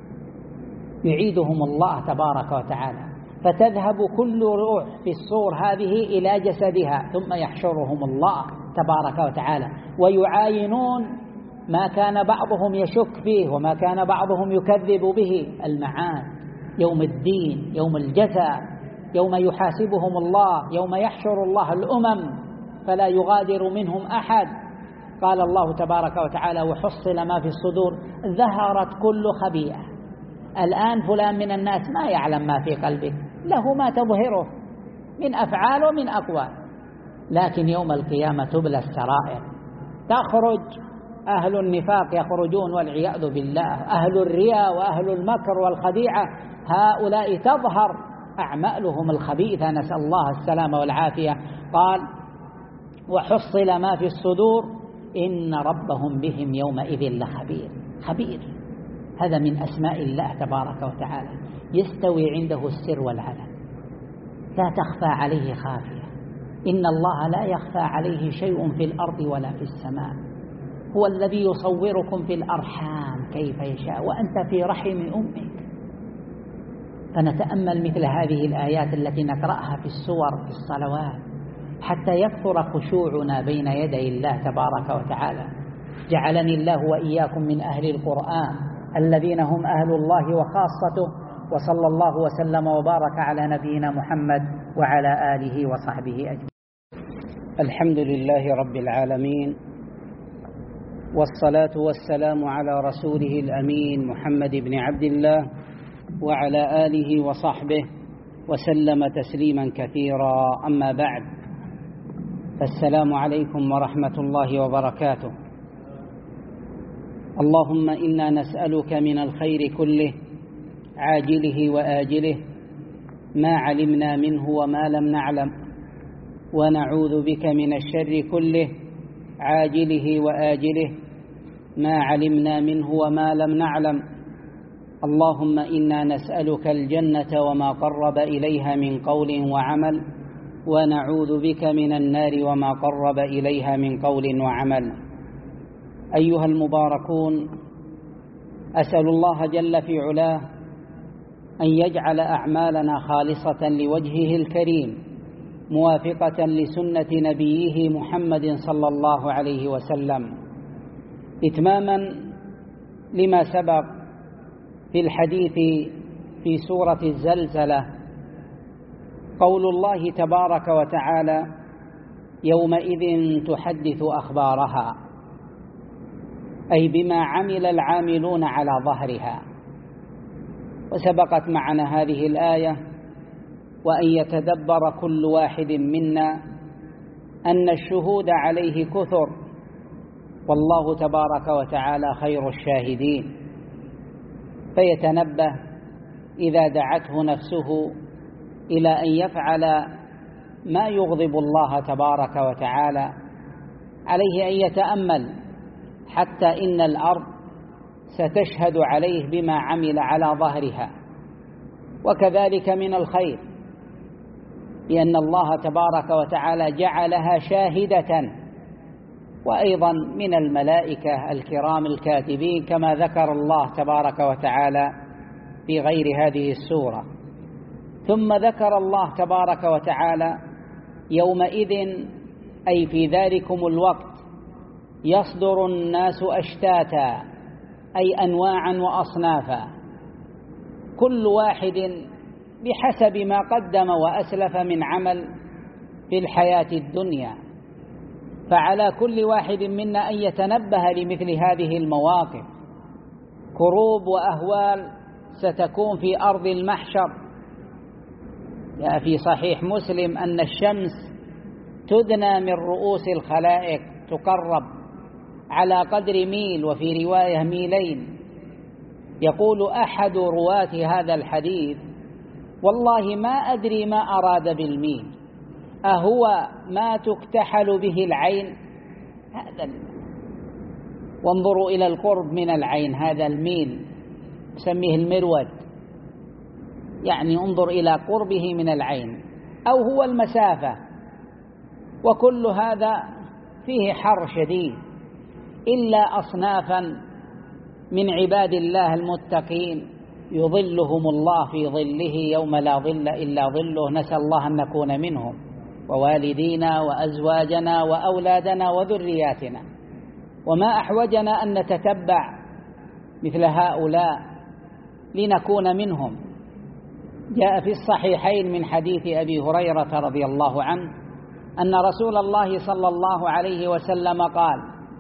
يعيدهم الله تبارك وتعالى، فتذهب كل روح في الصور هذه إلى جسدها، ثم يحشرهم الله تبارك وتعالى ويعاينون ما كان بعضهم يشك فيه وما كان بعضهم يكذب به، المعاد يوم الدين، يوم الجزاء، يوم يحاسبهم الله، يوم يحشر الله الأمم فلا يغادر منهم أحد. قال الله تبارك وتعالى: وحصل ما في الصدور ظهرت كل خبيئة. الآن فلان من الناس ما يعلم ما في قلبه، له ما تظهره من أفعال ومن أقوال، لكن يوم القيامة تبلى السرائر، تخرج أهل النفاق يخرجون والعياذ بالله، أهل الرياء وأهل المكر والخديعة، هؤلاء تظهر أعمالهم الخبيثة، نسأل الله السلامة والعافية. قال: وحصل ما في الصدور إن ربهم بهم يومئذ لخبير. خبير هذا من أسماء الله تبارك وتعالى، يستوي عنده السر والعلن، لا تخفى عليه خافية. إن الله لا يخفى عليه شيء في الأرض ولا في السماء، هو الذي يصوركم في الأرحام كيف يشاء وأنت في رحم أمك. فنتأمل مثل هذه الآيات التي نقرأها في السور في الصلوات حتى يكثر خشوعنا بين يدي الله تبارك وتعالى. جعلني الله وإياكم من أهل القرآن الذين هم أهل الله وخاصته، وصلى الله وسلم وبارك على نبينا محمد وعلى آله وصحبه أجمعين. الحمد لله رب العالمين، والصلاة والسلام على رسوله الأمين محمد بن عبد الله وعلى آله وصحبه وسلم تسليما كثيرا. أما بعد، فالسلام عليكم ورحمة الله وبركاته. اللهم إنا نسألك من الخير كله عاجله وآجله ما علمنا منه وما لم نعلم، ونعوذ بك من الشر كله عاجله وآجله ما علمنا منه وما لم نعلم. اللهم إنا نسألك الجنة وما قرب إليها من قول وعمل، ونعوذ بك من النار وما قرب إليها من قول وعمل. أيها المباركون، أسأل الله جل في علاه أن يجعل أعمالنا خالصة لوجهه الكريم، موافقة لسنة نبيه محمد صلى الله عليه وسلم، إتماما لما سبق في الحديث في سورة الزلزلة، قول الله تبارك وتعالى: يومئذ تحدث أخبارها، أي بما عمل العاملون على ظهرها. وسبقت معنا هذه الآية: وأن يتدبر كل واحد منا أن الشهود عليه كثر، والله تبارك وتعالى خير الشاهدين، فيتنبه إذا دعته نفسه إلى أن يفعل ما يغضب الله تبارك وتعالى، عليه أن يتأمل حتى إن الأرض ستشهد عليه بما عمل على ظهرها، وكذلك من الخير، لأن الله تبارك وتعالى جعلها شاهدة، وأيضا من الملائكة الكرام الكاتبين كما ذكر الله تبارك وتعالى في غير هذه السورة. ثم ذكر الله تبارك وتعالى: يومئذ، أي في ذلكم الوقت، يصدر الناس أشتاتا، أي أنواعا وأصنافا، كل واحد بحسب ما قدم وأسلف من عمل في الحياة الدنيا. فعلى كل واحد منا أن يتنبه لمثل هذه المواقف، كروب وأهوال ستكون في أرض المحشر. جاء في صحيح مسلم أن الشمس تدنى من رؤوس الخلائق، تقرب على قدر ميل، وفي رواية ميلين. يقول أحد رواة هذا الحديث: والله ما أدري ما أراد بالميل، أهو ما تكتحل به العين؟ هذا وانظروا إلى القرب من العين، هذا الميل يسميه المرود، يعني انظر إلى قربه من العين، أو هو المسافة. وكل هذا فيه حر شديد، إلا أصنافا من عباد الله المتقين يظلهم الله في ظله يوم لا ظل إلا ظله، نسأل الله أن نكون منهم، ووالدينا وأزواجنا وأولادنا وذرياتنا. وما أحوجنا أن نتتبع مثل هؤلاء لنكون منهم، جاء في الصحيحين من حديث أبي هريرة رضي الله عنه أن رسول الله صلى الله عليه وسلم قال: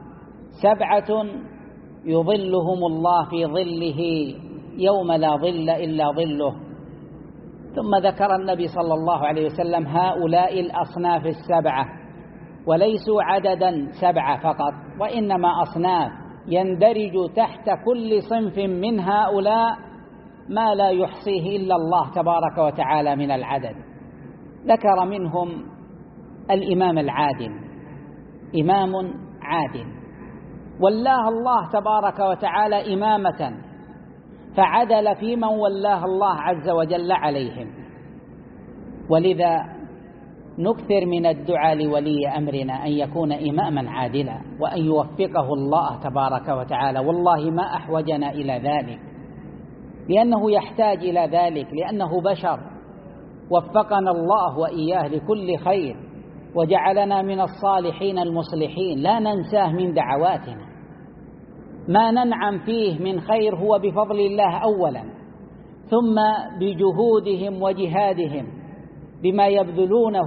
سبعة يظلهم الله في ظله يوم لا ظل إلا ظله. ثم ذكر النبي صلى الله عليه وسلم هؤلاء الأصناف السبعة، وليسوا عددا سبعة فقط، وإنما أصناف يندرج تحت كل صنف من هؤلاء ما لا يحصيه إلا الله تبارك وتعالى من العدد. ذكر منهم الإمام العادل، إمام عادل ولاه الله تبارك وتعالى إمامة فعدل في من ولاه الله عز وجل عليهم. ولذا نكثر من الدعاء لولي أمرنا أن يكون إماما عادلا، وأن يوفقه الله تبارك وتعالى. والله ما أحوجنا إلى ذلك، لأنه يحتاج إلى ذلك، لأنه بشر، وفقنا الله وإياه لكل خير وجعلنا من الصالحين المصلحين، لا ننساه من دعواتنا. ما ننعم فيه من خير هو بفضل الله أولا، ثم بجهودهم وجهادهم بما يبذلونه،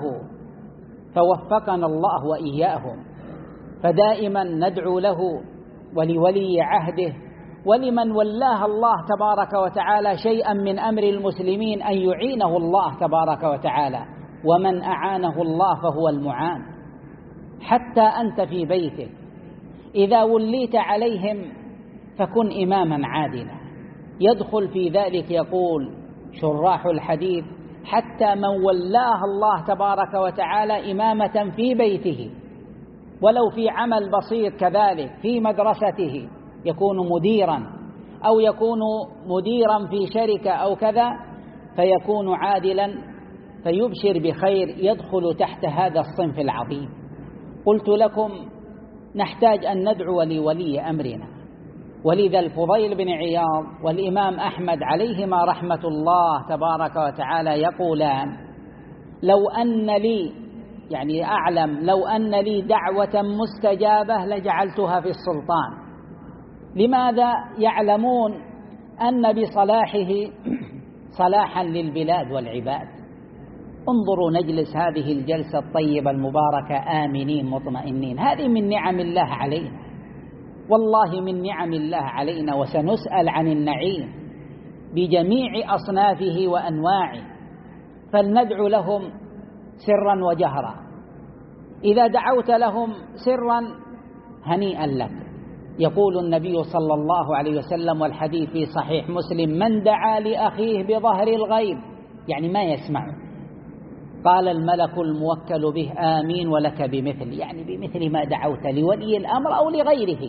فوفقنا الله وإياهم. فدائما ندعو له ولولي عهده ولمن ولاه الله تبارك وتعالى شيئا من أمر المسلمين أن يعينه الله تبارك وتعالى، ومن أعانه الله فهو المعان. حتى أنت في بيتك إذا وليت عليهم فكن إماما عادلا. يدخل في ذلك يقول شراح الحديث حتى من ولاه الله تبارك وتعالى إمامة في بيته، ولو في عمل بسيط كذلك، في مدرسته يكون مديرا أو يكون مديرا في شركة أو كذا، فيكون عادلا فيبشر بخير، يدخل تحت هذا الصنف العظيم. قلت لكم نحتاج أن ندعو لولي أمرنا، ولذا الفضيل بن عياض والإمام أحمد عليهما رحمة الله تبارك وتعالى يقولان: لو أن لي، يعني أعلم، لو أن لي دعوة مستجابة لجعلتها في السلطان. لماذا؟ يعلمون أن بصلاحه صلاحا للبلاد والعباد. انظروا نجلس هذه الجلسة الطيبة المباركة آمنين مطمئنين، هذه من نعم الله علينا، والله من نعم الله علينا، وسنسأل عن النعيم بجميع أصنافه وأنواعه. فلندعو لهم سرا وجهرا. إذا دعوت لهم سرا هنيئا لك. يقول النبي صلى الله عليه وسلم والحديث في صحيح مسلم: من دعا لأخيه بظهر الغيب، يعني ما يسمعه، قال الملك الموكل به آمين ولك بمثل، يعني بمثل ما دعوت لولي الأمر أو لغيره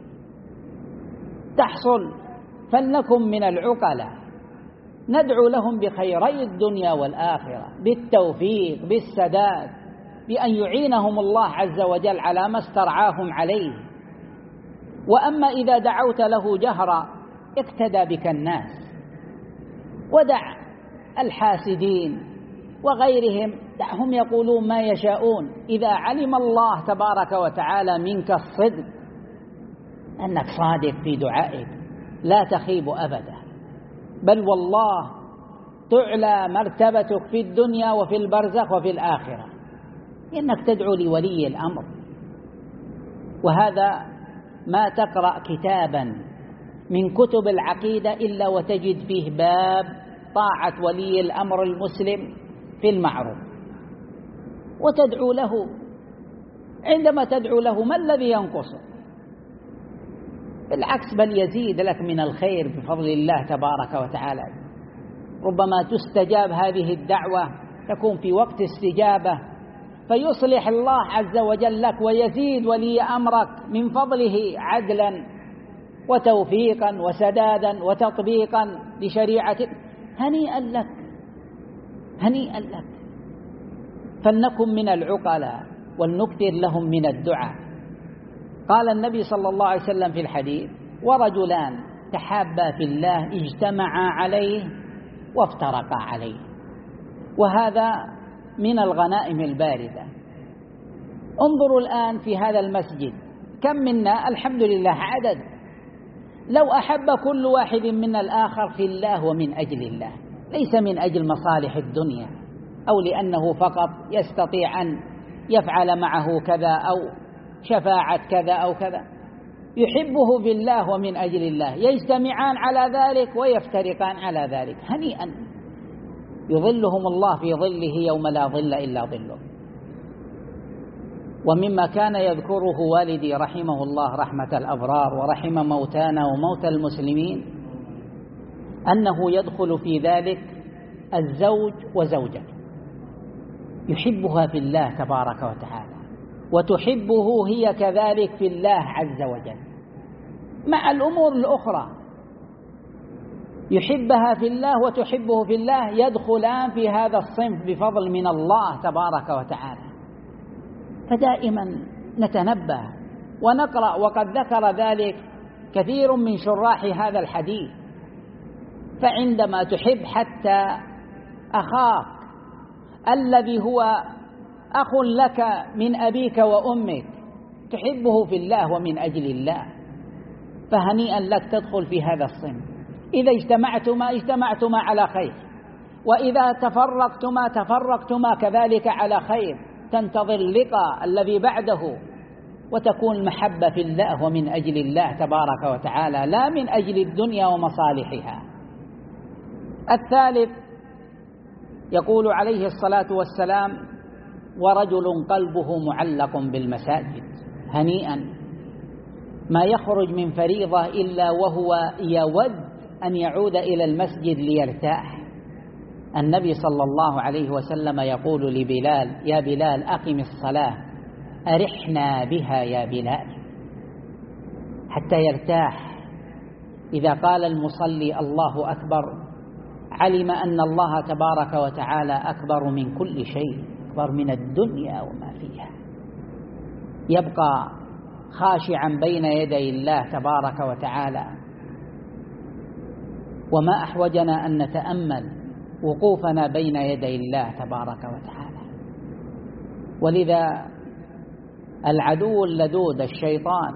تحصل. فلنكن من العقلاء، ندعو لهم بخيري الدنيا والآخرة، بالتوفيق، بالسداد، بأن يعينهم الله عز وجل على ما استرعاهم عليه. وأما إذا دعوت له جهرا اقتدى بك الناس، ودع الحاسدين وغيرهم، دعهم يقولون ما يشاءون. إذا علم الله تبارك وتعالى منك الصدق، أنك صادق في دعائك، لا تخيب أبدا، بل والله تعلى مرتبتك في الدنيا وفي البرزخ وفي الآخرة، إنك تدعو لولي الأمر. وهذا ما تقرأ كتابا من كتب العقيدة إلا وتجد فيه باب طاعة ولي الأمر المسلم في المعروف، وتدعو له. عندما تدعو له ما الذي ينقصه؟ بالعكس، بل يزيد لك من الخير بفضل الله تبارك وتعالى. ربما تستجاب هذه الدعوة، تكون في وقت استجابة، فيصلح الله عز وجل لك ويزيد ولي أمرك من فضله عدلا وتوفيقا وسدادا وتطبيقا لشريعته. هنيئا لك، هنيئا لك. فلنكن من العقلاء ولنكثر لهم من الدعاء. قال النبي صلى الله عليه وسلم في الحديث: ورجلان تحابا في الله اجتمعا عليه وافترقا عليه. وهذا من الغنائم الباردة. انظروا الآن في هذا المسجد كم منا الحمد لله عدد، لو أحب كل واحد منا الآخر في الله ومن أجل الله ليس من أجل مصالح الدنيا أو لأنه فقط يستطيع أن يفعل معه كذا أو شفاعة كذا أو كذا، يحبه بالله ومن أجل الله، يجتمعان على ذلك ويفترقان على ذلك، هنيئا يظلهم الله في ظله يوم لا ظل إلا ظله. ومما كان يذكره والدي رحمه الله رحمة الأبرار ورحم موتانا وموتى المسلمين أنه يدخل في ذلك الزوج وزوجته، يحبها في الله تبارك وتعالى وتحبه هي كذلك في الله عز وجل، مع الأمور الأخرى يحبها في الله وتحبه في الله، يدخلان في هذا الصنف بفضل من الله تبارك وتعالى. فدائما نتنبه ونقرأ، وقد ذكر ذلك كثير من شراح هذا الحديث. فعندما تحب حتى أخاك الذي هو أخ لك من أبيك وأمك تحبه في الله ومن أجل الله، فهنيئا لك تدخل في هذا الصنف. إذا اجتمعتما اجتمعتما على خير، وإذا تفرقتما تفرقتما كذلك على خير، تنتظر اللقاء الذي بعده وتكون المحبة في الله ومن أجل الله تبارك وتعالى، لا من أجل الدنيا ومصالحها. الثالث يقول عليه الصلاة والسلام: ورجل قلبه معلق بالمساجد، هنيئا ما يخرج من فريضة إلا وهو يود أن يعود إلى المسجد ليرتاح. النبي صلى الله عليه وسلم يقول لبلال: يا بلال أقم الصلاة أرحنا بها يا بلال، حتى يرتاح. إذا قال المصلي الله أكبر علم أن الله تبارك وتعالى أكبر من كل شيء، أكبر من الدنيا وما فيها، يبقى خاشعا بين يدي الله تبارك وتعالى. وما أحوجنا أن نتأمل وقوفنا بين يدي الله تبارك وتعالى. ولذا العدو اللدود الشيطان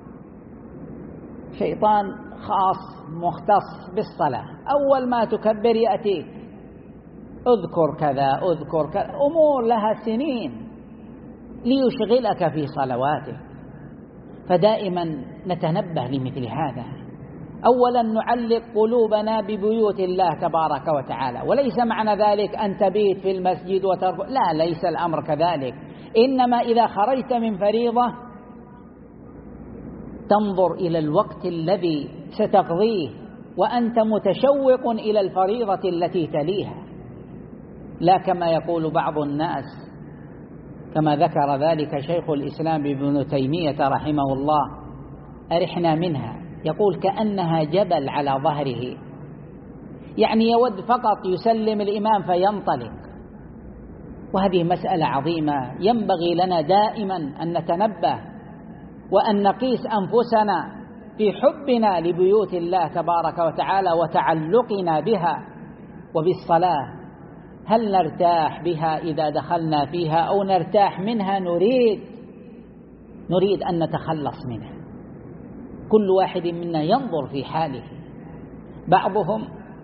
شيطان خاص مختص بالصلاة، أول ما تكبر يأتيك اذكر كذا اذكر كذا، أمور لها سنين ليشغلك في صلواتك. فدائما نتنبه لمثل هذا. أولا نعلق قلوبنا ببيوت الله تبارك وتعالى، وليس معنى ذلك أن تبيت في المسجد وترفع، لا، ليس الأمر كذلك. إنما إذا خرجت من فريضة تنظر إلى الوقت الذي ستقضيه وأنت متشوق إلى الفريضة التي تليها، لا كما يقول بعض الناس كما ذكر ذلك شيخ الإسلام ابن تيمية رحمه الله: أرحنا منها، يقول كأنها جبل على ظهره، يعني يود فقط يسلم الإمام فينطلق. وهذه مسألة عظيمة ينبغي لنا دائما أن نتنبه وأن نقيس أنفسنا في حبنا لبيوت الله تبارك وتعالى وتعلقنا بها وبالصلاة. هل نرتاح بها إذا دخلنا فيها أو نرتاح منها نريد نريد أن نتخلص منها؟ كل واحد منا ينظر في حاله. بعضهم،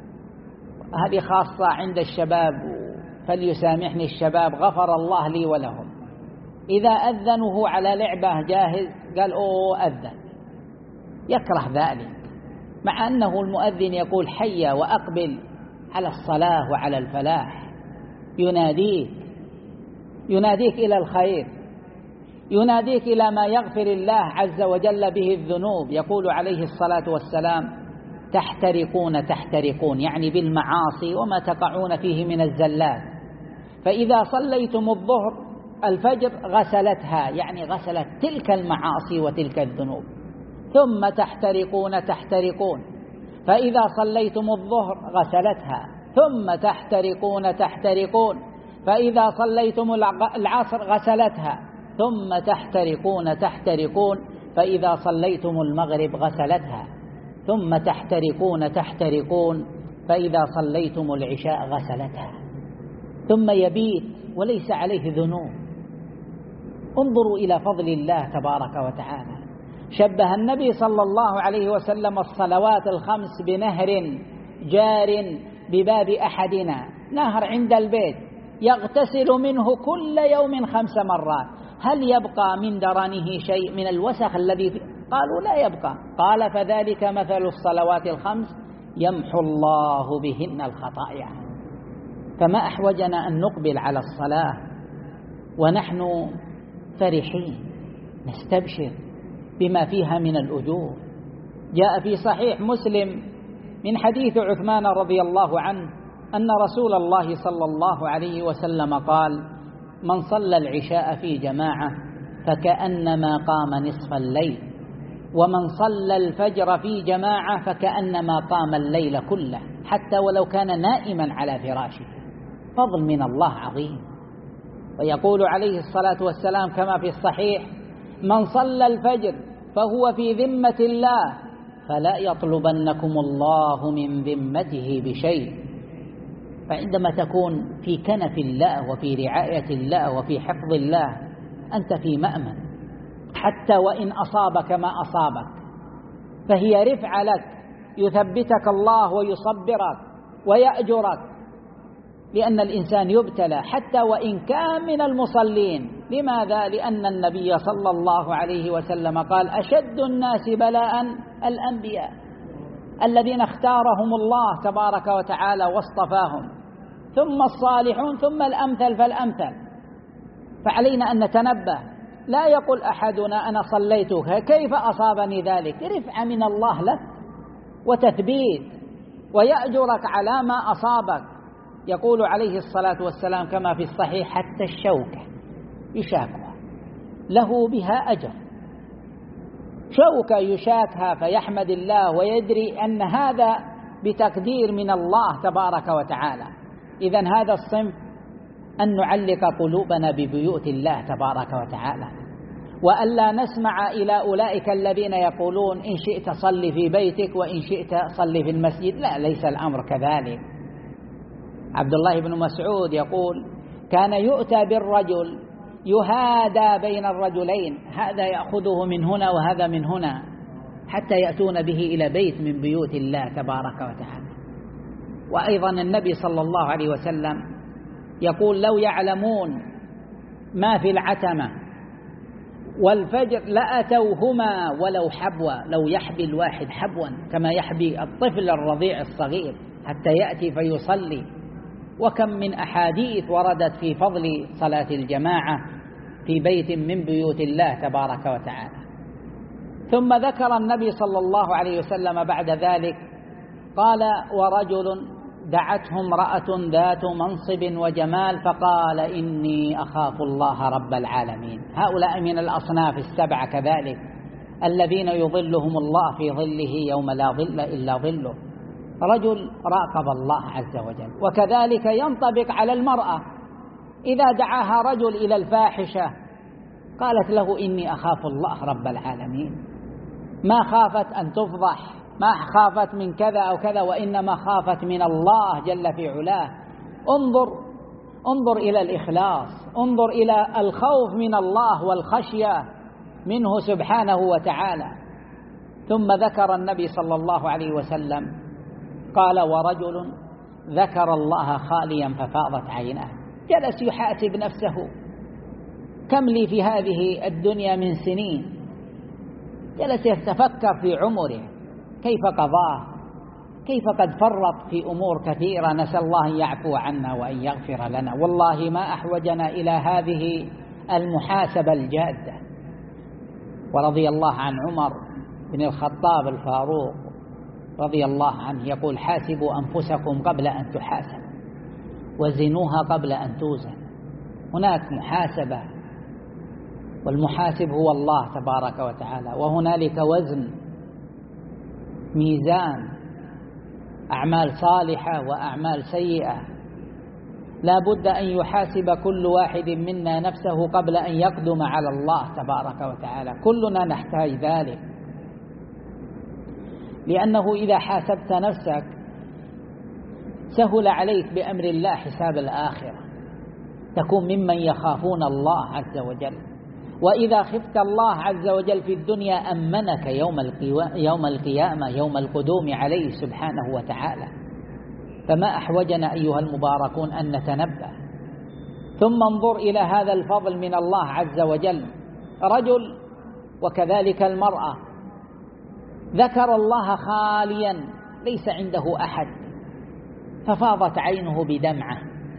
هذه خاصة عند الشباب فليسامحني الشباب غفر الله لي ولهم، إذا أذنه على لعبة جاهز قال أوه أذن، يكره ذلك، مع أنه المؤذن يقول حي وأقبل على الصلاة وعلى الفلاح، يناديك يناديك إلى الخير، يناديك إلى ما يغفر الله عز وجل به الذنوب. يقول عليه الصلاة والسلام: تحترقون تحترقون، يعني بالمعاصي وما تقعون فيه من الزلات، فإذا صليتم الظهر الفجر غسلتها، يعني غسلت تلك المعاصي وتلك الذنوب. ثم تحترقون تحترقون، فإذا صليتم الظهر غسلتها. ثم تحترقون تحترقون، فإذا صليتم العصر غسلتها. ثم تحترقون تحترقون، فإذا صليتم المغرب غسلتها. ثم تحترقون تحترقون، فإذا صليتم العشاء غسلتها. ثم يبيت وليس عليه ذنوب. انظروا إلى فضل الله تبارك وتعالى. شبه النبي صلى الله عليه وسلم الصلوات الخمس بنهر جار بباب أحدنا نهر عند البيت يغتسل منه كل يوم خمس مرات، هل يبقى من درنه شيء من الوسخ الذي فيه؟ قالوا لا يبقى. قال فذلك مثل الصلوات الخمس يمحو الله بهن الخطايا. فما أحوجنا أن نقبل على الصلاة ونحن فرحين نستبشر بما فيها من الأجور. جاء في صحيح مسلم من حديث عثمان رضي الله عنه أن رسول الله صلى الله عليه وسلم قال: من صلى العشاء في جماعة فكأنما قام نصف الليل، ومن صلى الفجر في جماعة فكأنما قام الليل كله، حتى ولو كان نائما على فراشه. فضل من الله عظيم. ويقول عليه الصلاة والسلام كما في الصحيح: من صلى الفجر فهو في ذمة الله فلا يطلبنكم الله من ذمته بشيء. فعندما تكون في كنف الله وفي رعاية الله وفي حفظ الله أنت في مأمن، حتى وإن أصابك ما أصابك فهي رفعة لك، يثبتك الله ويصبرك ويأجرك، لأن الإنسان يبتلى حتى وإن كان من المصلين. لماذا؟ لأن النبي صلى الله عليه وسلم قال: أشد الناس بلاء الأنبياء الذين اختارهم الله تبارك وتعالى واصطفاهم، ثم الصالحون، ثم الأمثل فالأمثل. فعلينا أن نتنبه. لا يقول أحدنا أنا صليت كيف أصابني ذلك، رفعة من الله لك وتثبيت ويأجرك على ما أصابك. يقول عليه الصلاة والسلام كما في الصحيح: حتى الشوكة يشاكها له بها أجر. شوكة يشاكها فيحمد الله ويدري أن هذا بتقدير من الله تبارك وتعالى. إذن هذا الصنف أن نعلق قلوبنا ببيوت الله تبارك وتعالى، وألا نسمع إلى أولئك الذين يقولون إن شئت صلي في بيتك وإن شئت صلي في المسجد. لا، ليس الأمر كذلك. عبد الله بن مسعود يقول: كان يؤتى بالرجل يهادى بين الرجلين، هذا يأخذه من هنا وهذا من هنا، حتى يأتون به إلى بيت من بيوت الله تبارك وتعالى. وأيضا النبي صلى الله عليه وسلم يقول: لو يعلمون ما في العتمة والفجر لأتوهما ولو حبوا. لو يحبي الواحد حبوا كما يحبي الطفل الرضيع الصغير حتى يأتي فيصلي. وكم من أحاديث وردت في فضل صلاة الجماعة في بيت من بيوت الله تبارك وتعالى. ثم ذكر النبي صلى الله عليه وسلم بعد ذلك قال: ورجل دعته امرأة ذات منصب وجمال فقال: إني أخاف الله رب العالمين. هؤلاء من الأصناف السبعة كذلك الذين يظلهم الله في ظله يوم لا ظل إلا ظله. رجل راقب الله عز وجل. وكذلك ينطبق على المرأة إذا دعاها رجل إلى الفاحشة قالت له: إني أخاف الله رب العالمين. ما خافت أن تفضح، ما خافت من كذا أو كذا، وإنما خافت من الله جل في علاه. انظر انظر إلى الإخلاص، انظر إلى الخوف من الله والخشية منه سبحانه وتعالى. ثم ذكر النبي صلى الله عليه وسلم قال: ورجل ذكر الله خاليا ففاضت عيناه. جلس يحاسب نفسه: كم لي في هذه الدنيا من سنين. جلس يتفكر في عمره كيف قضاه، كيف قد فرط في أمور كثيرة. نسأل الله أن يعفو عنا وأن يغفر لنا. والله ما أحوجنا إلى هذه المحاسبة الجادة. ورضي الله عن عمر بن الخطاب الفاروق رضي الله عنه يقول: حاسبوا أنفسكم قبل أن تحاسبوا وزنوها قبل أن توزن. هناك محاسبة، والمحاسب هو الله تبارك وتعالى، وهنالك وزن ميزان أعمال صالحة وأعمال سيئة. لا بد أن يحاسب كل واحد منا نفسه قبل أن يقدم على الله تبارك وتعالى. كلنا نحتاج ذلك، لأنه إذا حاسبت نفسك سهل عليك بأمر الله حساب الآخرة، تكون ممن يخافون الله عز وجل. وإذا خفت الله عز وجل في الدنيا أمنك يوم يوم القيامة، يوم القدوم عليه سبحانه وتعالى. فما أحوجنا أيها المباركون أن نتنبه. ثم انظر إلى هذا الفضل من الله عز وجل، رجل وكذلك المرأة ذكر الله خاليا ليس عنده أحد، ففاضت عينه بدمعة،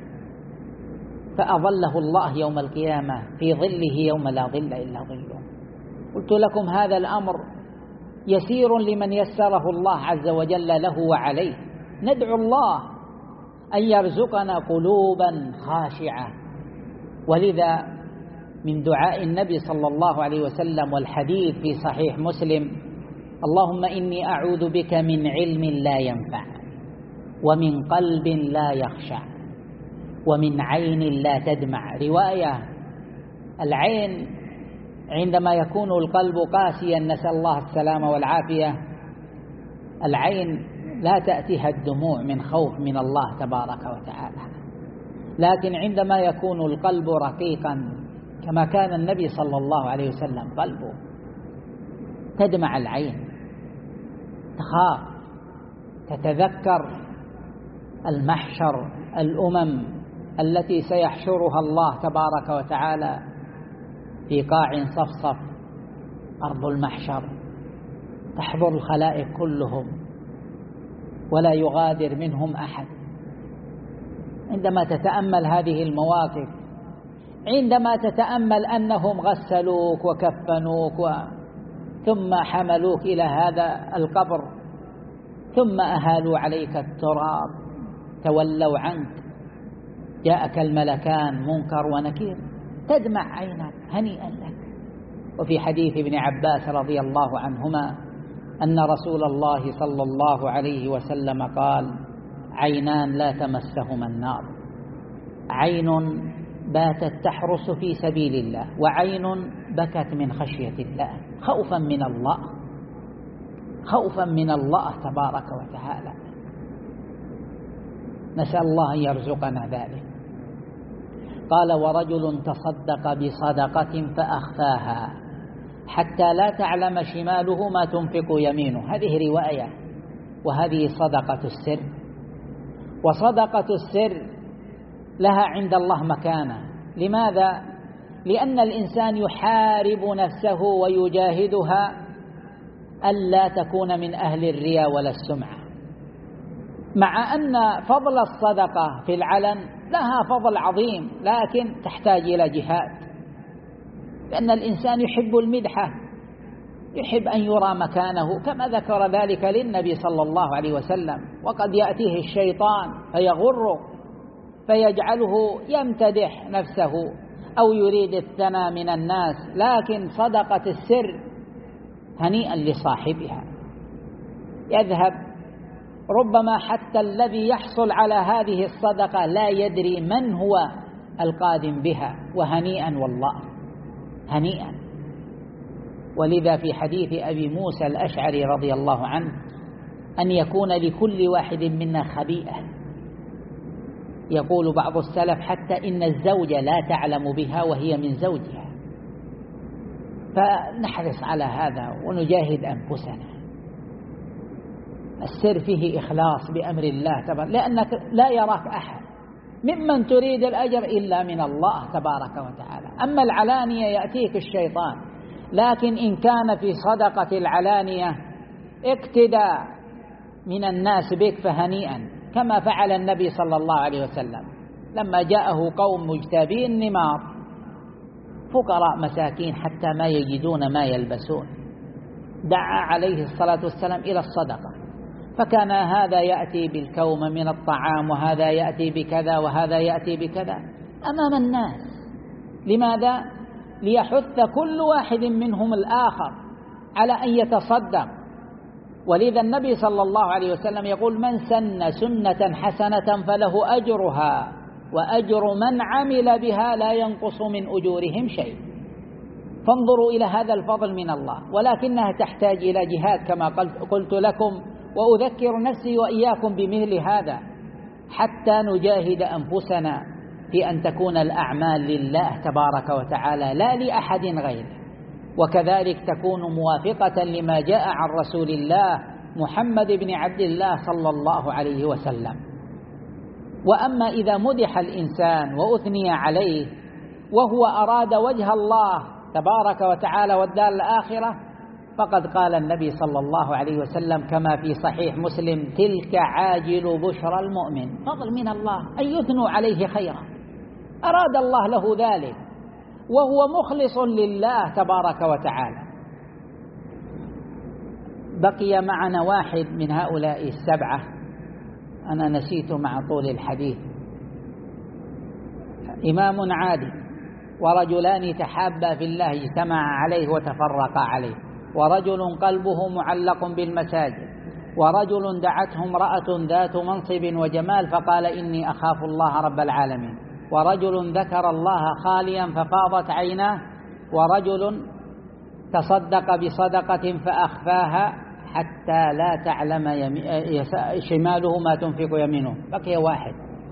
فأظله الله يوم القيامة في ظله يوم لا ظل إلا ظله. قلت لكم هذا الأمر يسير لمن يسره الله عز وجل له وعليه. ندعو الله أن يرزقنا قلوبا خاشعة. ولذا من دعاء النبي صلى الله عليه وسلم والحديث في صحيح مسلم: اللهم إني أعوذ بك من علم لا ينفع، ومن قلب لا يخشع، ومن عين لا تدمع. رواية: العين عندما يكون القلب قاسيا، نسأل الله السلامة والعافية، العين لا تأتيها الدموع من خوف من الله تبارك وتعالى، لكن عندما يكون القلب رقيقا كما كان النبي صلى الله عليه وسلم قلبه، تدمع العين، تخاف، تتذكر المحشر، الأمم التي سيحشرها الله تبارك وتعالى في قاع صفصف، أرض المحشر، تحضر الخلائق كلهم ولا يغادر منهم أحد. عندما تتأمل هذه المواقف، عندما تتأمل أنهم غسلوك وكفنوك و... ثم حملوك إلى هذا القبر، ثم أهالوا عليك التراب، تولوا عنك، جاءك الملكان منكر ونكير، تدمع عينك هنيئا لك. وفي حديث ابن عباس رضي الله عنهما أن رسول الله صلى الله عليه وسلم قال: عينان لا تمسهما النار، عين باتت تحرس في سبيل الله، وعين بكت من خشية الله، خوفا من الله، خوفا من الله تبارك وتعالى. نسأل الله أن يرزقنا ذلك. قال: ورجل تصدق بصدقة فأخفاها حتى لا تعلم شماله ما تنفق يمينه. هذه رواية، وهذه صدقة السر. وصدقة السر لها عند الله مكانة. لماذا؟ لأن الإنسان يحارب نفسه ويجاهدها ألا تكون من أهل الرياء ولا السمعة، مع أن فضل الصدقة في العلن لها فضل عظيم، لكن تحتاج إلى جهاد، لأن الإنسان يحب المدحة، يحب أن يرى مكانه، كما ذكر ذلك للنبي صلى الله عليه وسلم. وقد يأتيه الشيطان فيغره فيجعله يمتدح نفسه أو يريد الثناء من الناس، لكن صدقة السر هنيئا لصاحبها. يذهب ربما حتى الذي يحصل على هذه الصدقة لا يدري من هو القادم بها، وهنيئا والله، هنيئا. ولذا في حديث أبي موسى الأشعري رضي الله عنه أن يكون لكل واحد منا خبيئة. يقول بعض السلف: حتى إن الزوجة لا تعلم بها وهي من زوجها. فنحرص على هذا ونجاهد أنفسنا. السر فيه إخلاص بأمر الله تبارك، لأنك لا يراك أحد ممن تريد الأجر إلا من الله تبارك وتعالى. أما العلانية يأتيك الشيطان، لكن إن كان في صدقة العلانية اقتداء من الناس بك فهنيئا، كما فعل النبي صلى الله عليه وسلم لما جاءه قوم مجتابين نمار، فقراء مساكين حتى ما يجدون ما يلبسون، دعا عليه الصلاة والسلام إلى الصدقة، فكان هذا يأتي بالكوم من الطعام، وهذا يأتي بكذا، وهذا يأتي بكذا أمام الناس. لماذا؟ ليحث كل واحد منهم الآخر على أن يتصدق. ولذا النبي صلى الله عليه وسلم يقول: من سن سنة حسنة فله أجرها وأجر من عمل بها لا ينقص من أجورهم شيء. فانظروا إلى هذا الفضل من الله، ولكنها تحتاج إلى جهاد كما قلت لكم، وأذكر نفسي وإياكم بمثل هذا حتى نجاهد أنفسنا في أن تكون الأعمال لله تبارك وتعالى لا لأحد غيره، وكذلك تكون موافقة لما جاء عن رسول الله محمد بن عبد الله صلى الله عليه وسلم. وأما إذا مدح الإنسان وأثني عليه وهو أراد وجه الله تبارك وتعالى والدار الآخرة، فقد قال النبي صلى الله عليه وسلم كما في صحيح مسلم: تلك عاجل بشرى المؤمن، فضل من الله أن يثنوا عليه خيرا، أراد الله له ذلك وهو مخلص لله تبارك وتعالى. بقي معنا واحد من هؤلاء السبعة أنا نسيت مع طول الحديث. إمام عادل، ورجلان تحابا في الله اجتمعا عليه وتفرقا عليه، ورجل قلبه معلق بالمساجد، ورجل دعته امرأة ذات منصب وجمال فقال: إني أخاف الله رب العالمين، ورجل ذكر الله خاليا ففاضت عيناه، ورجل تصدق بصدقة فأخفاها حتى لا تعلم شماله ما تنفق يمينه. بقي واحد.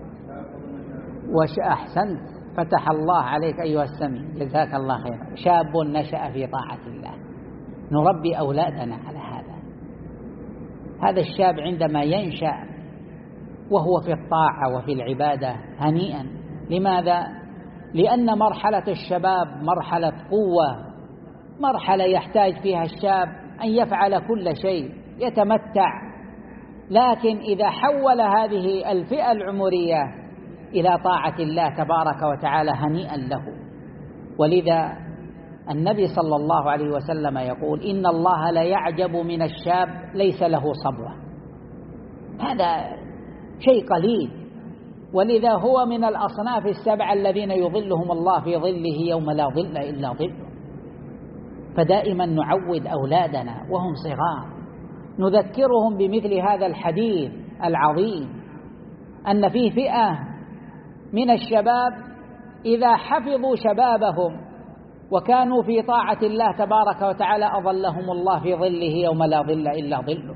وش أحسنت، فتح الله عليك أيها السميع، جزاك الله خيرا. شاب نشأ في طاعة الله، نربي أولادنا على هذا. هذا الشاب عندما ينشأ وهو في الطاعة وفي العبادة هنيئا. لماذا؟ لأن مرحلة الشباب مرحلة قوة، مرحلة يحتاج فيها الشاب أن يفعل كل شيء، يتمتع. لكن إذا حول هذه الفئة العمرية إلى طاعة الله تبارك وتعالى هنيئا له. ولذا النبي صلى الله عليه وسلم يقول: إن الله لا يعجب من الشاب ليس له صبوة. هذا شيء قليل، ولذا هو من الأصناف السبعة الذين يظلهم الله في ظله يوم لا ظل إلا ظله. فدائما نعود أولادنا وهم صغار، نذكرهم بمثل هذا الحديث العظيم، أن في فئة من الشباب إذا حفظوا شبابهم وكانوا في طاعة الله تبارك وتعالى أظلهم الله في ظله يوم لا ظل إلا ظله.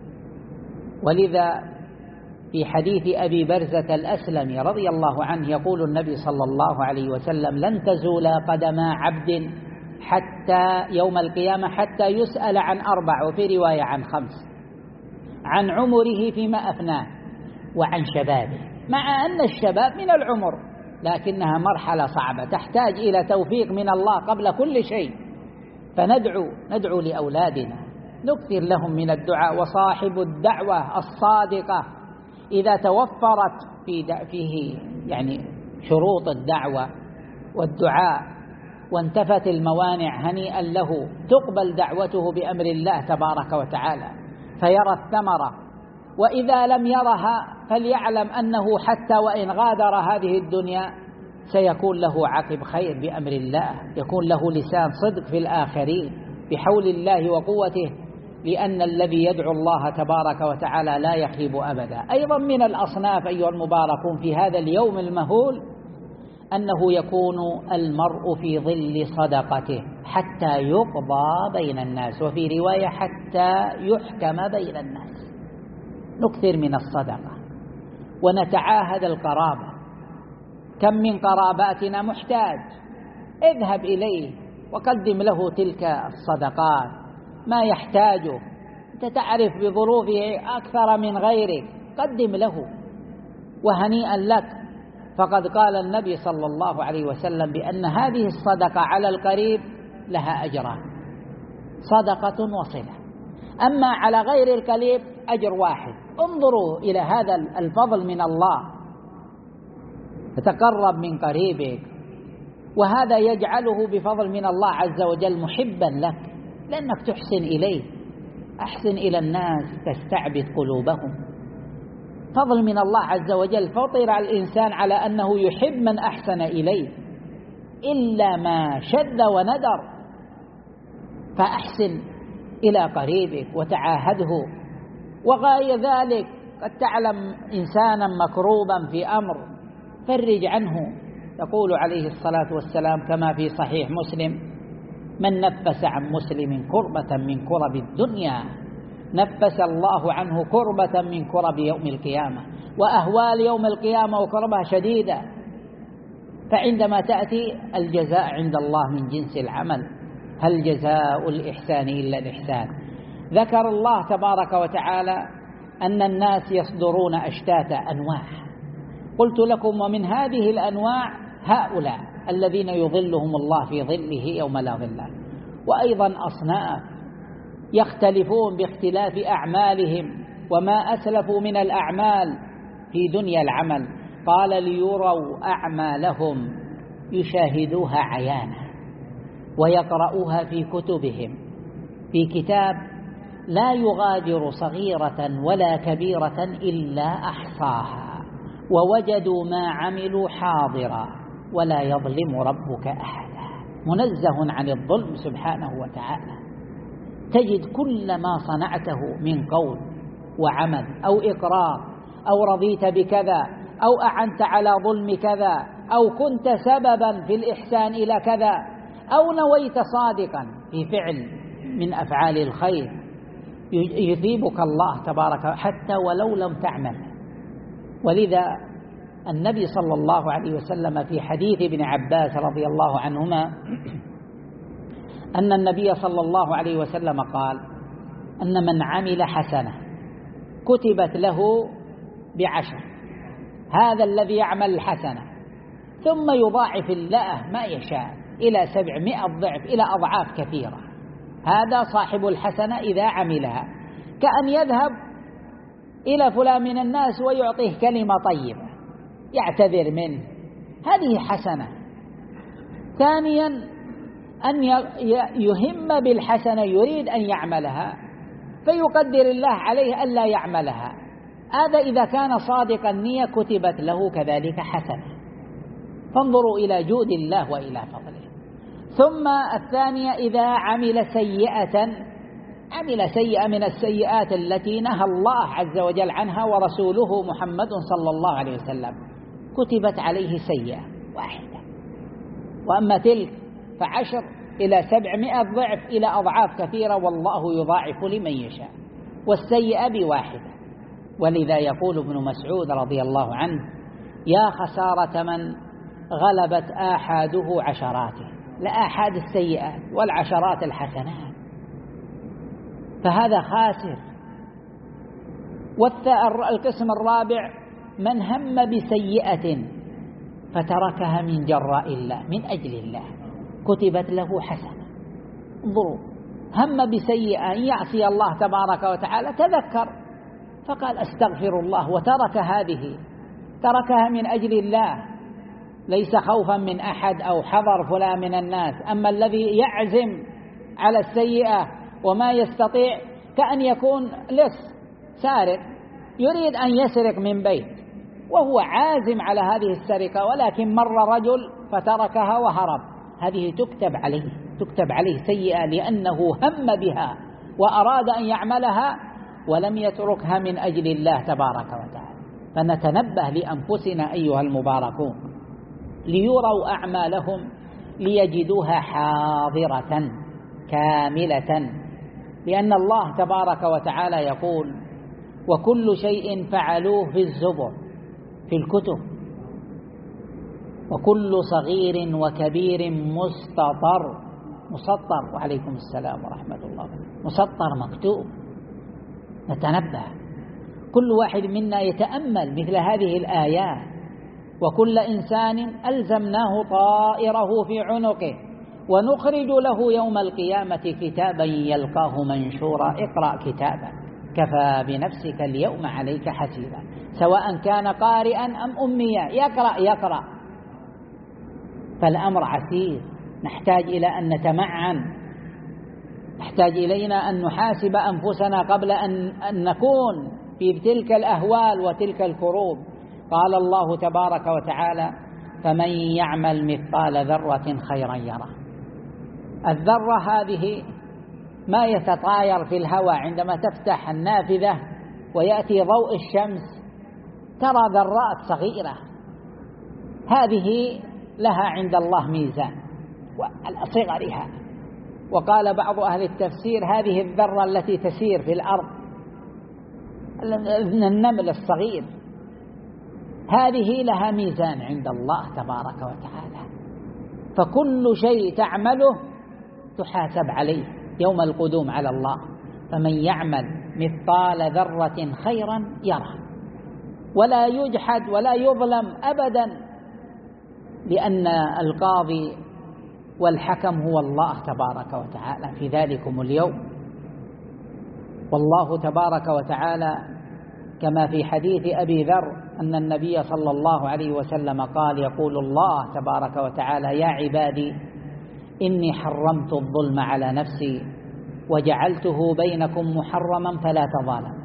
ولذا في حديث أبي برزة الأسلمي رضي الله عنه يقول النبي صلى الله عليه وسلم: لن تزول قدما عبد حتى يوم القيامة حتى يسأل عن أربع، وفي رواية عن خمس: عن عمره فيما أفناه، وعن شبابه. مع أن الشباب من العمر، لكنها مرحلة صعبة تحتاج إلى توفيق من الله قبل كل شيء. فندعو ندعو لأولادنا، نكثر لهم من الدعاء. وصاحب الدعوة الصادقة إذا توفرت في فيه يعني شروط الدعوة والدعاء وانتفت الموانع هنيئا له، تقبل دعوته بأمر الله تبارك وتعالى فيرى الثمرة. وإذا لم يرها فليعلم أنه حتى وإن غادر هذه الدنيا سيكون له عقب خير بأمر الله، يكون له لسان صدق في الآخرين بحول الله وقوته، لأن الذي يدعو الله تبارك وتعالى لا يخيب أبدا. أيضا من الأصناف أيها المباركون في هذا اليوم المهول أنه يكون المرء في ظل صدقته حتى يقضى بين الناس، وفي رواية حتى يحكم بين الناس. نكثر من الصدقة ونتعاهد القرابة. كم من قراباتنا محتاج، اذهب إليه وقدم له تلك الصدقات ما يحتاجه. أنت تعرف بظروفه أكثر من غيرك، قدم له وهنيئا لك. فقد قال النبي صلى الله عليه وسلم بأن هذه الصدقة على القريب لها أجران، صدقة وصلة. أما على غير القريب أجر واحد. انظروا إلى هذا الفضل من الله، تتقرب من قريبك، وهذا يجعله بفضل من الله عز وجل محبا لك، لأنك تحسن إليه. أحسن إلى الناس تستعبد قلوبهم، فضل من الله عز وجل. فطر الإنسان على أنه يحب من أحسن إليه إلا ما شذ وندر. فأحسن إلى قريبك وتعاهده. وغاية ذلك قد تعلم إنسانا مكروبا في أمر، فرج عنه. يقول عليه الصلاة والسلام كما في صحيح مسلم: من نفس عن مسلم كربة من كرب الدنيا نفس الله عنه كربة من كرب يوم القيامة. وأهوال يوم القيامة وكربها شديدة، فعندما تأتي الجزاء عند الله من جنس العمل. هل جزاء الإحسان إلا الإحسان؟ ذكر الله تبارك وتعالى أن الناس يصدرون أشتات أنواع، قلت لكم ومن هذه الأنواع هؤلاء الذين يظلهم الله في ظله يوم لا ظل، وأيضا أصناف يختلفون باختلاف أعمالهم وما أسلفوا من الأعمال في دنيا العمل. قال ليروا أعمالهم يشاهدوها عيانا ويقرؤوها في كتبهم، في كتاب لا يغادر صغيرة ولا كبيرة إلا أحصاها ووجدوا ما عملوا حاضرا ولا يظلم ربك أحدا. منزه عن الظلم سبحانه وتعالى. تجد كل ما صنعته من قول وعمل أو إقرار أو رضيت بكذا أو أعنت على ظلم كذا أو كنت سببا في الإحسان إلى كذا أو نويت صادقا في فعل من أفعال الخير، يثيبك الله تبارك حتى ولو لم تعمل. ولذا النبي صلى الله عليه وسلم في حديث ابن عباس رضي الله عنهما أن النبي صلى الله عليه وسلم قال أن من عمل حسنة كتبت له بعشر، هذا الذي يعمل الحسنة ثم يضاعف الله ما يشاء إلى سبعمائة ضعف إلى أضعاف كثيرة. هذا صاحب الحسنة إذا عملها، كأن يذهب إلى فلان من الناس ويعطيه كلمة طيبة يعتذر منه، هذه حسنة. ثانيا أن يهم بالحسنة، يريد أن يعملها فيقدر الله عليه ألا يعملها، هذا إذا كان صادق النية كتبت له كذلك حسنة. فانظروا إلى جود الله وإلى فضله. ثم الثانية إذا عمل سيئة، عمل سيئة من السيئات التي نهى الله عز وجل عنها ورسوله محمد صلى الله عليه وسلم، كتبت عليه سيئة واحدة، وأما تلك فعشر إلى سبعمائة ضعف إلى أضعاف كثيرة، والله يضاعف لمن يشاء. والسيئة بواحدة. ولذا يقول ابن مسعود رضي الله عنه: يا خسارة من غلبت آحاده عشراته، لآحاد السيئات والعشرات الحسنات، فهذا خاسر. والقسم الرابع من هم بسيئة فتركها من جراء الله من أجل الله كتبت له حسنة. انظروا، هم بسيئة أن يعصي الله تبارك وتعالى، تذكر فقال استغفر الله وترك هذه، تركها من أجل الله ليس خوفا من أحد أو حذر فلان من الناس. أما الذي يعزم على السيئة وما يستطيع، كأن يكون لص سارق يريد أن يسرق من بيت وهو عازم على هذه السرقة، ولكن مر رجل فتركها وهرب، هذه تكتب عليه تكتب عليه سيئة لأنه هم بها وأراد أن يعملها ولم يتركها من أجل الله تبارك وتعالى. فنتنبه لأنفسنا أيها المباركون، ليروا أعمالهم ليجدوها حاضرة كاملة، لأن الله تبارك وتعالى يقول: وكل شيء فعلوه في الزبر، في الكتب، وكل صغير وكبير مستطر، مسطر، وعليكم السلام ورحمة الله، مسطر مكتوب. نتنبه، كل واحد منا يتأمل مثل هذه الآيات: وكل إنسان ألزمناه طائره في عنقه ونخرج له يوم القيامة كتابا يلقاه منشورا اقرأ كتابا كفى بنفسك اليوم عليك حسيبا، سواء كان قارئا أم أميا، يقرأ يقرأ. فالأمر عسير، نحتاج إلى أن نتمعن، نحتاج إلينا أن نحاسب أنفسنا قبل أن نكون في تلك الأهوال وتلك الكروب. قال الله تبارك وتعالى: فمن يعمل مثقال ذرة خيرا يره. الذرة هذه ما يتطاير في الهواء، عندما تفتح النافذة ويأتي ضوء الشمس ترى ذرات صغيرة، هذه لها عند الله ميزان وعلى صغرها. وقال بعض أهل التفسير: هذه الذرة التي تسير في الأرض، النمل الصغير، هذه لها ميزان عند الله تبارك وتعالى. فكل شيء تعمله تحاسب عليه يوم القدوم على الله. فمن يعمل مثقال ذرة خيرا يره. ولا يجحد ولا يظلم أبدا، لأن القاضي والحكم هو الله تبارك وتعالى في ذلكم اليوم. والله تبارك وتعالى كما في حديث أبي ذر أن النبي صلى الله عليه وسلم قال: يقول الله تبارك وتعالى: يا عبادي إني حرمت الظلم على نفسي وجعلته بينكم محرما فلا تظالموا.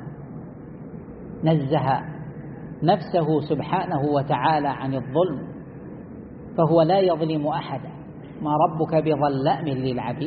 نزه نفسه سبحانه وتعالى عن الظلم، فهو لا يظلم أحدا. ما ربك بظلام للعبيد،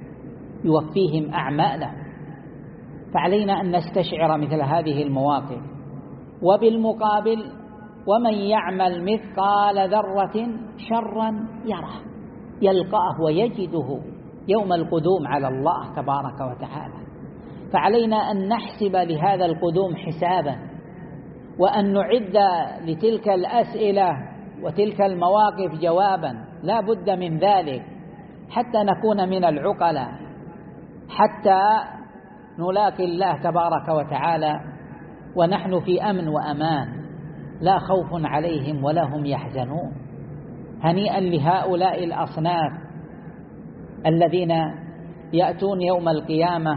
يوفيهم أعمالهم. فعلينا أن نستشعر مثل هذه المواقف. وبالمقابل: ومن يعمل مثقال ذرة شرا يره، يلقاه ويجده يوم القدوم على الله تبارك وتعالى. فعلينا أن نحسب لهذا القدوم حسابا، وأن نعد لتلك الأسئلة وتلك المواقف جوابا، لا بد من ذلك حتى نكون من العقلاء، حتى نلاقي الله تبارك وتعالى ونحن في أمن وأمان، لا خوف عليهم ولا هم يحزنون. هنيئا لهؤلاء الأصناف الذين يأتون يوم القيامة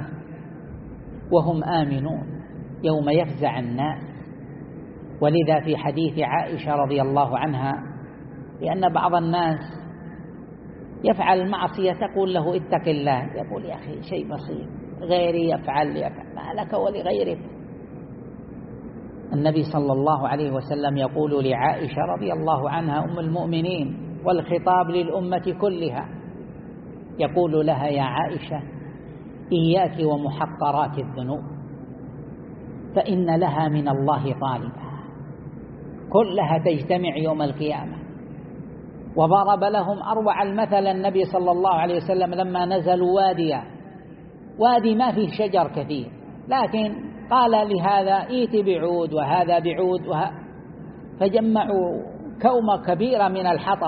وهم آمنون يوم يفزع الناس. ولذا في حديث عائشة رضي الله عنها: لأن بعض الناس يفعل معصية تقول له اتق الله، يقول: يا أخي شيء بسيط، غيري يفعل يفعل، ما لك ولغيرك. النبي صلى الله عليه وسلم يقول لعائشة رضي الله عنها أم المؤمنين، والخطاب للأمة كلها، يقول لها: يا عائشة إياك ومحقرات الذنوب، فإن لها من الله طالبا، كلها تجتمع يوم القيامة. وضرب لهم أروع المثل النبي صلى الله عليه وسلم لما نزلوا واديا، وادي ما فيه شجر كثير، لكن قال لهذا ائت بعود وهذا بعود وه... فجمعوا كومة كبيرة من الحطب،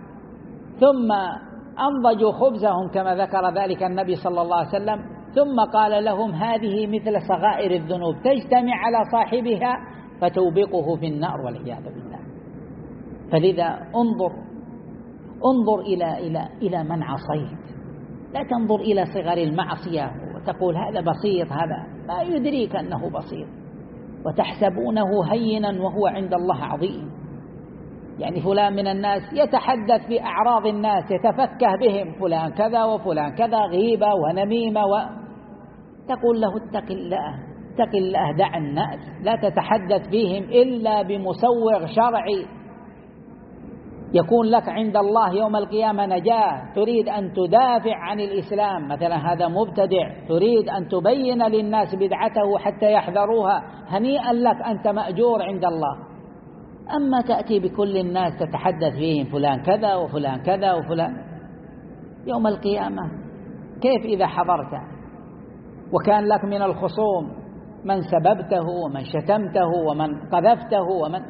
ثم أنضجوا خبزهم كما ذكر ذلك النبي صلى الله عليه وسلم، ثم قال لهم: هذه مثل صغائر الذنوب تجتمع على صاحبها فتوبقه في النار والعياذ بالله. فلذا انظر انظر إلى إلى إلى من عصيت، لا تنظر إلى صغر المعصية وتقول هذا بسيط، هذا ما يدريك أنه بسيط، وتحسبونه هينا وهو عند الله عظيم. يعني فلان من الناس يتحدث بأعراض الناس، يتفكه بهم، فلان كذا وفلان كذا، غيبة ونميمة، و... تقول له اتق الله اتق الله، دع الناس، لا تتحدث فيهم إلا بمسوغ شرعي يكون لك عند الله يوم القيامة نجاة. تريد أن تدافع عن الإسلام، مثلا هذا مبتدع، تريد أن تبين للناس بدعته حتى يحذروها، هنيئا لك، أنت مأجور عند الله. أما تأتي بكل الناس تتحدث فيهم فلان كذا وفلان كذا وفلان، يوم القيامة كيف إذا حضرت وكان لك من الخصوم من سببته ومن شتمته ومن قذفته ومن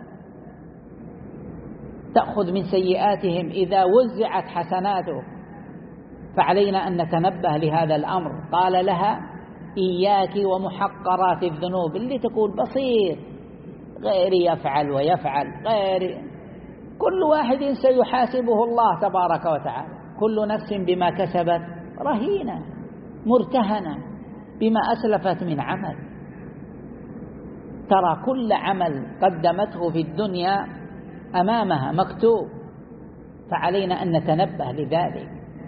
تأخذ من سيئاتهم إذا وزعت حسناته؟ فعلينا أن نتنبه لهذا الأمر. قال لها: إياك ومحقرات الذنوب، اللي تقول بسيط، غيري يفعل ويفعل، غيري، كل واحد سيحاسبه الله تبارك وتعالى، كل نفس بما كسبت رهينة مرتهنة بما أسلفت من عمل. ترى كل عمل قدمته في الدنيا أمامها مكتوب، فعلينا أن نتنبه لذلك.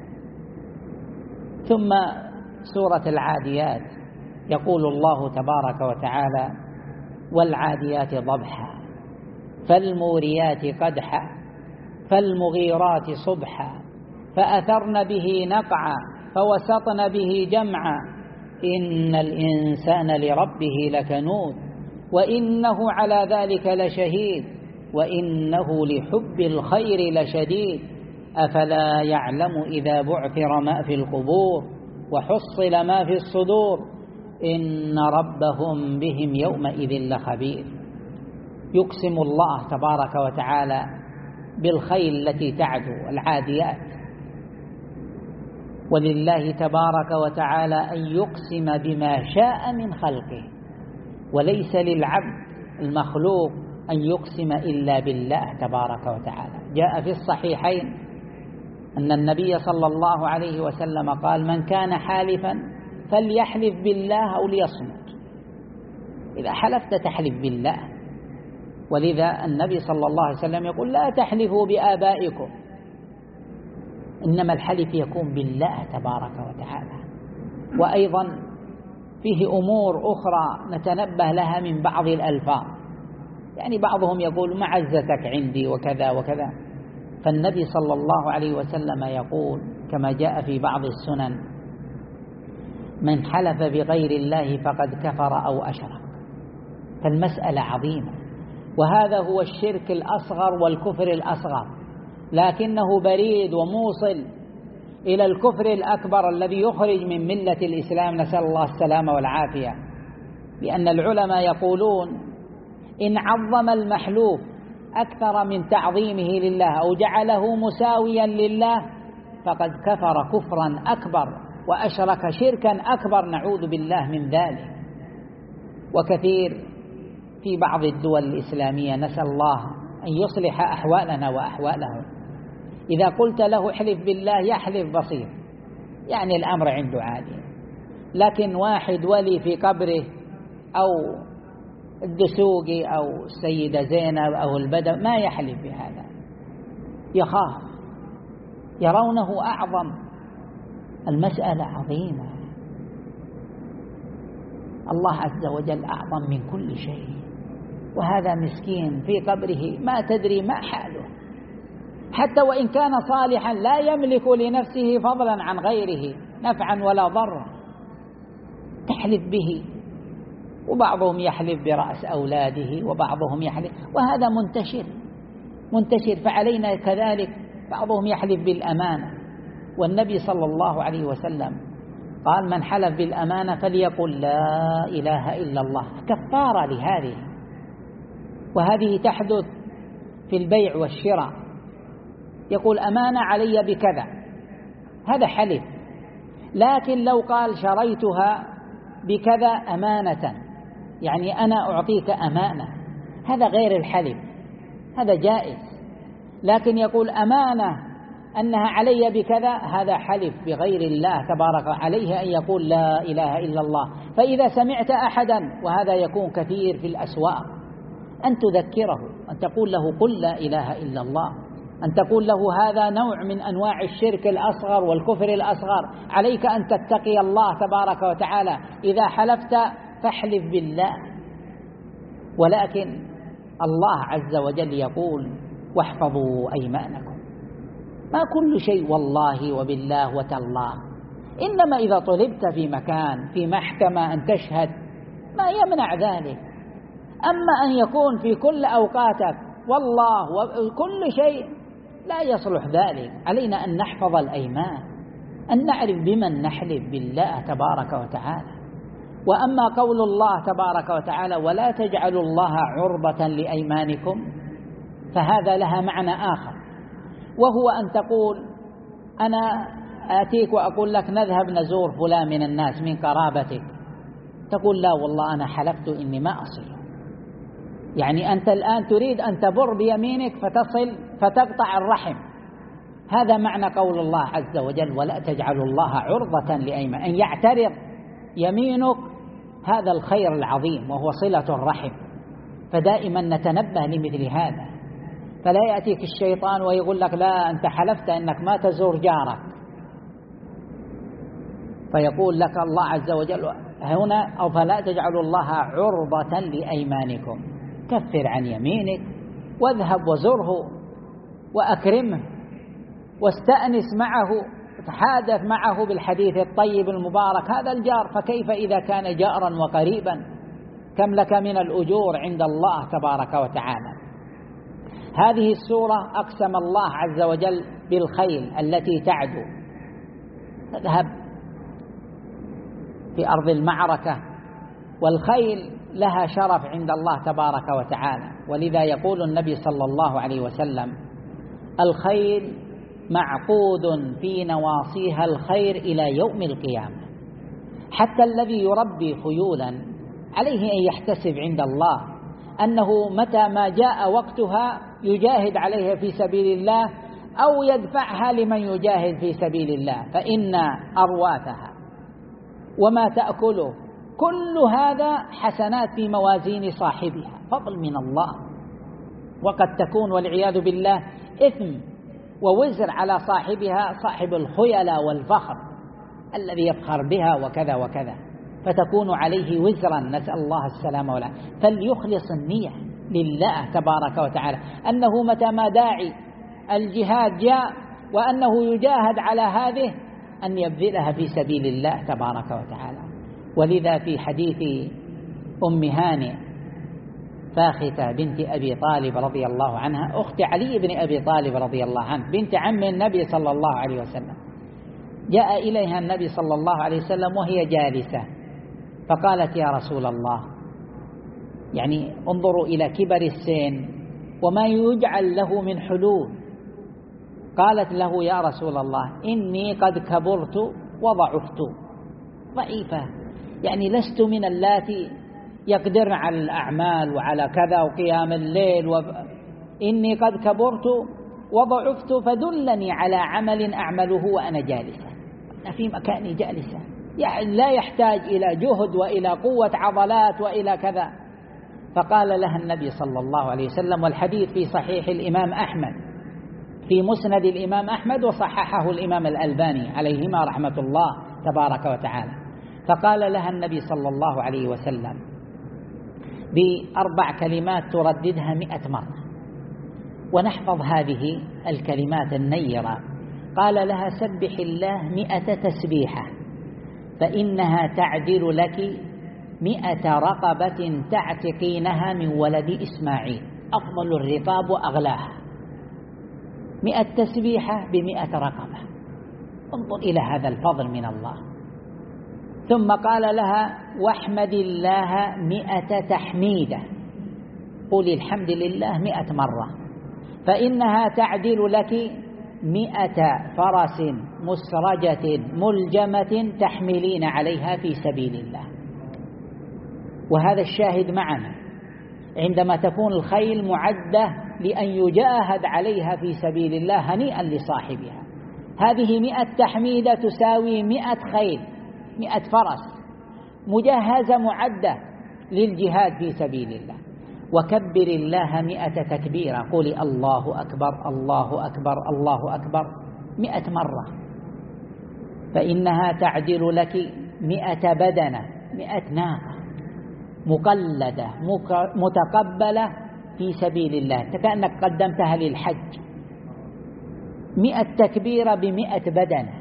ثم سورة العاديات يقول الله تبارك وتعالى: والعاديات ضبحا فالموريات قدحا فالمغيرات صبحا فأثرن به نقعا فوسطن به جمعا إن الإنسان لربه لكنود وإنه على ذلك لشهيد وإنه لحب الخير لشديد أفلا يعلم إذا بعثر ما في القبور وحصل ما في الصدور إن ربهم بهم يومئذ لخبير. يقسم الله تبارك وتعالى بالخيل التي تعدو، العاديات. ولله تبارك وتعالى أن يقسم بما شاء من خلقه، وليس للعبد المخلوق أن يقسم إلا بالله تبارك وتعالى. جاء في الصحيحين أن النبي صلى الله عليه وسلم قال: من كان حالفا فليحلف بالله أو ليصمت. إذا حلفت تحلف بالله، ولذا النبي صلى الله عليه وسلم يقول: لا تحلفوا بآبائكم، إنما الحلف يكون بالله تبارك وتعالى. وأيضا فيه أمور أخرى نتنبه لها من بعض الألفاظ، يعني بعضهم يقول: معزتك عندي وكذا وكذا، فالنبي صلى الله عليه وسلم يقول كما جاء في بعض السنن: من حلف بغير الله فقد كفر أو أشرك. فالمسألة عظيمة، وهذا هو الشرك الأصغر والكفر الأصغر، لكنه بريد وموصل إلى الكفر الأكبر الذي يخرج من ملة الإسلام، نسأل الله السلامة والعافية. لأن العلماء يقولون: إن عظم المحلوف أكثر من تعظيمه لله أو جعله مساويا لله فقد كفر كفرا أكبر وأشرك شركا أكبر، نعوذ بالله من ذلك. وكثير في بعض الدول الإسلامية نسأل الله أن يصلح أحوالنا وأحوالهم، إذا قلت له احلف بالله يحلف بصير، يعني الأمر عنده عادي. لكن واحد ولي في قبره أو الدسوقي أو السيدة زينب أو البدو ما يحلف بهذا، يخاف، يرونه أعظم. المسألة عظيمة، الله عز وجل أعظم من كل شيء، وهذا مسكين في قبره ما تدري ما حاله، حتى وإن كان صالحا لا يملك لنفسه فضلا عن غيره نفعا ولا ضرا، تحلف به. وبعضهم يحلف برأس أولاده وبعضهم يحلف، وهذا منتشر منتشر فعلينا كذلك. بعضهم يحلف بالأمانة، والنبي صلى الله عليه وسلم قال: من حلف بالأمانة فليقل لا إله إلا الله، كفارة لهذه. وهذه تحدث في البيع والشراء، يقول: أمانة علي بكذا، هذا حلف. لكن لو قال: شريتها بكذا أمانة، يعني أنا أعطيك أمانة، هذا غير الحلف، هذا جائز. لكن يقول أمانة أنها علي بكذا، هذا حلف بغير الله تبارك، عليه أن يقول لا إله إلا الله. فإذا سمعت أحدا، وهذا يكون كثير في الأسواق، أن تذكره، أن تقول له: قل لا إله إلا الله، أن تقول له: هذا نوع من أنواع الشرك الأصغر والكفر الأصغر، عليك أن تتقي الله تبارك وتعالى، إذا حلفت فاحلف بالله. ولكن الله عز وجل يقول: واحفظوا أيمانكم. ما كل شيء والله وبالله وتالله، إنما إذا طلبت في مكان في محكمة أن تشهد ما يمنع ذلك. أما أن يكون في كل أوقاتك والله وكل شيء لا يصلح ذلك. علينا أن نحفظ الأيمان، أن نعرف بمن نحلف بالله تبارك وتعالى. وأما قول الله تبارك وتعالى: ولا تجعلوا الله عرضة لأيمانكم، فهذا لها معنى آخر، وهو أن تقول: أنا آتيك وأقول لك نذهب نزور فلان من الناس من قرابتك، تقول: لا والله أنا حلفت إني ما أصل. يعني أنت الآن تريد أن تبر بيمينك فتصل فتقطع الرحم. هذا معنى قول الله عز وجل: ولا تجعلوا الله عرضة لأيمان، أن يعترض يمينك هذا الخير العظيم وهو صلة الرحم. فدائما نتنبه لمثل هذا، فلا يأتيك الشيطان ويقول لك: لا أنت حلفت أنك ما تزور جارك، فيقول لك الله عز وجل هنا: أو فلا تجعلوا الله عرضة لأيمانكم، كفر عن يمينك واذهب وزره وأكرمه واستأنس معه، تحادث معه بالحديث الطيب المبارك، هذا الجار. فكيف إذا كان جارا وقريبا؟ كم لك من الأجور عند الله تبارك وتعالى. هذه السورة أقسم الله عز وجل بالخيل التي تعدو، تذهب في أرض المعركة، والخيل لها شرف عند الله تبارك وتعالى. ولذا يقول النبي صلى الله عليه وسلم: الخيل معقود في نواصيها الخير إلى يوم القيامة. حتى الذي يربي خيولا عليه أن يحتسب عند الله أنه متى ما جاء وقتها يجاهد عليها في سبيل الله أو يدفعها لمن يجاهد في سبيل الله، فإن أرواثها وما تأكله كل هذا حسنات في موازين صاحبها، فضل من الله. وقد تكون والعياذ بالله إثم ووزر على صاحبها، صاحب الخيلاء والفخر الذي يفخر بها وكذا وكذا، فتكون عليه وزرا، نسأل الله السلامة والعافية. فليخلص النية لله تبارك وتعالى أنه متى ما داعي الجهاد جاء وأنه يجاهد على هذه أن يبذلها في سبيل الله تبارك وتعالى. ولذا في حديث أم هانئ فاختة بنت أبي طالب رضي الله عنها، أخت علي بن أبي طالب رضي الله عنه، بنت عم النبي صلى الله عليه وسلم، جاء إليها النبي صلى الله عليه وسلم وهي جالسة فقالت: يا رسول الله، يعني انظروا إلى كبر السن وما يجعل له من حلول. قالت له: يا رسول الله، إني قد كبرت وضعفت، ضعيفة، يعني لست من اللاتي يقدرن على الأعمال وعلى كذا وقيام الليل و... إني قد كبرت وضعفت فدلني على عمل أعمله وأنا جالسة، أنا في مكاني جالسة، يعني لا يحتاج إلى جهد وإلى قوة عضلات وإلى كذا. فقال لها النبي صلى الله عليه وسلم، والحديث في صحيح الإمام أحمد، في مسند الإمام أحمد، وصححه الإمام الألباني عليهما رحمة الله تبارك وتعالى. فقال لها النبي صلى الله عليه وسلم بأربع كلمات ترددها مئة مرة، ونحفظ هذه الكلمات النيرة. قال لها: سبح الله مئة تسبيحة فإنها تعدل لك مئة رقبة تعتقينها من ولد إسماعيل، أفضل الرقاب وأغلاها. مئة تسبيحة بمئة رقبة، انظر إلى هذا الفضل من الله. ثم قال لها: واحمد الله مئة تحميدة، قولي الحمد لله مئة مرة، فإنها تعدل لك مئة فرس مسرجة ملجمة تحملين عليها في سبيل الله. وهذا الشاهد معنا، عندما تكون الخيل معدة لأن يجاهد عليها في سبيل الله هنيئا لصاحبها. هذه مئة تحميدة تساوي مئة خيل، مئة فرس مجهزة معدة للجهاد في سبيل الله. وكبر الله مئة تكبيرة، قولي الله أكبر الله أكبر الله أكبر مئة مرة، فإنها تعدل لك مئة بدنة، مئة ناقة مقلدة متقبلة في سبيل الله، كأنك قدمتها للحج. مئة تكبيرة بمئة بدنة.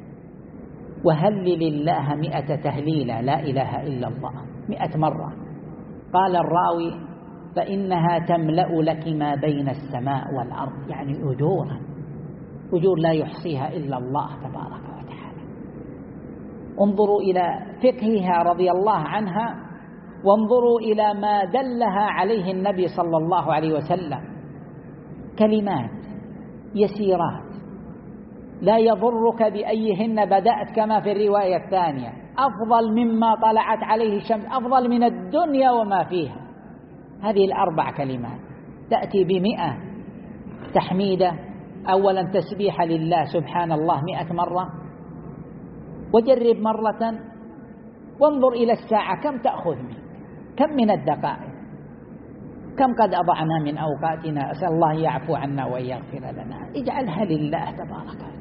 وهلل الله مئة تهليلة، لا إله إلا الله مئة مرة. قال الراوي: فإنها تملأ لك ما بين السماء والأرض، يعني أجورا، أجور لا يحصيها إلا الله تبارك وتعالى. انظروا إلى فقهها رضي الله عنها، وانظروا إلى ما دلها عليه النبي صلى الله عليه وسلم، كلمات يسيرات لا يضرك بأيهن بدأت، كما في الرواية الثانية: أفضل مما طلعت عليه الشمس، أفضل من الدنيا وما فيها. هذه الأربع كلمات تأتي بمئة تحميدة، أولا تسبيح لله سبحان الله مئة مرة، وجرب مرة وانظر إلى الساعة كم تأخذ منك، كم من الدقائق، كم قد أضعنا من أوقاتنا. أسأل الله يعفو عنا ويغفر لنا. اجعلها لله تبارك وتعالى.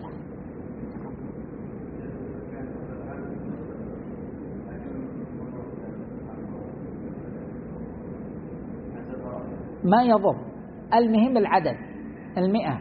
ما يضر، المهم العدد، المئة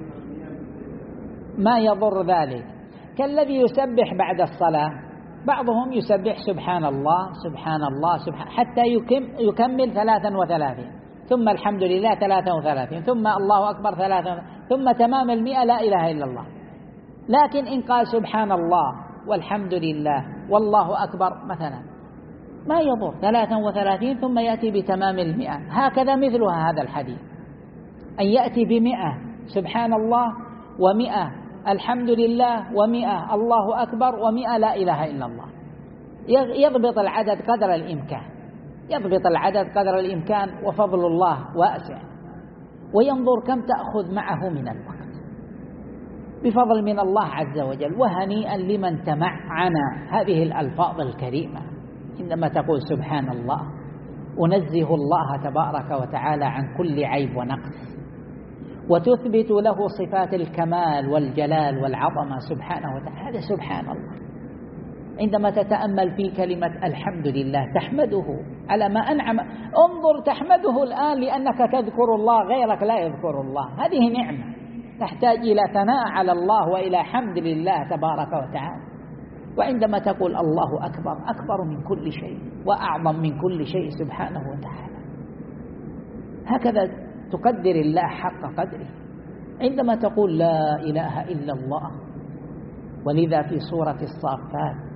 ما يضر ذلك. كالذي يسبح بعد الصلاة، بعضهم يسبح سبحان الله سبحان الله سبحان حتى يكمل ثلاثا وثلاثين، ثم الحمد لله ثلاثا وثلاثين، ثم الله أكبر ثلاثا، ثم تمام المئة لا إله إلا الله. لكن إن قال سبحان الله والحمد لله والله أكبر مثلا ما يضر، ثلاثا وثلاثين ثم يأتي بتمام المئة. هكذا مثلها هذا الحديث، أن يأتي بمئة سبحان الله ومئة الحمد لله ومئة الله أكبر ومئة لا إله إلا الله، يضبط العدد قدر الإمكان. يضبط العدد قدر الإمكان، وفضل الله واسع، وينظر كم تأخذ معه من الوقت بفضل من الله عز وجل. وهنيئا لمن تمعن هذه الألفاظ الكريمة عندما تقول سبحان الله، أنزه الله تبارك وتعالى عن كل عيب ونقص، وتثبت له صفات الكمال والجلال والعظمة سبحانه وتعالى. هذا سبحان الله. عندما تتأمل في كلمة الحمد لله تحمده على ما أنعم، انظر تحمده الآن لأنك تذكر الله، غيرك لا يذكر الله، هذه نعمة تحتاج إلى ثناء على الله وإلى حمد لله تبارك وتعالى. وعندما تقول الله أكبر، أكبر من كل شيء وأعظم من كل شيء سبحانه وتعالى، هكذا تقدر الله حق قدره. عندما تقول لا إله إلا الله، ولذا في سورة الصافات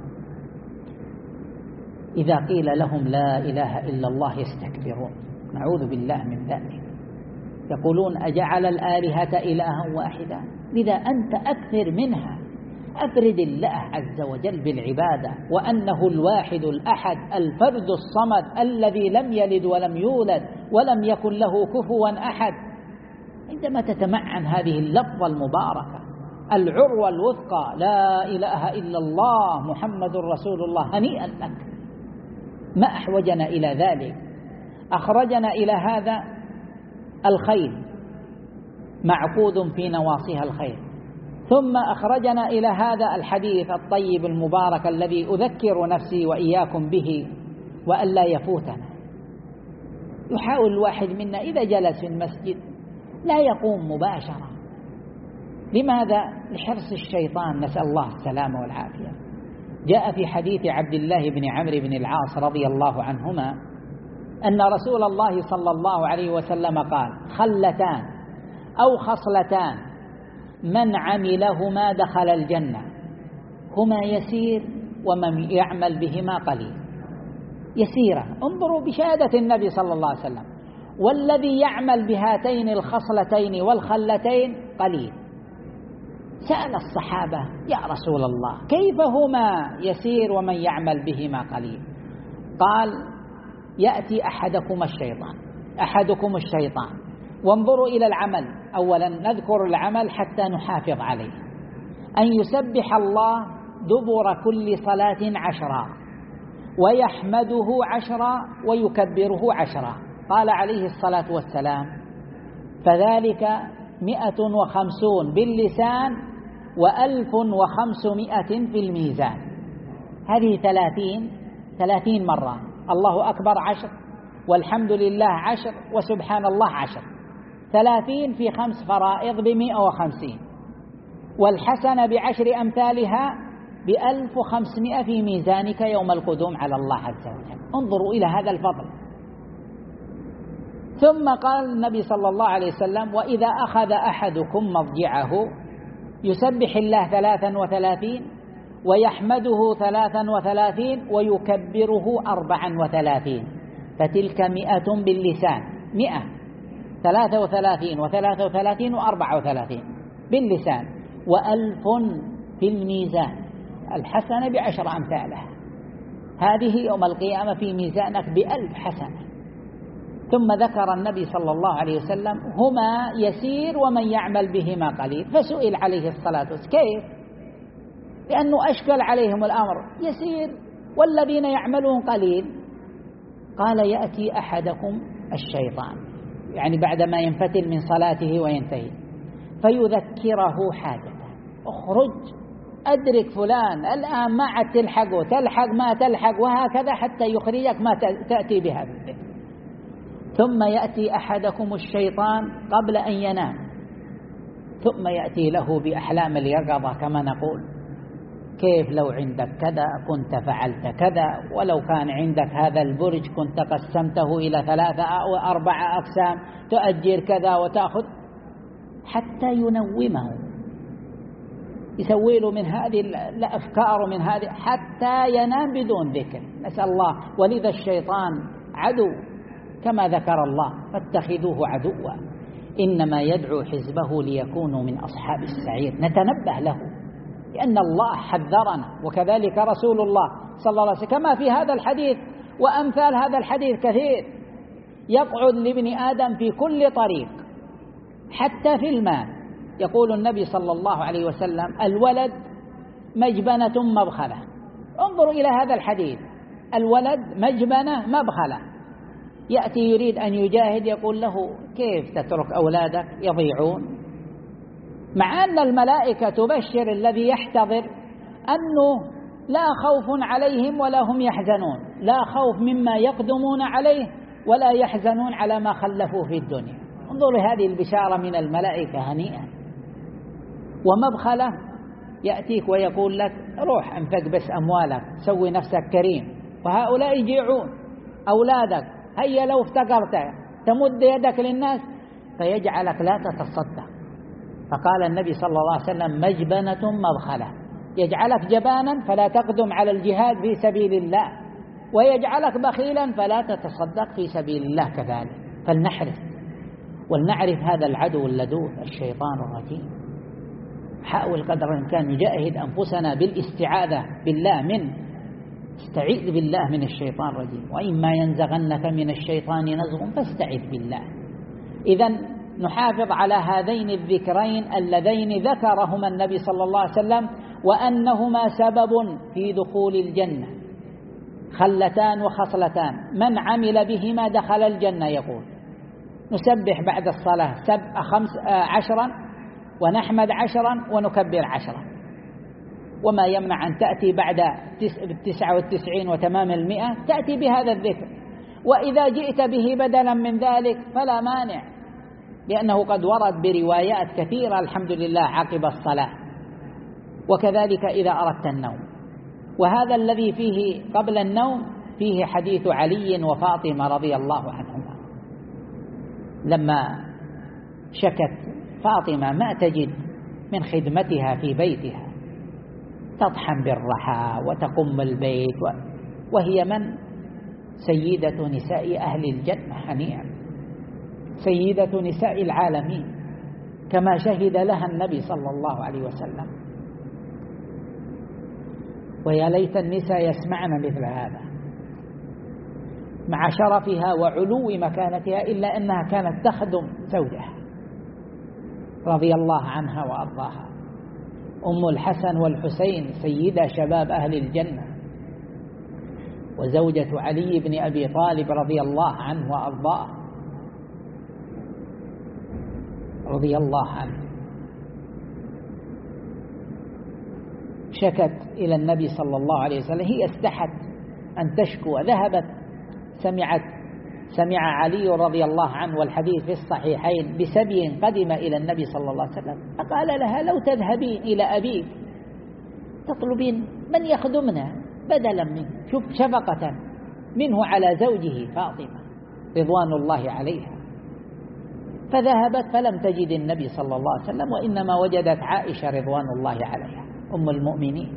إذا قيل لهم لا إله إلا الله يستكبرون، نعوذ بالله من ذلك، يقولون أجعل الآلهة إلها واحدا. لذا أنت أكثر منها، أفرد الله عز وجل بالعبادة، وأنه الواحد الأحد الفرد الصمد الذي لم يلد ولم يولد ولم يكن له كفوا أحد. عندما تتمعن هذه اللفظة المباركة العروة الوثقى لا إله إلا الله محمد رسول الله، هنيئا لك. ما أحوجنا إلى ذلك؟ أخرجنا إلى هذا الخيل معقود في نواصيها الخير، ثم أخرجنا إلى هذا الحديث الطيب المبارك الذي أذكر نفسي وإياكم به وألا يفوتنا. يحاول الواحد منا إذا جلس في المسجد لا يقوم مباشرة. لماذا؟ لحرص الشيطان، نسأل الله السلامة والعافية. جاء في حديث عبد الله بن عمرو بن العاص رضي الله عنهما أن رسول الله صلى الله عليه وسلم قال: خلتان أو خصلتان من عملهما دخل الجنة، هما يسير ومن يعمل بهما قليل. يسيرة، انظروا بشهادة النبي صلى الله عليه وسلم، والذي يعمل بهاتين الخصلتين والخلتين قليل. سأل الصحابة: يا رسول الله كيف هما يسير ومن يعمل بهما قليل؟ قال: يأتي أحدكم الشيطان أحدكم الشيطان وانظروا إلى العمل. أولا نذكر العمل حتى نحافظ عليه، أن يسبح الله دبر كل صلاة عشرا، ويحمده عشرا، ويكبره عشرا. قال عليه الصلاة والسلام: فذلك مئة وخمسون باللسان وألف وخمسمائة في الميزان. هذه ثلاثين ثلاثين مرة. الله أكبر عشر، والحمد لله عشر، وسبحان الله عشر. ثلاثين في خمس فرائض بمئة وخمسين، والحسنة بعشر أمثالها بألف وخمسمائة في ميزانك يوم القدوم على الله عز وجل. انظروا إلى هذا الفضل. ثم قال النبي صلى الله عليه وسلم: وإذا أخذ أحدكم مضجعه يسبح الله ثلاثا وثلاثين، ويحمده ثلاثا وثلاثين، ويكبره أربعا وثلاثين. فتلك مئة باللسان، مئة ثلاثة وثلاثين وثلاثة وثلاثين وأربعة وثلاثين باللسان، وألف في الميزان، الحسنة بعشر أمثالها. هذه يوم القيامة في ميزانك بألف حسنة. ثم ذكر النبي صلى الله عليه وسلم: هما يسير ومن يعمل بهما قليل. فسئل عليه الصلاة والسلام: كيف؟ لأنه أشكل عليهم الأمر، يسير والذين يعملون قليل. قال: يأتي أحدكم الشيطان، يعني بعدما ينفتل من صلاته وينتهي، فيذكره حاجته: اخرج أدرك فلان الآن، ما عاد تلحقه، تلحق ما تلحق، وهكذا حتى يخرجك ما تأتي بها بالذكر. ثم يأتي أحدكم الشيطان قبل أن ينام، ثم يأتي له بأحلام اليقظة كما نقول: كيف لو عندك كذا كنت فعلت كذا، ولو كان عندك هذا البرج كنت قسمته إلى ثلاثة أو أربعة أقسام، تؤجر كذا وتأخذ، حتى ينومه، يسوي له من هذه الأفكار ومن هذه حتى ينام بدون ذكر، نسأل الله. ولذا الشيطان عدو كما ذكر الله: فاتخذوه عدوا إنما يدعو حزبه ليكونوا من أصحاب السعير. نتنبه له لأن الله حذرنا، وكذلك رسول الله صلى الله عليه وسلم كما في هذا الحديث: وأمثال هذا الحديث كثير يقعد لابن آدم في كل طريق حتى في المال. يقول النبي صلى الله عليه وسلم: الولد مجبنة مبخلة. انظروا إلى هذا الحديث، الولد مجبنة مبخلة. يأتي يريد أن يجاهد يقول له: كيف تترك أولادك يضيعون؟ مع أن الملائكة تبشر الذي يحتضر أنه لا خوف عليهم ولا هم يحزنون، لا خوف مما يقدمون عليه ولا يحزنون على ما خلفوا في الدنيا. انظروا هذه البشارة من الملائكة هنيئا. ومبخلة يأتيك ويقول لك: روح انفق بس أموالك، سوي نفسك كريم، وهؤلاء يجيعون أولادك، هيا لو افتقرت تمد يدك للناس فيجعلك لا تتصدق. فقال النبي صلى الله عليه وسلم: مجبنة مبخلة، يجعلك جبانا فلا تقدم على الجهاد في سبيل الله، ويجعلك بخيلا فلا تتصدق في سبيل الله كذلك. فلنحرص ولنعرف هذا العدو اللدود الشيطان الرجيم. حاول قدر الإمكان نجاهد أنفسنا بالاستعاذة بالله منه، استعيذ بالله من الشيطان الرجيم، وإما ينزغنك من الشيطان نزغ فاستعذ بالله. إذن نحافظ على هذين الذكرين اللذين ذكرهما النبي صلى الله عليه وسلم وأنهما سبب في دخول الجنة، خلتان وخصلتان، من عمل بهما دخل الجنة. يقول: نسبح بعد الصلاة سب خمس عشرا، ونحمد عشرا، ونكبر عشرا. وما يمنع أن تأتي بعد تسعة والتسعين وتمام المئة تأتي بهذا الذكر، وإذا جئت به بدلا من ذلك فلا مانع، لأنه قد ورد بروايات كثيرة الحمد لله عقب الصلاة. وكذلك إذا أردت النوم. وهذا الذي فيه قبل النوم فيه حديث علي وفاطمة رضي الله عنهما، لما شكت فاطمة ما تجد من خدمتها في بيتها، تطحن بالرحى وتقم البيت، وهي من سيدة نساء أهل الجنة هنيئا، سيدة نساء العالمين كما شهد لها النبي صلى الله عليه وسلم. ويا ليت النساء يسمعن مثل هذا مع شرفها وعلو مكانتها، إلا أنها كانت تخدم زوجها رضي الله عنها وأرضاها. أم الحسن والحسين سيدة شباب أهل الجنة، وزوجة علي بن أبي طالب رضي الله عنه وأرضاه رضي الله عنه. شكت إلى النبي صلى الله عليه وسلم، هي استحت أن تشكو، ذهبت سمعت سمع علي رضي الله عنه والحديث في الصحيحين بسبي قدم إلى النبي صلى الله عليه وسلم، فقال لها: لو تذهبين إلى أبيك تطلبين من يخدمنا بدلا منه. شوف شفقة منه على زوجه فاطمة رضوان الله عليها. فذهبت فلم تجد النبي صلى الله عليه وسلم، وإنما وجدت عائشة رضوان الله عليها أم المؤمنين،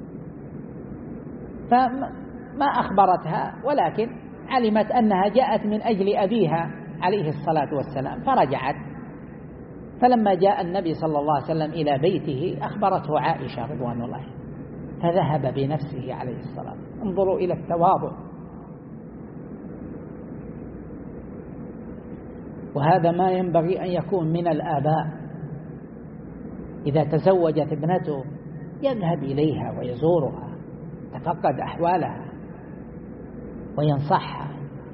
فما أخبرتها، ولكن علمت أنها جاءت من أجل أبيها عليه الصلاة والسلام فرجعت. فلما جاء النبي صلى الله عليه وسلم إلى بيته أخبرته عائشة رضوان الله، فذهب بنفسه عليه الصلاة. انظروا إلى التواضع. وهذا ما ينبغي أن يكون من الآباء. إذا تزوجت ابنته يذهب إليها ويزورها، يتفقد أحوالها وينصحها،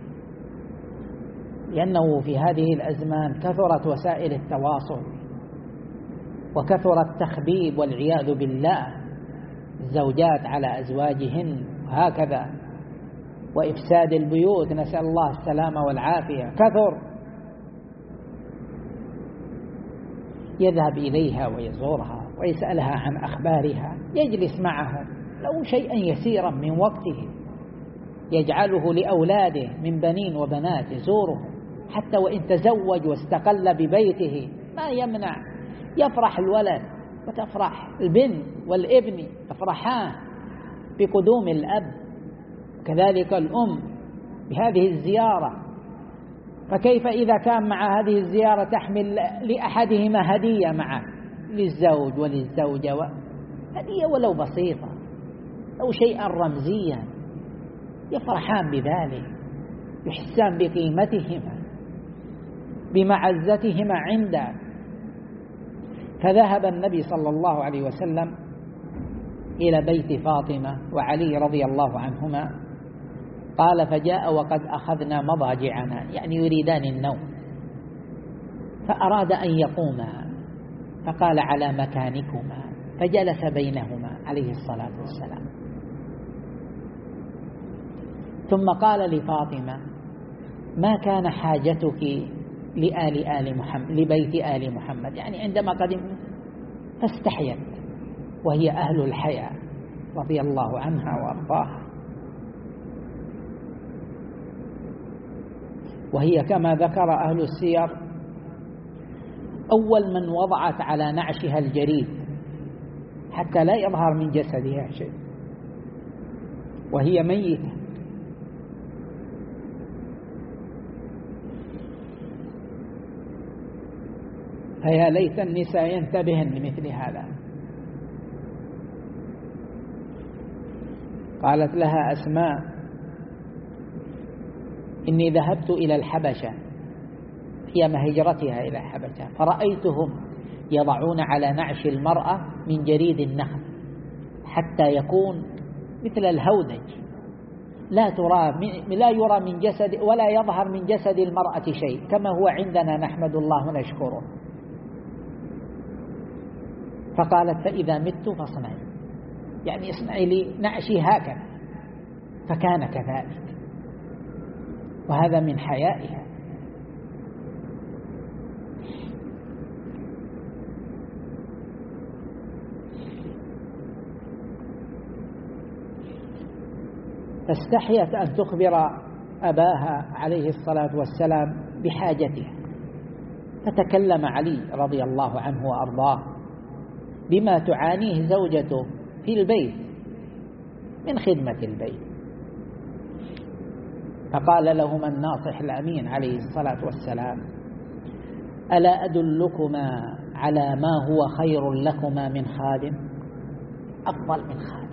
لأنه في هذه الأزمان كثرت وسائل التواصل وكثر التخبيب والعياذ بالله، الزوجات على أزواجهن وهكذا، وإفساد البيوت، نسأل الله السلامة والعافية، كثر. يذهب إليها ويزورها ويسألها عن أخبارها، يجلس معهم لو شيئا يسيرا من وقته، يجعله لأولاده من بنين وبنات يزورهم، حتى وإن تزوج واستقل ببيته ما يمنع، يفرح الولد وتفرح البنت والابن، يفرحان بقدوم الأب، كذلك الأم بهذه الزيارة. فكيف إذا كان مع هذه الزيارة تحمل لأحدهما هدية معه، للزوج وللزوجة، هدية ولو بسيطة أو شيئا رمزيا يفرحان بذلك، يحسان بقيمتهما بمعزتهما عنده. فذهب النبي صلى الله عليه وسلم إلى بيت فاطمة وعلي رضي الله عنهما، قال فجاء وقد أخذنا مضاجعنا، يعني يريدان النوم، فأراد أن يقوما فقال على مكانكما، فجلس بينهما عليه الصلاة والسلام. ثم قال لفاطمة ما كان حاجتك لآل آل محمد لبيت آل محمد، يعني عندما قدم فاستحيت، وهي أهل الحياة رضي الله عنها وأرضاها، وهي كما ذكر أهل السير أول من وضعت على نعشها الجريد حتى لا يظهر من جسدها شيء وهي ميتة. فيا ليت النساء ينتبهن لمثل هذا. قالت لها أسماء إني ذهبت إلى الحبشة أيام هجرتها إلى الحبشة، فرأيتهم يضعون على نعش المرأة من جريد النخل حتى يكون مثل الهودج، لا ترى لا يرى من جسد ولا يظهر من جسد المرأة شيء، كما هو عندنا نحمد الله ونشكره. فقالت فإذا مت فاصنعي، يعني اصنعي لي نعشي هكذا، فكان كذلك، وهذا من حيائها. فاستحيت أن تخبر أباها عليه الصلاة والسلام بحاجتها، فتكلم علي رضي الله عنه وأرضاه بما تعانيه زوجته في البيت من خدمة البيت، فقال لهما الناصح الأمين عليه الصلاة والسلام ألا أدلكما على ما هو خير لكما من خادم، أفضل من خادم.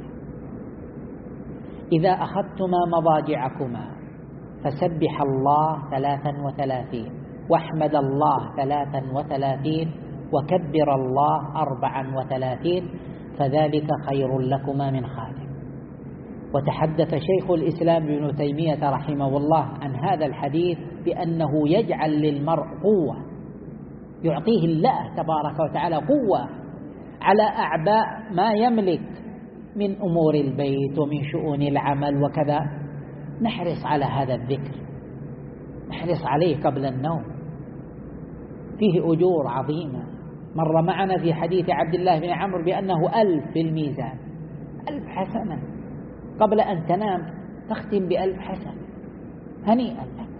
إذا أخذتما مضاجعكما فسبح الله ثلاثا وثلاثين، واحمد الله ثلاثا وثلاثين، وكبر الله أربعا وثلاثين، فذلك خير لكما من خادم. وتحدث شيخ الإسلام ابن تيمية رحمه الله عن هذا الحديث بأنه يجعل للمرء قوة، يعطيه الله تبارك وتعالى قوة على أعباء ما يملك من أمور البيت ومن شؤون العمل وكذا. نحرص على هذا الذكر، نحرص عليه قبل النوم، فيه أجور عظيمة. مر معنا في حديث عبد الله بن عمرو بأنه ألف في الميزان، ألف حسنة قبل أن تنام تختم بألف حسنة، هنيئا لك.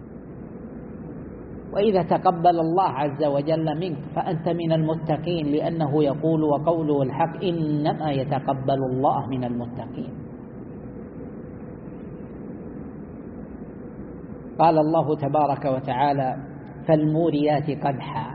وإذا تقبل الله عز وجل منك فأنت من المتقين، لأنه يقول وقوله الحق إنما يتقبل الله من المتقين. قال الله تبارك وتعالى فالموريات قدحا،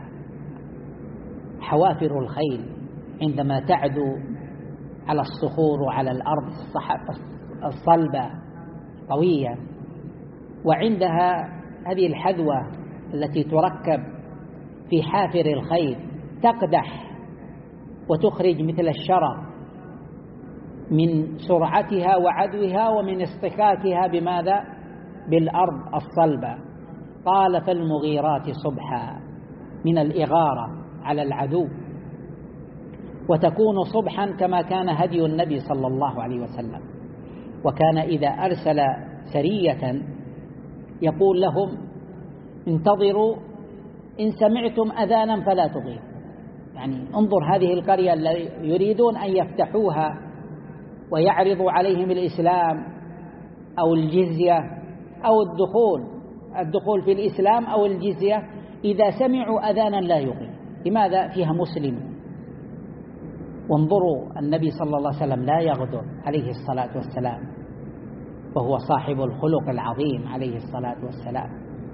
حوافر الخيل عندما تعدو على الصخور وعلى الأرض الصلبة قوية، وعندها هذه الحذوة التي تركب في حافر الخيل تقدح وتخرج مثل الشرر من سرعتها وعدوها ومن اصطكاكها بماذا؟ بالأرض الصلبة. قال فالمغيرات صبحا، من الإغارة على العدو، وتكون صبحا كما كان هدي النبي صلى الله عليه وسلم. وكان إذا أرسل سرية يقول لهم انتظروا إن سمعتم أذانا فلا تغيروا، يعني انظر هذه القرية اللي يريدون أن يفتحوها ويعرضوا عليهم الإسلام أو الجزية أو الدخول الدخول في الإسلام أو الجزية، إذا سمعوا أذانا لا يغير. لماذا؟ فيها مسلم. وانظروا النبي صلى الله عليه وسلم لا يغدر عليه الصلاة والسلام، وهو صاحب الخلق العظيم عليه الصلاة والسلام.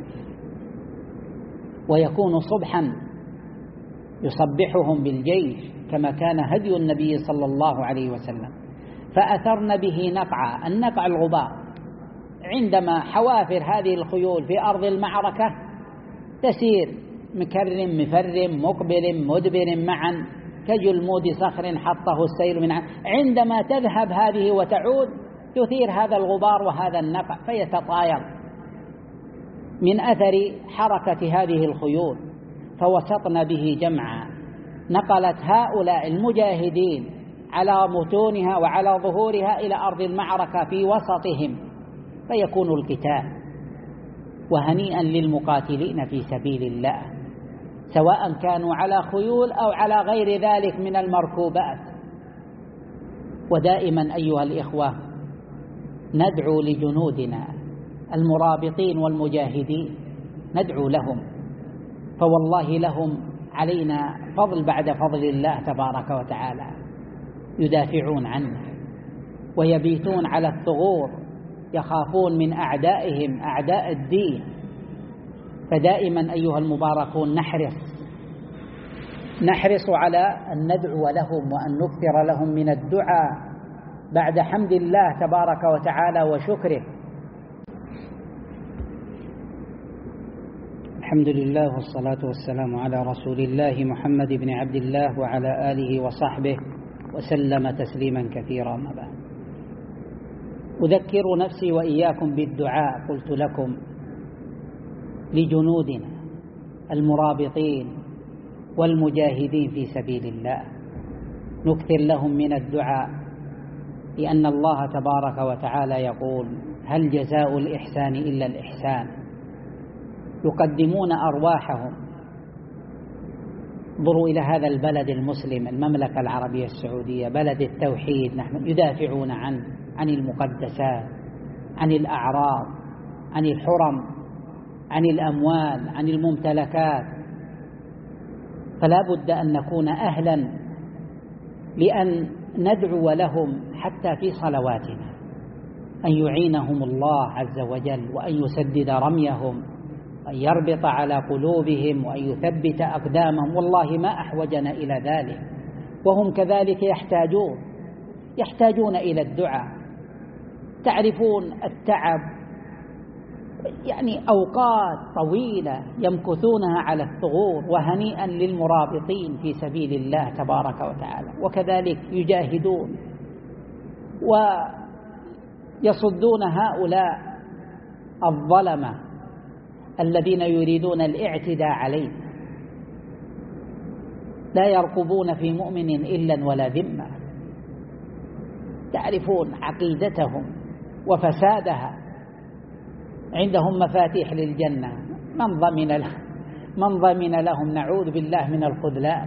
ويكون صبحا يصبحهم بالجيش كما كان هدي النبي صلى الله عليه وسلم. فأثرن به نقعا، النقع الغبار، عندما حوافر هذه الخيول في أرض المعركة تسير مكرم مفرم مقبل مدبر معا كجلمود صخر حطه السيل من عن. عندما تذهب هذه وتعود تثير هذا الغبار وهذا النقع فيتطاير من أثر حركة هذه الخيول. فوسطن به جمعا، نقلت هؤلاء المجاهدين على متونها وعلى ظهورها إلى أرض المعركة في وسطهم فيكون القتال. وهنيئا للمقاتلين في سبيل الله سواء كانوا على خيول أو على غير ذلك من المركوبات. ودائما أيها الإخوة ندعو لجنودنا المرابطين والمجاهدين، ندعو لهم، فوالله لهم علينا فضل بعد فضل الله تبارك وتعالى. يدافعون عنه ويبيتون على الثغور يخافون من أعدائهم أعداء الدين. فدائما أيها المباركون نحرص نحرص على أن ندعو لهم وأن نكثر لهم من الدعاء بعد حمد الله تبارك وتعالى وشكره. الحمد لله والصلاة والسلام على رسول الله محمد بن عبد الله وعلى آله وصحبه وسلم تسليما كثيرا. ما بعد، أذكر نفسي وإياكم بالدعاء قلت لكم لجنودنا المرابطين والمجاهدين في سبيل الله، نكثر لهم من الدعاء، لأن الله تبارك وتعالى يقول: هل جزاء الإحسان إلا الإحسان. يقدمون أرواحهم. انظروا إلى هذا البلد المسلم، المملكة العربية السعودية، بلد التوحيد، نحن يدافعون عنه، عن المقدسات، عن الأعراض، عن الحرم، عن الأموال، عن الممتلكات. فلا بد أن نكون أهلا لأن ندعو لهم حتى في صلواتنا، أن يعينهم الله عز وجل وأن يسدد رميهم وأن يربط على قلوبهم وأن يثبت أقدامهم. والله ما أحوجنا إلى ذلك، وهم كذلك يحتاجون يحتاجون إلى الدعاء. تعرفون التعب، يعني أوقات طويلة يمكثونها على الثغور، وهنيئا للمرابطين في سبيل الله تبارك وتعالى. وكذلك يجاهدون ويصدون هؤلاء الظلمة الذين يريدون الاعتداء علينا. لا يرقبون في مؤمن إلا ولا ذمة. تعرفون عقيدتهم وفسادها. عندهم مفاتيح للجنة، من ضمن لهم من ضمن لهم نعوذ بالله من الخذلان.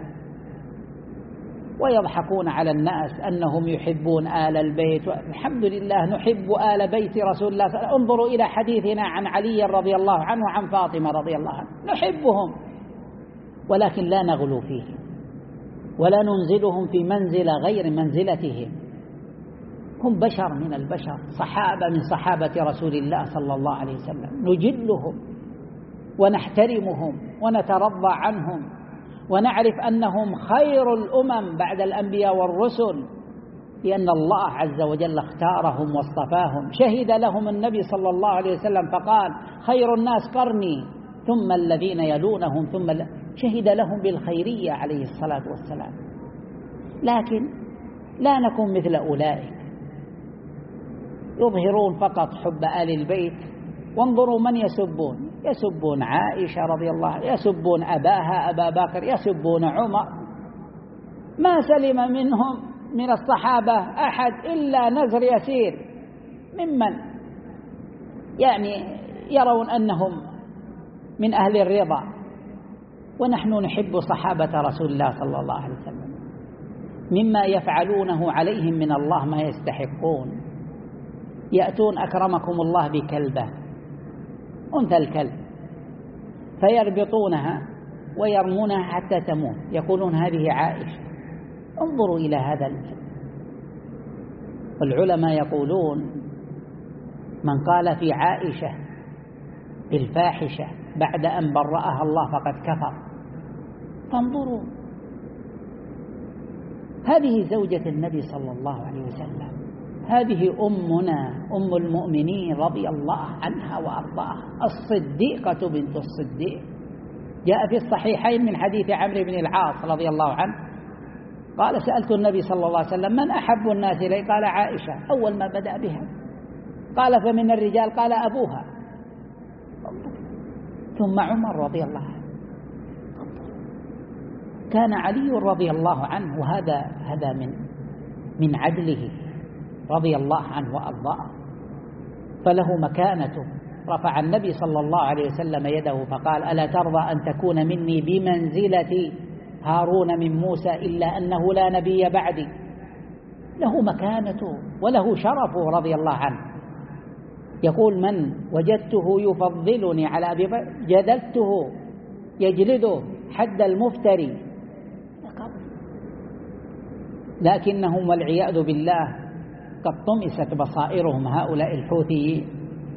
ويضحكون على الناس أنهم يحبون آل البيت. الحمد لله نحب آل بيت رسول الله. انظروا إلى حديثنا عن علي رضي الله عنه وعن فاطمة رضي الله عنه، نحبهم ولكن لا نغلو فيهم ولا ننزلهم في منزل غير منزلتهم. هم بشر من البشر، صحابة من صحابة رسول الله صلى الله عليه وسلم، نجلهم ونحترمهم ونترضى عنهم ونعرف أنهم خير الأمم بعد الأنبياء والرسل، لأن الله عز وجل اختارهم واصطفاهم. شهد لهم النبي صلى الله عليه وسلم فقال: خير الناس قرني ثم الذين يلونهم ثم ال... شهد لهم بالخيرية عليه الصلاة والسلام. لكن لا نكون مثل أولئك يظهرون فقط حب آل البيت. وانظروا من يسبون، يسبون عائشة رضي الله عنها، يسبون أباها أبا بكر، يسبون عمر. ما سلم منهم من الصحابة أحد إلا نزر يسير ممن يعني يرون أنهم من أهل الرضا. ونحن نحب صحابة رسول الله صلى الله عليه وسلم، مما يفعلونه عليهم من الله ما يستحقون. يأتون أكرمكم الله بكلبة، أنثى الكلب، فيربطونها ويرمونها حتى تموت، يقولون هذه عائشة. انظروا إلى هذا الكلب. والعلماء يقولون: من قال في عائشة بالفاحشة بعد أن برأها الله فقد كفر. فانظروا، هذه زوجة النبي صلى الله عليه وسلم، هذه أمنا أم المؤمنين رضي الله عنها وأرضاها الصديقة بنت الصديق. جاء في الصحيحين من حديث عمرو بن العاص رضي الله عنه قال سألت النبي صلى الله عليه وسلم من أحب الناس إلي؟ قال عائشة أول ما بدأ بها. قال فمن الرجال؟ قال أبوها، ثم عمر رضي الله عنه. كان علي رضي الله عنه وهذا هذا من من عدله رضي الله عنه وأرضاه، فله مكانته. رفع النبي صلى الله عليه وسلم يده فقال ألا ترضى أن تكون مني بمنزلة هارون من موسى إلا أنه لا نبي بعدي. له مكانته وله شرفه رضي الله عنه. يقول من وجدته يفضلني على أبي بكر جدلته يجلده حد المفتري. لكنهم والعياذ بالله قد طمست بصائرهم، هؤلاء الحوثيين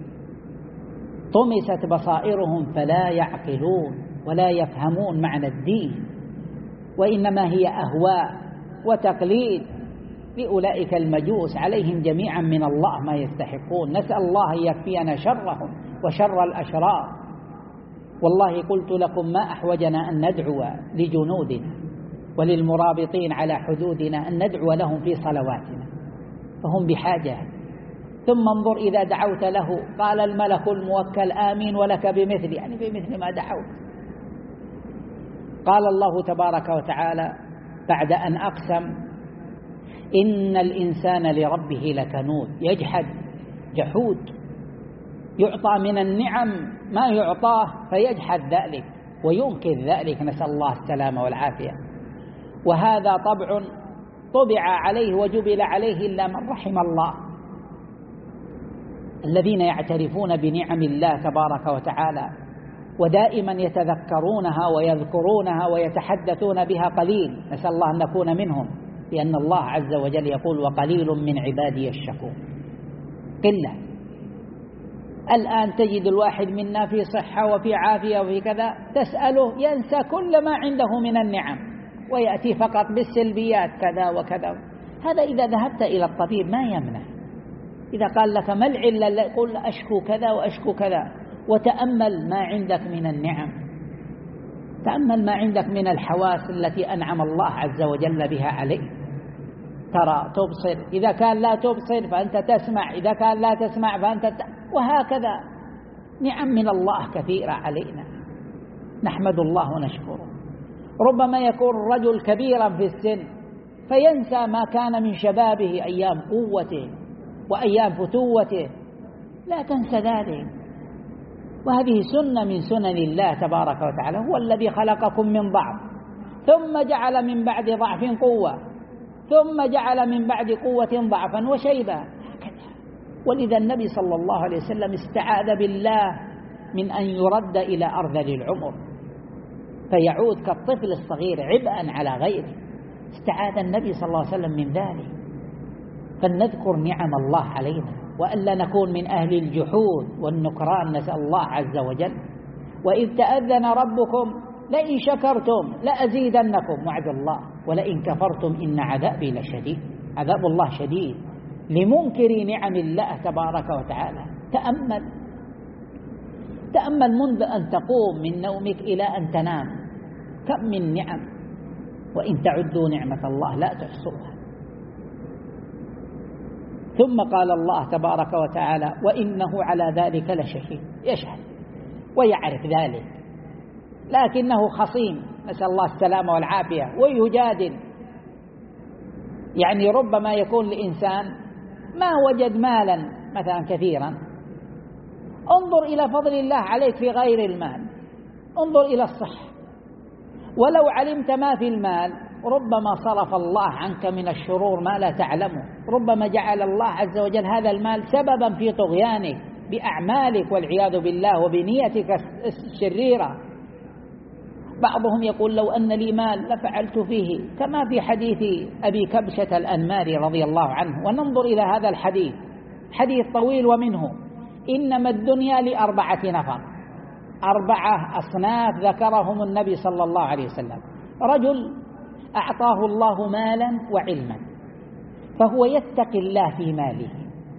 طمست بصائرهم فلا يعقلون ولا يفهمون معنى الدين، وإنما هي أهواء وتقليد لأولئك المجوس، عليهم جميعا من الله ما يستحقون. نسأل الله أن يكفينا شرهم وشر الأشرار. والله قلت لكم ما أحوجنا أن ندعو لجنودنا وللمرابطين على حدودنا أن ندعو لهم في صلواتنا، فهم بحاجة. ثم انظر إذا دعوت له قال الملك الموكل آمين ولك بمثل، يعني بمثل ما دعوت. قال الله تبارك وتعالى بعد أن أقسم إن الإنسان لربه لكنود، يجحد جحود، يعطى من النعم ما يعطاه فيجحد ذلك وينكر ذلك، نسأل الله السلامة والعافية. وهذا طبع طبع عليه وجبل عليه إلا من رحم الله. الذين يعترفون بنعم الله تبارك وتعالى ودائما يتذكرونها ويذكرونها ويتحدثون بها قليل، نسأل الله أن نكون منهم، لأن الله عز وجل يقول وقليل من عبادي الشكور. قلة. الآن تجد الواحد منا في صحة وفي عافية وفي كذا، تسأله ينسى كل ما عنده من النعم ويأتي فقط بالسلبيات كذا وكذا. هذا إذا ذهبت إلى الطبيب ما يمنع، إذا قال لك ما العلة قل أشكو كذا وأشكو كذا، وتأمل ما عندك من النعم، تأمل ما عندك من الحواس التي أنعم الله عز وجل بها عليك. ترى تبصر، إذا كان لا تبصر فأنت تسمع، إذا كان لا تسمع فأنت ت... وهكذا نعم من الله كثيرة علينا، نحمد الله ونشكره. ربما يكون الرجل كبيرا في السن فينسى ما كان من شبابه أيام قوته وأيام فتوته، لا تنسى ذلك. وهذه سنة من سنن الله تبارك وتعالى، هو الذي خلقكم من ضعف ثم جعل من بعد ضعف قوة ثم جعل من بعد قوة ضعفا وشيبا، هكذا. ولذا النبي صلى الله عليه وسلم استعاذ بالله من أن يرد إلى أرذل العمر فيعود كالطفل الصغير عبئا على غيره، استعاذ النبي صلى الله عليه وسلم من ذلك. فلنذكر نعم الله علينا وألا نكون من أهل الجحود والنكران، نسأل الله عز وجل. وإذ تأذن ربكم لئن شكرتم لأزيدنكم، وعد الله، ولئن كفرتم إن عذابي لشديد. عذاب الله شديد لمنكر نعم الله تبارك وتعالى. تأمل تأمل منذ أن تقوم من نومك إلى أن تنام كم من نعم، وإن تعدوا نعمة الله لا تحصوها. ثم قال الله تبارك وتعالى وإنه على ذلك لشهيد، يشهد ويعرف ذلك لكنه خصيم، نسأل الله السلامة والعافية، ويجادل. يعني ربما يكون لإنسان ما وجد مالا مثلا كثيرا، انظر إلى فضل الله عليك في غير المال، انظر إلى الصحة. ولو علمت ما في المال ربما صرف الله عنك من الشرور ما لا تعلمه، ربما جعل الله عز وجل هذا المال سببا في طغيانك بأعمالك والعياذ بالله وبنيتك الشريرة. بعضهم يقول لو أن لي مال لفعلت فيه، كما في حديث أبي كبشة الأنماري رضي الله عنه. وننظر إلى هذا الحديث، حديث طويل، ومنه إنما الدنيا لأربعة نفر، أربعة أصناف ذكرهم النبي صلى الله عليه وسلم. رجل أعطاه الله مالا وعلما فهو يتقي الله في ماله،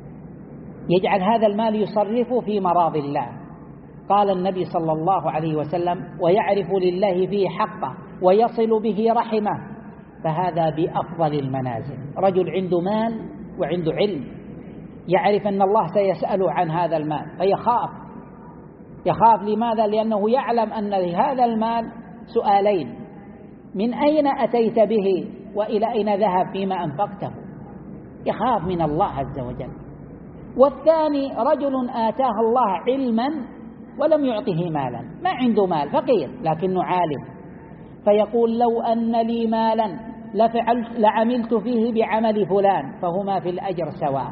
يجعل هذا المال يصرفه في مراضي الله. قال النبي صلى الله عليه وسلم: ويعرف لله فيه حقه ويصل به رحمه، فهذا بأفضل المنازل. رجل عنده مال وعنده علم، يعرف أن الله سيسأله عن هذا المال فيخاف. يخاف لماذا؟ لأنه يعلم أن لهذا المال سؤالين: من أين أتيت به وإلى أين ذهب فيما أنفقته؟ يخاف من الله عز وجل. والثاني رجل آتاه الله علما ولم يعطه مالا، ما عنده مال، فقير لكنه عالم، فيقول: لو أن لي مالا لفعلت لعملت فيه بعمل فلان، فهما في الأجر سواء.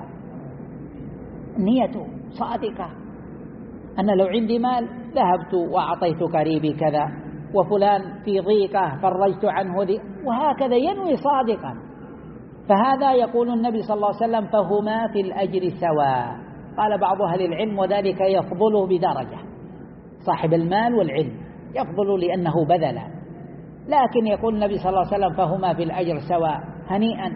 نيته صادقة، أنا لو عندي مال ذهبت وأعطيت قريبي كذا، وفلان في ضيقة فرجت عنه ذي، وهكذا ينوي صادقا. فهذا يقول النبي صلى الله عليه وسلم: فهما في الأجر سواء. قال بعض أهل العلم: وذلك يفضله بدرجة. صاحب المال والعلم يفضل لأنه بذل، لكن يقول النبي صلى الله عليه وسلم: فهما في الأجر سواء، هنيئا.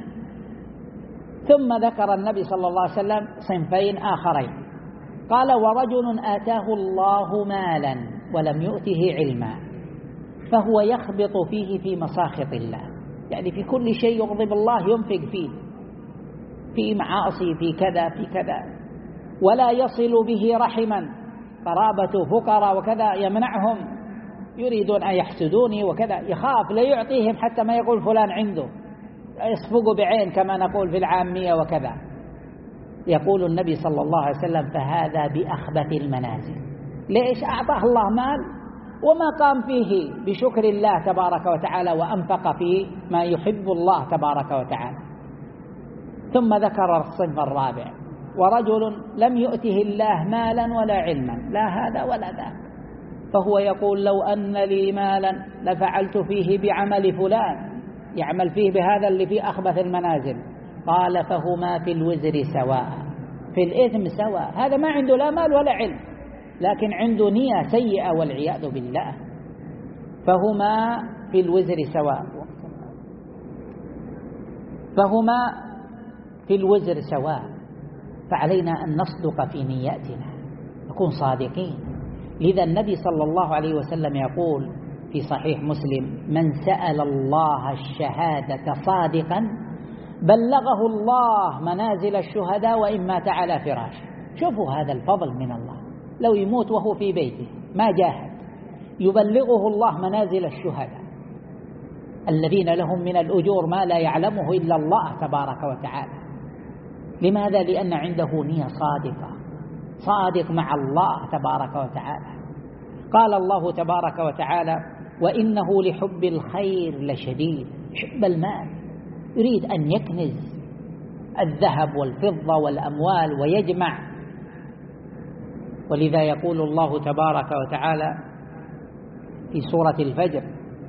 ثم ذكر النبي صلى الله عليه وسلم صنفين آخرين، قال: ورجل آتاه الله مالا ولم يؤته علما، فهو يخبط فيه في مساخط الله، يعني في كل شيء يغضب الله ينفق فيه، في معاصي، في كذا في كذا، ولا يصل به رحما، قرابة فقراء وكذا يمنعهم، يريدون أن يحسدوني وكذا، يخاف لا يعطيهم حتى ما يقول فلان عنده، يصفق بعين كما نقول في العامية وكذا. يقول النبي صلى الله عليه وسلم: فهذا بأخبث المنازل. ليش؟ أعطاه الله مال وما قام فيه بشكر الله تبارك وتعالى وأنفق فيه ما يحب الله تبارك وتعالى. ثم ذكر الصنف الرابع: ورجل لم يؤته الله مالا ولا علما، لا هذا ولا ذاك، فهو يقول: لو أن لي مالا لفعلت فيه بعمل فلان، يعمل فيه بهذا اللي فيه أخبث المنازل. قال: فهما في الوزر سواء، في الإثم سواء. هذا ما عنده لا مال ولا علم، لكن عنده نية سيئة والعياذ بالله. فهما في الوزر سواء، فهما في الوزر سواء. فعلينا أن نصدق في نياتنا، نكون صادقين. لذا النبي صلى الله عليه وسلم يقول في صحيح مسلم: من سأل الله الشهادة صادقا بلغه الله منازل الشهداء وإن مات على فراشه. شوفوا هذا الفضل من الله، لو يموت وهو في بيته ما جاهد، يبلغه الله منازل الشهداء الذين لهم من الأجور ما لا يعلمه إلا الله تبارك وتعالى. لماذا؟ لأن عنده نية صادقة، صادق مع الله تبارك وتعالى. قال الله تبارك وتعالى: وإنه لحب الخير لشديد. حب المال، يريد أن يكنز الذهب والفضة والأموال ويجمع. ولذا يقول الله تبارك وتعالى في سورة الفجر: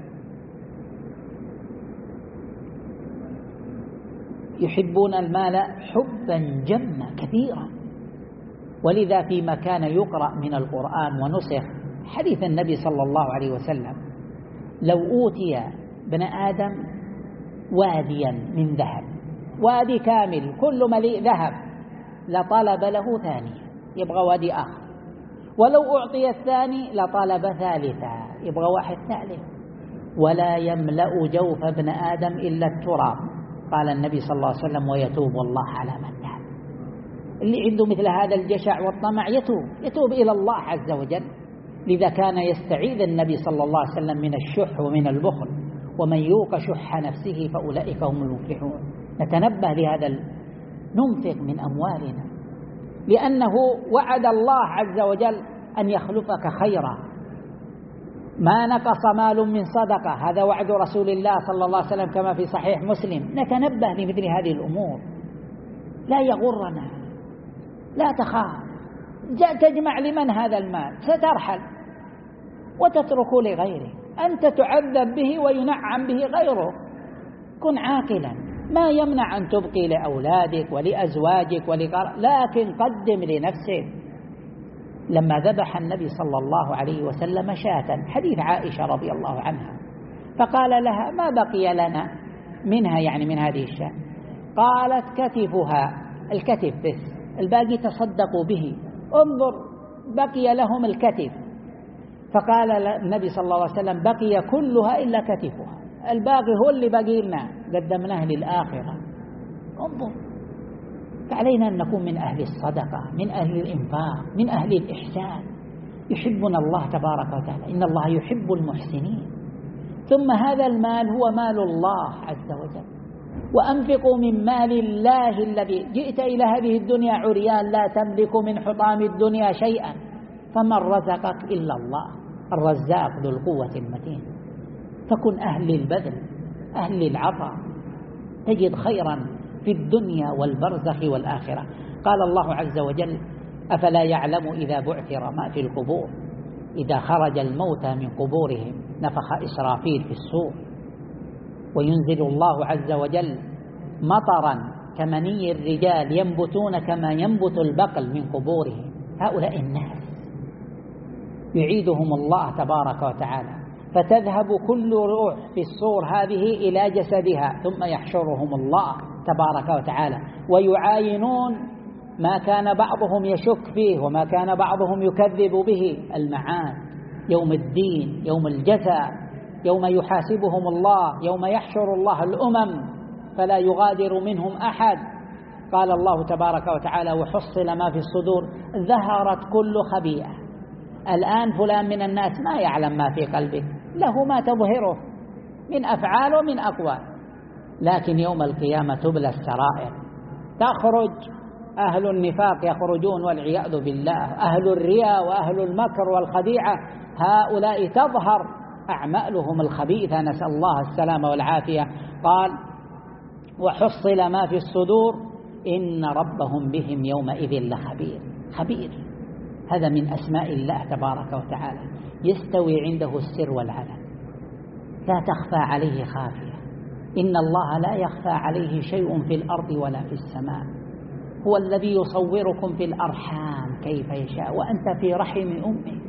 يحبون المال حبا جما كثيرا. ولذا فيما كان يقرأ من القرآن ونسخ حديث النبي صلى الله عليه وسلم: لو أوتي ابن آدم واديا من ذهب، وادي كامل كل مليء ذهب، لطلب له ثانية، يبغى وادي آخر، ولو أعطي الثاني لطلب ثالثا، يبغى واحد ثالث، ولا يملأ جوف ابن آدم إلا التراب. قال النبي صلى الله عليه وسلم: ويتوب الله على من تاب. اللي عنده مثل هذا الجشع والطمع يتوب يتوب إلى الله عز وجل. لذا كان يستعيذ النبي صلى الله عليه وسلم من الشح ومن البخل: ومن يوق شح نفسه فأولئك هم المفلحون. نتنبه لهذا، ننفق من أموالنا، لأنه وعد الله عز وجل أن يخلفك خيرا. ما نقص مال من صدقة، هذا وعد رسول الله صلى الله عليه وسلم كما في صحيح مسلم. نتنبه لمثل هذه الأمور، لا يغرنا، لا تخاف. تجمع لمن هذا المال؟ سترحل وتترك لغيره، أنت تعذب به وينعم به غيره. كن عاقلا، ما يمنع أن تبقي لأولادك ولأزواجك ولقراء، لكن قدم لنفسك. لما ذبح النبي صلى الله عليه وسلم شاة، حديث عائشة رضي الله عنها، فقال لها: ما بقي لنا منها، يعني من هذه الشاة؟ قالت كتفها، الكتف بس، الباقي تصدقوا به، انظر بقي لهم الكتف. فقال النبي صلى الله عليه وسلم بقي كلها إلا كتفها، الباقي هو اللي بقي لنا، قدمناه للآخرة. انظر، فعلينا أن نكون من أهل الصدقة، من أهل الإنفاق، من أهل الإحسان. يحبنا الله تبارك وتعالى، إن الله يحب المحسنين. ثم هذا المال هو مال الله عز وجل، وأنفقوا من مال الله الذي جئت إلى هذه الدنيا عريان لا تملك من حطام الدنيا شيئا، فمن رزقك إلا الله الرزاق ذو القوة المتين. فكن أهل البذل، أهل العطاء، تجد خيرا في الدنيا والبرزخ والآخرة. قال الله عز وجل أفلا يعلم إذا بعثر ما في القبور إذا خرج الموتى من قبورهم نفخ إسرافيل في الصور وينزل الله عز وجل مطرا كمني الرجال ينبتون كما ينبت البقل من قبورهم. هؤلاء الناس يعيدهم الله تبارك وتعالى، فتذهب كل روح في الصور هذه إلى جسدها، ثم يحشرهم الله تبارك وتعالى ويعاينون ما كان بعضهم يشك فيه وما كان بعضهم يكذب به، المعاد، يوم الدين، يوم الجزاء، يوم يحاسبهم الله، يوم يحشر الله الأمم فلا يغادر منهم أحد. قال الله تبارك وتعالى وحصل ما في الصدور ظهرت كل خبيئة. الآن فلان من الناس ما يعلم ما في قلبه، له ما تظهره من أفعال ومن أقوال، لكن يوم القيامة تبلى السرائر، تخرج أهل النفاق يخرجون والعياذ بالله، أهل الرياء وأهل المكر والخديعة، هؤلاء تظهر أعمالهم الخبيثة، نسأل الله السلامة والعافية. قال وحصل ما في الصدور إن ربهم بهم يومئذ لخبير. خبير هذا من أسماء الله تبارك وتعالى، يستوي عنده السر والعلن، لا تخفى عليه خافية. إن الله لا يخفى عليه شيء في الأرض ولا في السماء، هو الذي يصوركم في الأرحام كيف يشاء وأنت في رحم أمك.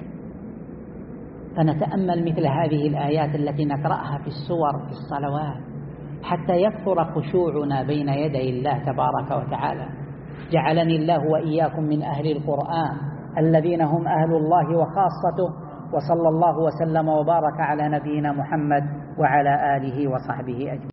فنتأمل مثل هذه الآيات التي نقرأها في السور في الصلوات حتى يكثر خشوعنا بين يدي الله تبارك وتعالى. جعلني الله وإياكم من أهل القرآن الذين هم أهل الله وخاصته. وصلى الله وسلم وبارك على نبينا محمد وعلى آله وصحبه أجمعين.